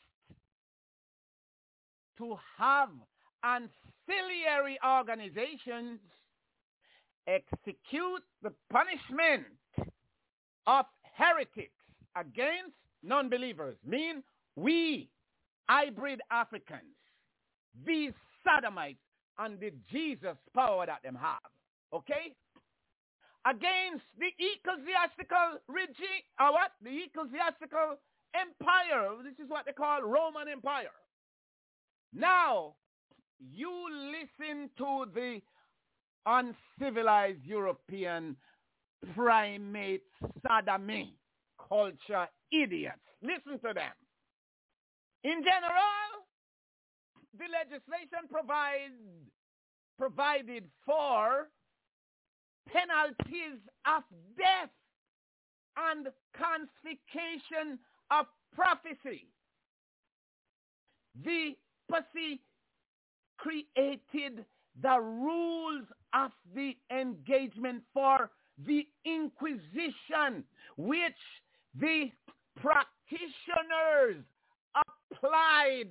Speaker 3: to have ancillary organizations execute the punishment of heretics against non-believers. Mean we, hybrid Africans, these sodomites, and the Jesus power that them have. Okay? Against the ecclesiastical regime, or what? The ecclesiastical empire. This is what they call Roman Empire. Now, you listen to the uncivilized European primate sodomy culture idiots. Listen to them. In general, the legislation provide, provided for penalties of death and confiscation of prophecy. The pussy created the rules of the engagement for the Inquisition, which the practitioners applied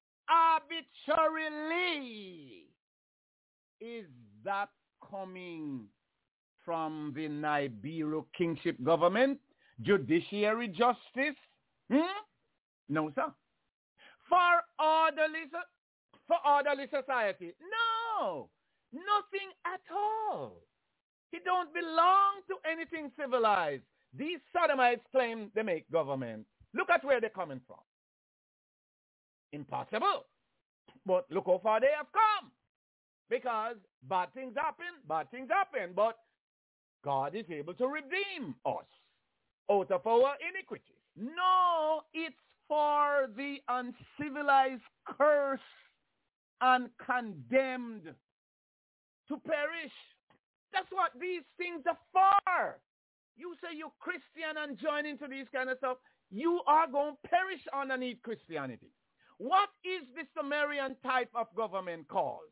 Speaker 3: arbitrarily. Is that coming from the Nibiru kingship government, judiciary justice? Hmm? No, sir. For orderly, for orderly society? No, nothing at all. It don't belong to anything civilized. These sodomites claim they make government. Look at where they're coming from. Impossible. But look how far they have come. Because bad things happen, bad things happen. But God is able to redeem us out of our iniquities. No, it's for the uncivilized, cursed, and condemned to perish. That's what these things are for. You say you're Christian and join into these kind of stuff, you are going to perish underneath Christianity. What is the Sumerian type of government called?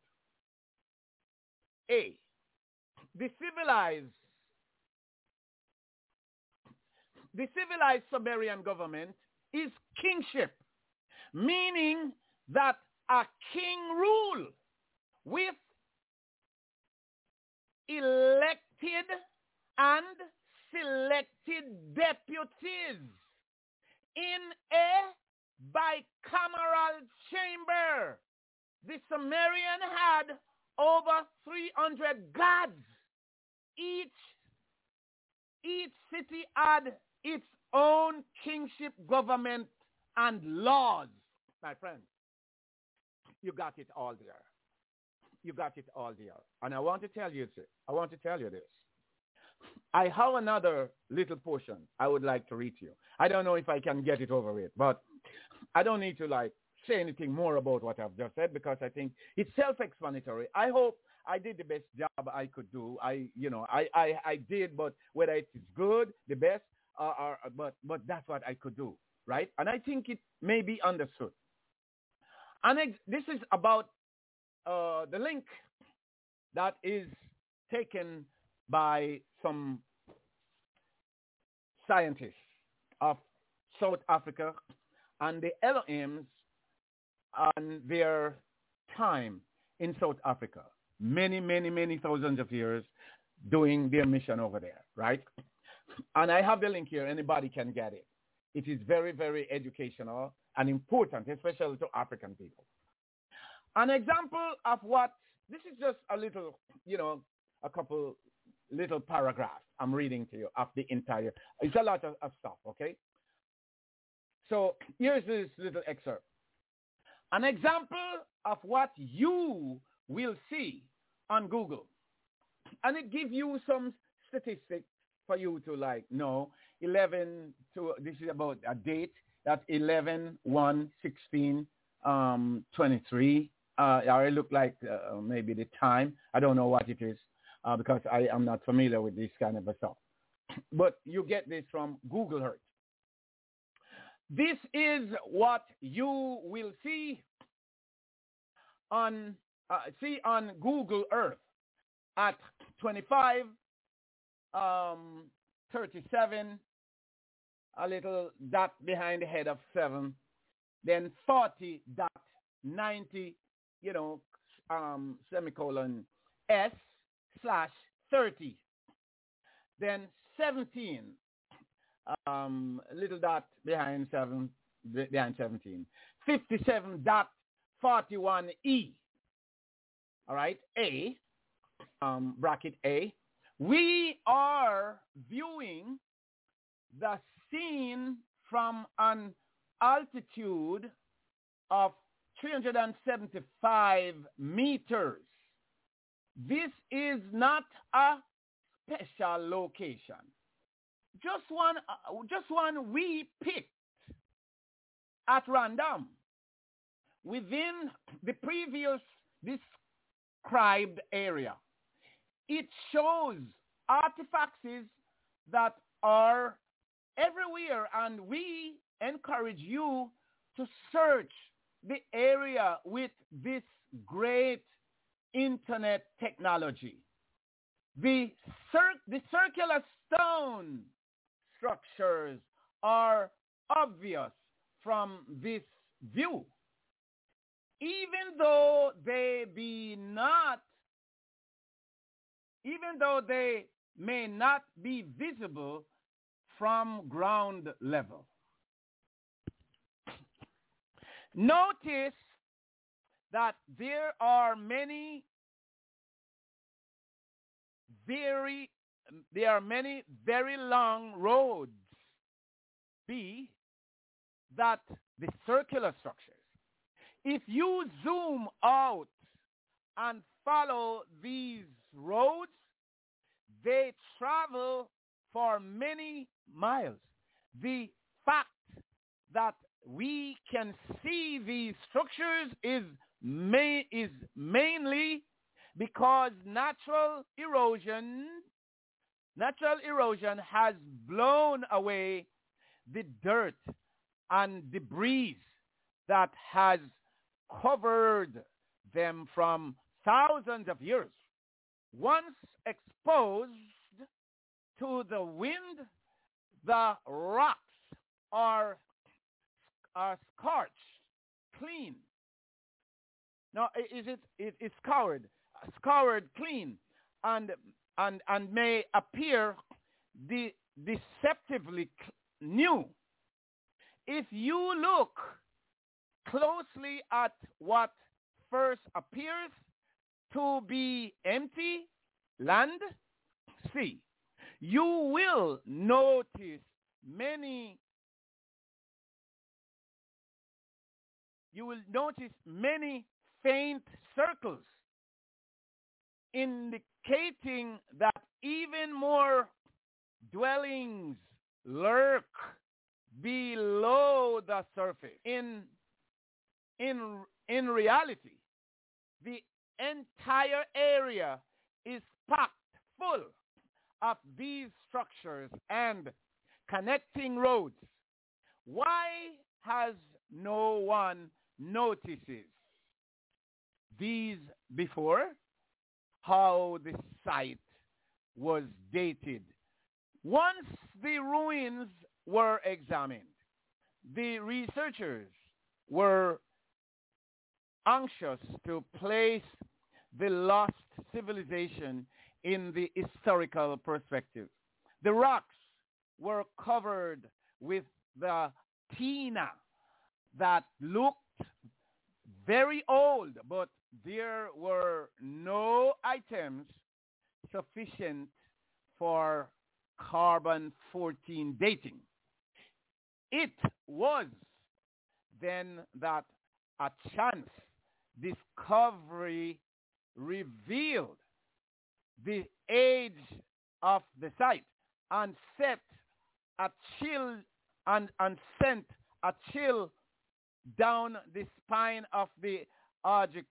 Speaker 3: A, the civilized, the civilized Sumerian government is kingship, meaning that a king rule with elected and selected deputies in a bicameral chamber. The Sumerian had over three hundred gods. Each, each city had its own kingship government and laws. My friends, you got it all there. You got it all there. And I want to tell you this. I want to tell you this. I have another little portion I would like to read to you. I don't know if I can get it over with, but I don't need to like say anything more about what I've just said because I think it's self-explanatory. I hope I did the best job I could do. I, you know, I, I, I did, but whether it is good, the best, uh, or, but, but that's what I could do, right? And I think it may be understood. And ex- this is about uh, the link that is taken by some scientists of South Africa and the Elohims and their time in South Africa. Many, many, many thousands of years doing their mission over there, right? And I have the link here. Anybody can get it. It is very, very educational and important, especially to African people. An example of what, this is just a little, you know, a couple little paragraphs I'm reading to you of the entire, it's a lot of, of stuff, okay? So here's this little excerpt. An example of what you will see on Google. And it gives you some statistics for you to like know. eleven to, this is about a date, that's eleven one sixteen um, twenty-three. Uh, or it look like uh, maybe the time. I don't know what it is uh, because I am not familiar with this kind of stuff. But you get this from Google Earth. This is what you will see on uh, see on Google Earth at twenty-five, um, thirty-seven, a little dot behind the head of seven, then forty dot ninety, you know, um, semicolon S slash thirty, then seventeen, um, little dot behind seven, behind seventeen, fifty-seven dot forty-one E, all right, A, um, bracket A. We are viewing the scene from an altitude of three hundred seventy-five meters. This is not a special location. Just one, uh, just one we picked at random within the previous described area. It shows artifacts that are everywhere, and we encourage you to search the area with this great internet technology. The, cir- the circular stone structures are obvious from this view, even though they be not, even though they may not be visible from ground level. Notice that there are many very there are many very long roads, B, that the circular structures. If you zoom out and follow these roads, they travel for many miles. The fact that we can see these structures is, ma- is mainly because natural erosion, natural erosion has blown away the dirt and debris that has covered them from thousands of years. Once exposed to the wind, the rocks are, are scorched clean. Now, is it, it is scoured, scoured clean, and and and may appear de- deceptively new. If you look closely at what first appears to be empty land, see, you will notice many you will notice many faint circles indicating that even more dwellings lurk below the surface. In in in reality, the entire area is packed full of these structures and connecting roads. Why has no one notices these before? How the site was dated. Once the ruins were examined, the researchers were anxious to place the lost civilization in the historical perspective. The rocks were covered with the tina that looked very old, but there were no items sufficient for carbon fourteen dating. It was then that a chance discovery revealed the age of the site and set a chill and, and sent a chill down the spine of the object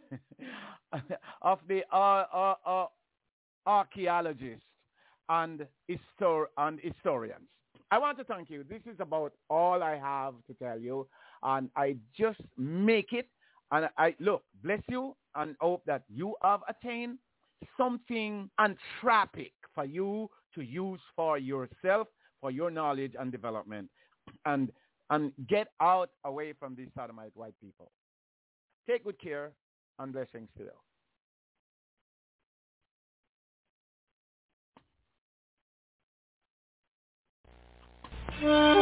Speaker 3: of the uh, uh, uh, archaeologists and, histor- and historians. I want to thank you. This is about all I have to tell you. And I just make it. And I look, bless you, and hope that you have attained something anthropic for you to use for yourself, for your knowledge and development. And and get out away from these sodomite white people. Take good care, and blessings to you.